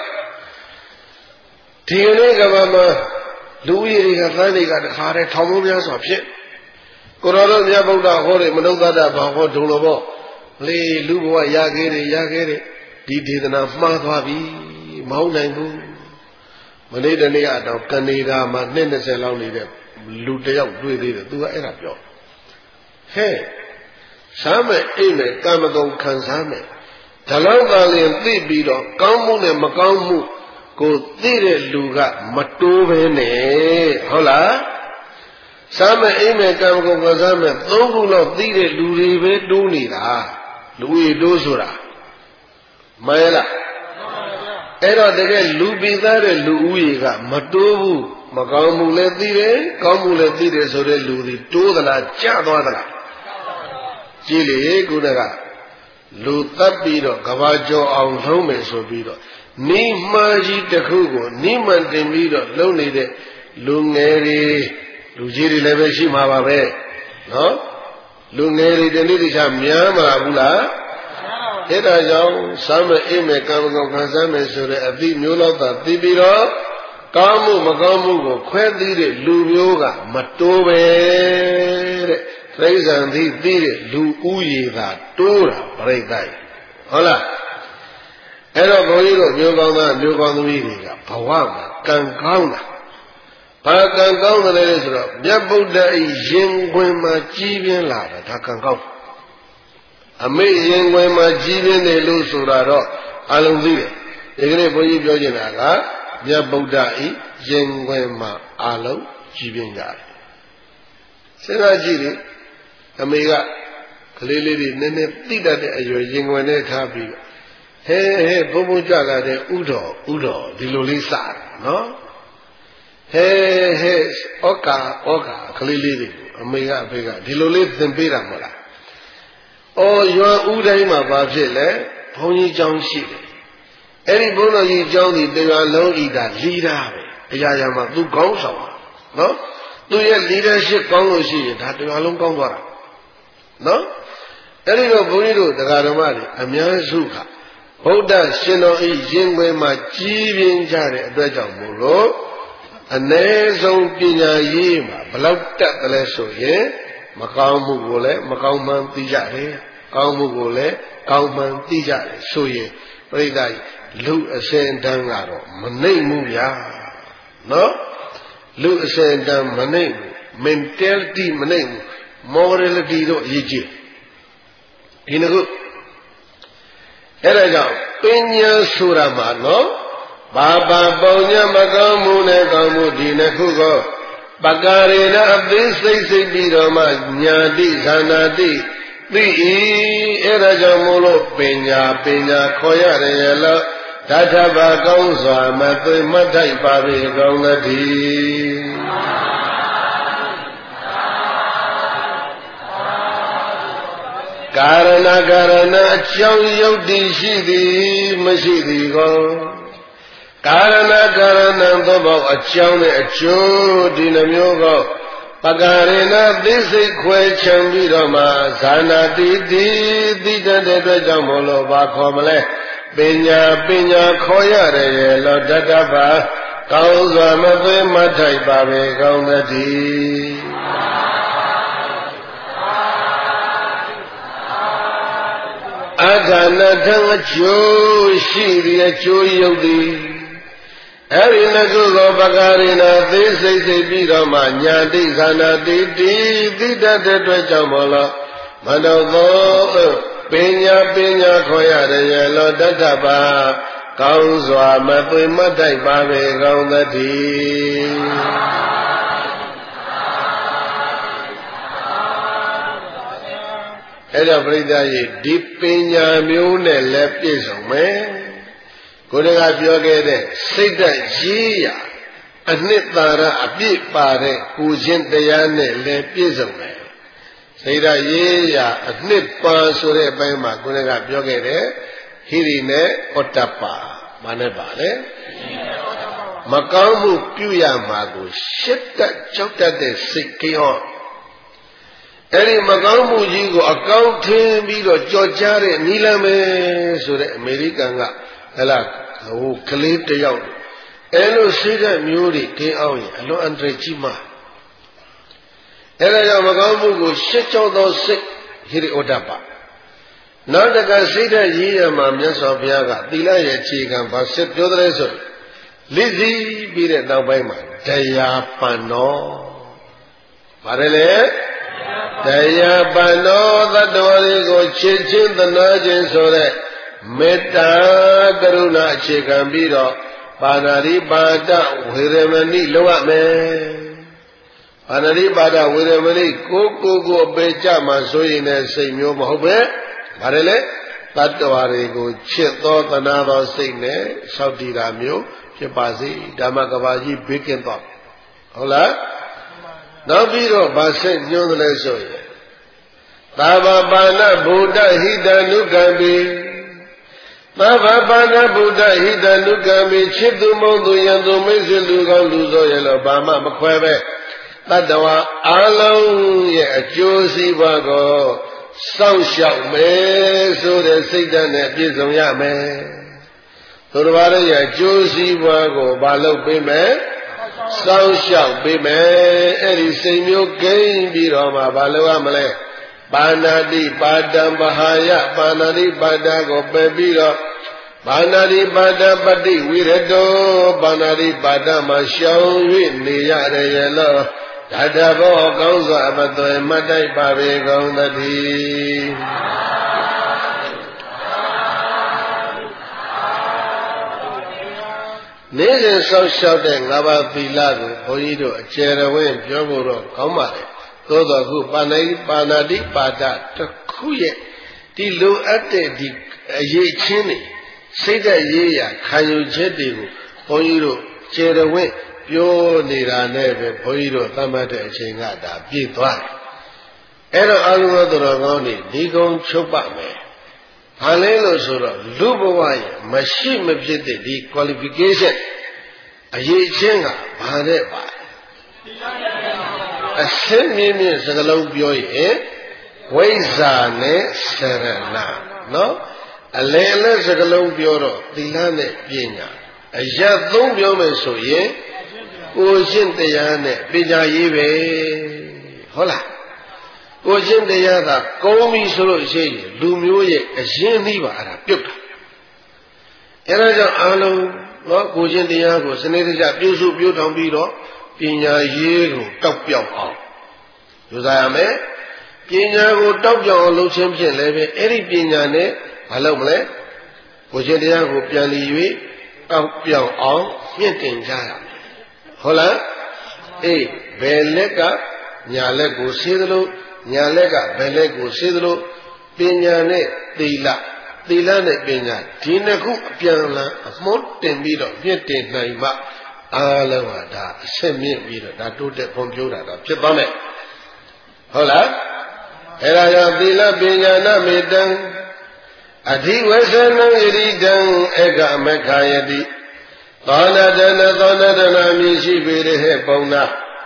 ဒီနေ့ကမှမလူကြီးတွေကသန်းတွေကတခါတည်းထောင်မိုးများစွာဖြစ်ကိုရောတို့မြတ်ဗုဒ္ဓဟောတဲ့မနုဿတဘာဟောဒုံလို့ပေါ့လေလူဘဝရခဲ့တယ်ရခဲ့တယ်ဒီဒေသနာမှားသွားပြီမဟုတ်နိုင်ဘူးမနေ့တနေ့ကတော့ကနေဒါမှာနှစ်၂၀လောက်နေတဲ့လူတယောက်တွေ့သေးတယ်သူကအဲ့ဒါပြောဟဲ့စားမယ်အိမ်မယ်ကာမဂုဏ်ခံစားမယ်ဒါလောက်သာလျှင်သိပြီးတော့ကောင်းမှုနဲ့မကောင်းမှုကိုသိတဲ့လူကမတိုးပဲနဲ့ဟုတ်လားစားမယ်အိမ်မယ်ကာမဂုဏ်ခံစားမယ်သုံးခုလောက်သိတဲ့လူတွေပဲတိုးနေတာလူတွေတိုးဆိုတာမှန်လားအဲ့တော့တကယ်လူပိသားတဲ့လူဦးရေကမတိုးဘူးမကောင်းမှုလည်းသိတယ်ကောင်းမှုလည်းသိတယ်ဆိုတဲ့လူတွေတိုးသလားကျသွားသလားကြည့်လေခုနကလူတပ်ပြီးတော့ကဘာကျော်အောင်လုံးမယ်ဆိုပြီးတော့နိမှားကြီးတစ်ခုကိုနိမှန်တင်ပြီးတော့လုံနေတဲ့လူငယ်တွေလူကြီးတွေလည်းပဲရှိမှာပါပဲနော်လူငယ်တွေတနေ့တခြားများမှာဘူးလားအဲ့ဒါကြောင့်စားမအိမ်မဲ့ကာမဂုဏ်ခံစားမယ်ဆိုတဲ့အသည့်မျိုးလောက်သာသိပြီးတော့ကောင်းမှုမကောင်းမှုကိုခွဲသိတဲ့လူမျိုးကမတိုးပဲတဲ့တိရစ္ဆာန်သိသိတဲ့လူဦးရေသာတိုးတာပြိဿကြီးဟုတ်လားအဲ့တော့ဘုန်းကြီးတို့မျိုးကောင်းသားမျိုးကောင်းသမီးတွေကဘဝမှာကံကောင်းတာဘာကံကောင်းတယ်လဲဆိုတော့မြတ်ဗုဒ္ဓဤရင်ခွင်မှာကြီးပြင်းလာတာဒါကံကောင်းအမေရင်ခွင်မှာကြီးပြင်းတယ်လို့ဆိုတာတော့အလုံးသိတယ်ဒီကနေ့ဘုန်းကြီးပြောချင်တာကမြတ်ဗုဒ္ဓဤရင်ခွင်မှာအလုံးကြီးပြင်းကြတယ်စဉ်းစားကြည့်လေအမေကကလေးလေးတွေနည်းနည်းသိတတ်တဲ့အရွယ်ရင်ခွင်နဲ့ထားပြီးဟဲဟဲဘုံဘုံကြလာတဲ့ဥတော်ဥတော်ဒီလိုလေးစတယ်နော်ဟဲဟဲဩကာဩကာကလေးလေးတွေအမေကအဖေကဒီလိုလေးသင်ပေးတာမဟုတ်လားအော်ရွာဥတိုင်းမှာဘာဖြစ်လဲဘုန်းကြီးကျောင်းရှိတယ်အဲ့ဒီဘုန်းတော်ကြီးကျောင်းဒီတရားလုံးဤတာလီတာပဲအရာရာမှာသူကောင်းဆောင်တာနော်သူရဲ့ leadership ကောင်းလို့ရှိရင်ဒါတရားလုံးကောင်းသွားတာနော်အဲ့ဒီတော့ဘုန်းကြီးတို့တရားဓမ္မတွေအများစုကဗုဒ္ဓရှင်တော်ဤရင်ခွင်မှာကြီးပြင်းကြတဲ့အတွက်ကြောင့်မို့လို့အ ਨੇ ဆုံးပညာရေးမှာဘလောက်တက်တယ်လဲဆိုရင်မကောင်းမှုကိုလည်းမကောင်းမှန်းသိကြတယ်ကောင်းမှုကိုလည်းကောင်းမှန်းသိကြတယ်ဆိုရင်ပရိသတ်လူအစဉ်တန်းကတော့မနှိမ့်ဘူးဗျာနော်လူအစဉ်တန်းမနှိမ့်ဘူး mentality မနှိမ့်ဘူး morality တို့အရေးကြီးဒီနကုအဲ့ဒါကြောင့်ပညာဆိုတာမှာနော်ဘာဘာပုံညမကောင်းမှုနဲ့ကောင်းမှုဒီနှစ်ခုကိုပကာရေနအသေးစိတ်စိတ်ပြီးတော့မှညာတိဇာနာတိသိဤအဲ့ဒါကြောင့်မို့လို့ပညာပညာခေါ်ရတယ်ရလို့ဓာတ္ထဘာကောင်းစွာမသွေမထိုက်ပါပေကောင်းသတည်းကာရဏကာရဏအကြောင်းယုတ်တည်ရှိသည်မရှိသည်ကောကာရဏကာရဏသောဘောအကြောင်းနဲ့အကျိုးဒီနှမျိုးကောပကာရေနသိစိတ်ခွဲချံပြီးတော့မှဇာနာတိတိသိတဲ့အတွက်ကြောင့်မလို့ဘာခေါ်မလဲပညာပညာခေါ်ရတယ်ရဲ့လောတတ္တဘာကောင်းစွာမသွေးမထိုက်ပါပဲကောင်းသတည်းအခါနထံအကျိုးရှိသည်အကျိုးယုတ်သည်အဲ့ဒီနှစ်ခုကိုပကာရိနာသိစိတ်စိတ်ပြီးတော့မှညာတိခန္ဓာတိတိသိတတ်တဲ့အတွက်ကြောင့်မလို့မတော်သောပညာပညာခေါ်ရတယ်ရလောတတ္တပါကောင်းစွာမသွေမထိုက်ပါပဲကောင်းသတည်းအဲ့တော့ပရိသတ်ရေဒီပညာမျိုးနဲ့လည်းပြည့်စုံမယ်ကိုယ်တကပြောခဲ့တဲ့စိတ်ဓာတ်ရေးရအနှစ်သာရအပြည့်ပါတဲ့ကိုချင်းတရားနဲ့လည်းပြည့်စုံတယ်စိတ်ဓာတ်ရေးရအနှစ်ပါဆိုတဲ့အပိုင်းမှာကိုယ်တကပြောခဲ့တဲ့ဟိရိနဲ့ဩတ္တပါဘာနဲ့ပါလဲမကောင်းမှုပြုရမှာကိုရှစ်တက်ကြောက်တတ်တဲ့စိတ်ကြောင့်အဲ့ဒီမကောင်းမှုကြီးကိုအကောင်းထင်းပြီးတော့ကြော်ကြားတဲ့နီလမ်းပဲဆိုတဲ့အမေရိကန်ကဟဲ့လားဟိုကလေးတယောက်အဲ့လိုစိတ်ဓာတ်မျိုးတွေတင်းအောင်ရင်အလွန်အန္တရာယ်ကြီးမှာအဲ့ဒါကြောင့်မကောင်းမှုကိုရှစ်ကြောက်သောစိတ်ဟိရိဩတ္တပနောက်တကစိတ်ဓာတ်ရေးရမှာမြတ်စွာဘုရားကသီလရဲ့အခြေခံဘာစစ်ပြောတယ်ဆိုလိစီပြီးတဲ့နောက်ပိုင်းမှာတရားပန်တော်ပါတယ်လေတရားပန်တော်သတ္တဝါတွေကိုချစ်ချင်းသနာခြင်းဆိုတဲ့မေတ္တာကရုဏာအခြေခံပြီးတော့ပါဏာတိပါဒဝေရမဏိလောက်ရမယ်ပါဏာတိပါဒဝေရမဏိကိုကိုကိုအပေကြမှာဆိုရင်လည်းစိတ်မျိုးမဟုတ်ပဲဗါတယ်လေတတ္တဝါတွေကိုချစ်သောသနာသောစိတ်နဲ့စောင့်တည်တာမျိုးဖြစ်ပါစေဓမ္မကဘာကြီးဘေးကင်းသွားဟုတ်လားနောက်ပြီးတော့ဗာစိတ်ညွှန်းတယ်လဲဆိုရင်သာဝပါဏဗုဒ္ဓဟိတနုကံပိသာဝပါဏဗုဒ္ဓဟိတနုကံပိချစ်သူမုံသူယံသူမိတ်ဆွေလူကောင်းလူစောရလို့ဘာမှမခွဲပဲတတ္တဝါအလုံးရဲ့အကျိုးစီးပွားကိုစောင့်ရှောက်မယ်ဆိုတဲ့စိတ်ဓာတ်နဲ့ပြည့်စုံရမယ်သူတစ်ပါးရဲ့အကျိုးစီးပွားကိုဘာလုပ်ပေးမယ်စောင့်ရှောက်ပေးမယ်အဲ့ဒီစိတ်မျိုးကိန်းပြီးတော့မှဘာလုပ်ရမလဲပါဏာတိပါဒံပဟာယပါဏာတိပါဒကိုပယ်ပြီးတော့ပါဏာတိပါဒပတိဝိရတောပါဏာတိပါဒမှာရှောင်၍နေရတယ်ရဲ့လို့ဓာတဘောကောင်းစွာမသွေမတိုက်ပါပေကောင်းသတည်းနေ့စဉ်ဆောက်ရှောက်တဲ့ငါးပါးသီလကိုဘုန်းကြီးတို့အကျယ်တော်ဝင်ပြောဖို့တော့ကောင်းပါတယ်သို့တော်ခုပါဏာတိပါဏာတိပါဒတစ်ခုရဲ့ဒီလိုအပ်တဲ့ဒီအရေးချင်းတွေစိတ်ဓာတ်ရေးရာခံယူချက်တွေကိုဘုန်းကြီးတို့ကျယ်တော်ဝင်ပြောနေတာနဲ့ပဲဘုန်းကြီးတို့သတ်မှတ်တဲ့အချိန်ကဒါပြည့်သွားတယ်အဲ့တော့အလုံးစုံတော်ကောင်းနေဒီကုံချုပ်ပါမယ်ဘာလဲလို့ဆိုတော့လူဘဝရဲ့မရှိမဖြစ်တဲ့ဒီ qualification အရေးချင်းကဘာနဲ့ပါအစင်းမြင့်မြင့်စကလုံးပြောရင်ဝိဇ္ဇာနဲ့စရဏနော်အလယ်အလတ်စကလုံးပြောတော့သီလနဲ့ပညာအရက်သုံးပြောမယ်ဆိုရင်ကိုရှင်းတရားနဲ့ပညာရေးပဲဟုတ်လားကိုရှင်းတရားကကုံးပြီဆိုလို့ရှိရင်လူမျိုးရဲ့အရင်းနှီးပါအဲ့ဒါပြုတ်တာအဲ့ဒါကြောင့်အားလုံးနော်ကိုရှင်းတရားကိုစနစ်တကျပြုစုပြုထောင်ပြီးတော့ပညာရေးကိုတောက်ပြောက်အောင်ယူဆရမယ်ပညာကိုတောက်ပြောက်အောင်လုပ်ခြင်းဖြင့်လည်းပဲအဲ့ဒီပညာနဲ့မလုပ်မလဲကိုရှင်းတရားကိုပြန်လီ၍တောက်ပြောက်အောင်မြင့်တင်ကြရမယ်ဟုတ်လားအေးဘယ်လက်ကညာလက်ကိုဆေးသလိုညာလက်ကဘယ်လက်ကိုဆေးသလိုပညာနဲ့သီလသီလနဲ့ပညာဒီနှစ်ခုအပြန်အလှန်အမွှတင်ပြီးတော့မြင့်တင်နိုင်မှအားလုံးဟာဒါအဆက်မြင့်ပြီးတော့ဒါတိုးတက်ဖွံ့ဖြိုးတာတော့ဖြစ်သွားမယ်ဟုတ်လားအဲ့ဒါကြောင့်သီလပညာနာမေတ္တံအဓိဝဆနံဣရိတံဧကမက္ခယတိသောဏတနသောဏတနာမြည်ရှိပေရဟေပုံနာ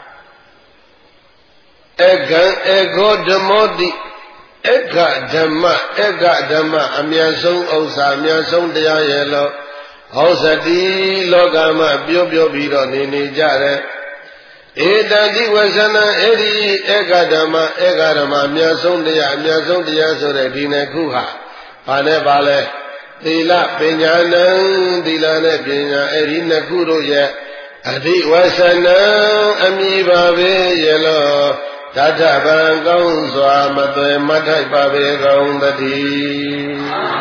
ဧကံဧကောဓမ္မောတိဧကဓမ္မဧကဓမ္မအမြတ်ဆုံးဥစ္စာအမြတ်ဆုံးတရားရဲ့လို့ဟောစတိလောကမှာပြောပြောပြီးတော့နေနေကြတယ်ဧတတိဝဆနံအဲ့ဒီဧကဓမ္မဧကဓမ္မအမြတ်ဆုံးတရားအမြတ်ဆုံးတရားဆိုတဲ့ဒီနှစ်ခုဟာဘာနဲ့ပါလဲသီလပညာနံသီလနဲ့ပညာအဲ့ဒီနှစ်ခုတို့ရဲ့အဓိဝဆနံအမိပါပဲရဲ့လို့တထဗံကောင်းစွာမသွေမထိုက်ပါပေကုန်သတည်း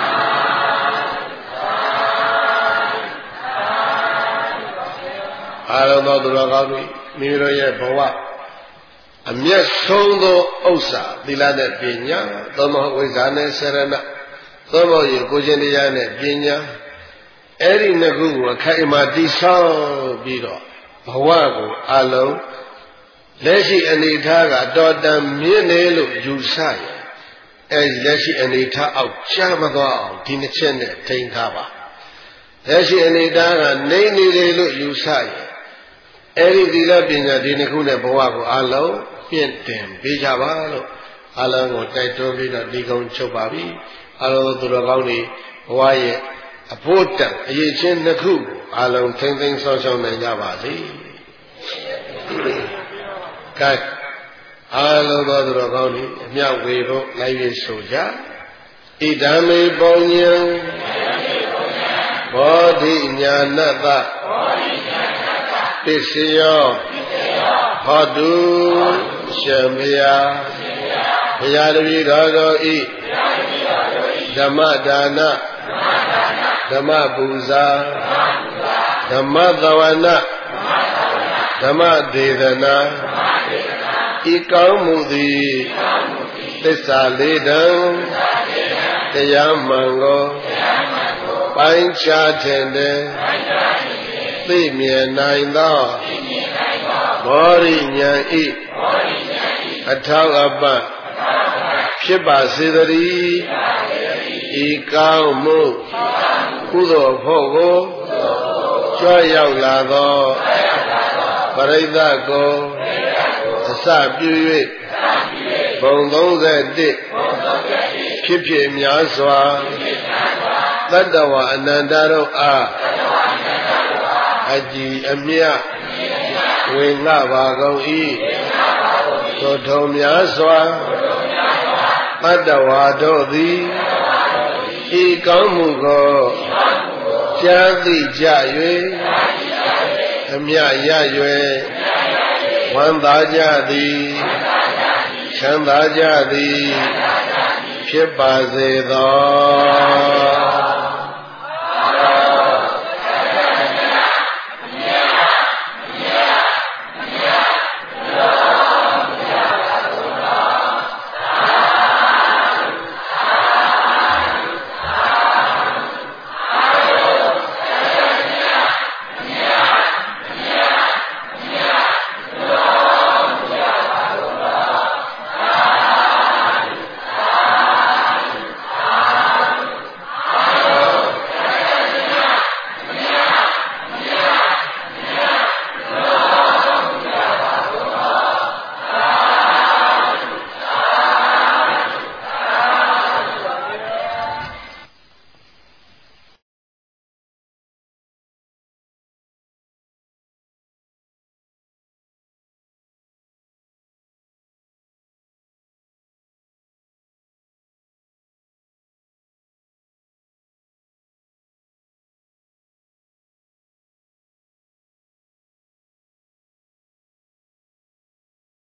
အာရုံသောသူတော်ကောင်းတို့မိမိတို့ရဲ့ဘဝအမျက်ဆုံးသောဥစ္စာသီလနဲ့ပညာသောမဝိဇ္ဇာနဲ့ဆရဏသောမောရေကိုရှင်တရားနဲ့ပညာအဲ့ဒီနှစ်ခုကိုအခိုင်အမာတည်ဆောက်ပြီးတော့ဘဝကိုအလုံးလက်ရှိအနေထားကတော်တန်မြင့်နေလို့ယူဆရအဲဒီလက်ရှိအနေထားအောက်ရှားမသွားအောင်ဒီနှစ်ချက်နဲ့ထိန်းထားပါလက်ရှိအနေထားကနေနေလေလို့ယူဆရအဲဒီသီလပညာဒီနှစ်ခုနဲ့ဘဝကိုအလုံးပြင့်တင်ပေးကြပါလို့အလုံးကိုတိုက်တွန်းပြီးတော့ဒီကုန်းချုပ်ပါပြီအလုံးသူတော်ကောင်းတွေဘဝရဲ့အဖို့တန်အရေးချင်းနှစ်ခုကိုအလုံးထိမ့်သိမ်းဆောက်ရှောက်နိုင်ကြပါစေကဲအားလုံးသောသူတော်ကောင်းတွေအမြဝေဖို့လိုက်ရဆိုကြဣဒံမေပုံညံဘောဓိညာဏတ္တပစ္စယောဟောတုရှင်ဘုရားဘုရားတပည့်တော်တို့ဤဓမ္မဒါနဓမ္မပူဇာဓမ္မသဝနာဓမ္မဒေသနာဤကောင်းမှုသည်သစ္စာလေးတံတရားမှန်ကိုပိုင်းခြားထင်တယ်သိမြင်နိုင်သောဘောရိညာဤအထောက်အပံ့ဖြစ်ပါစေတည်းဤကောင်းမှုကုသိုလ်ဖို့ကိုကြွရောက်လာသောပရိသတ်ကိုအစပြု၍ဘုံသုံးဆယ်တစ်ဖြစ်ဖြစ်များစွာတတ္တဝအနန္တတို့အားအကြည်အမြတ်ဝင်ငှပါကုန်၏သို့ထုံများစွာတတ္တဝတို့သည်ဤကောင်းမှုကိုကြားသိကြ၍အမြတ်ရ၍ဝမ်းသာကြသည်ချမ်းသာကြသည်ဖြစ်ပါစေသော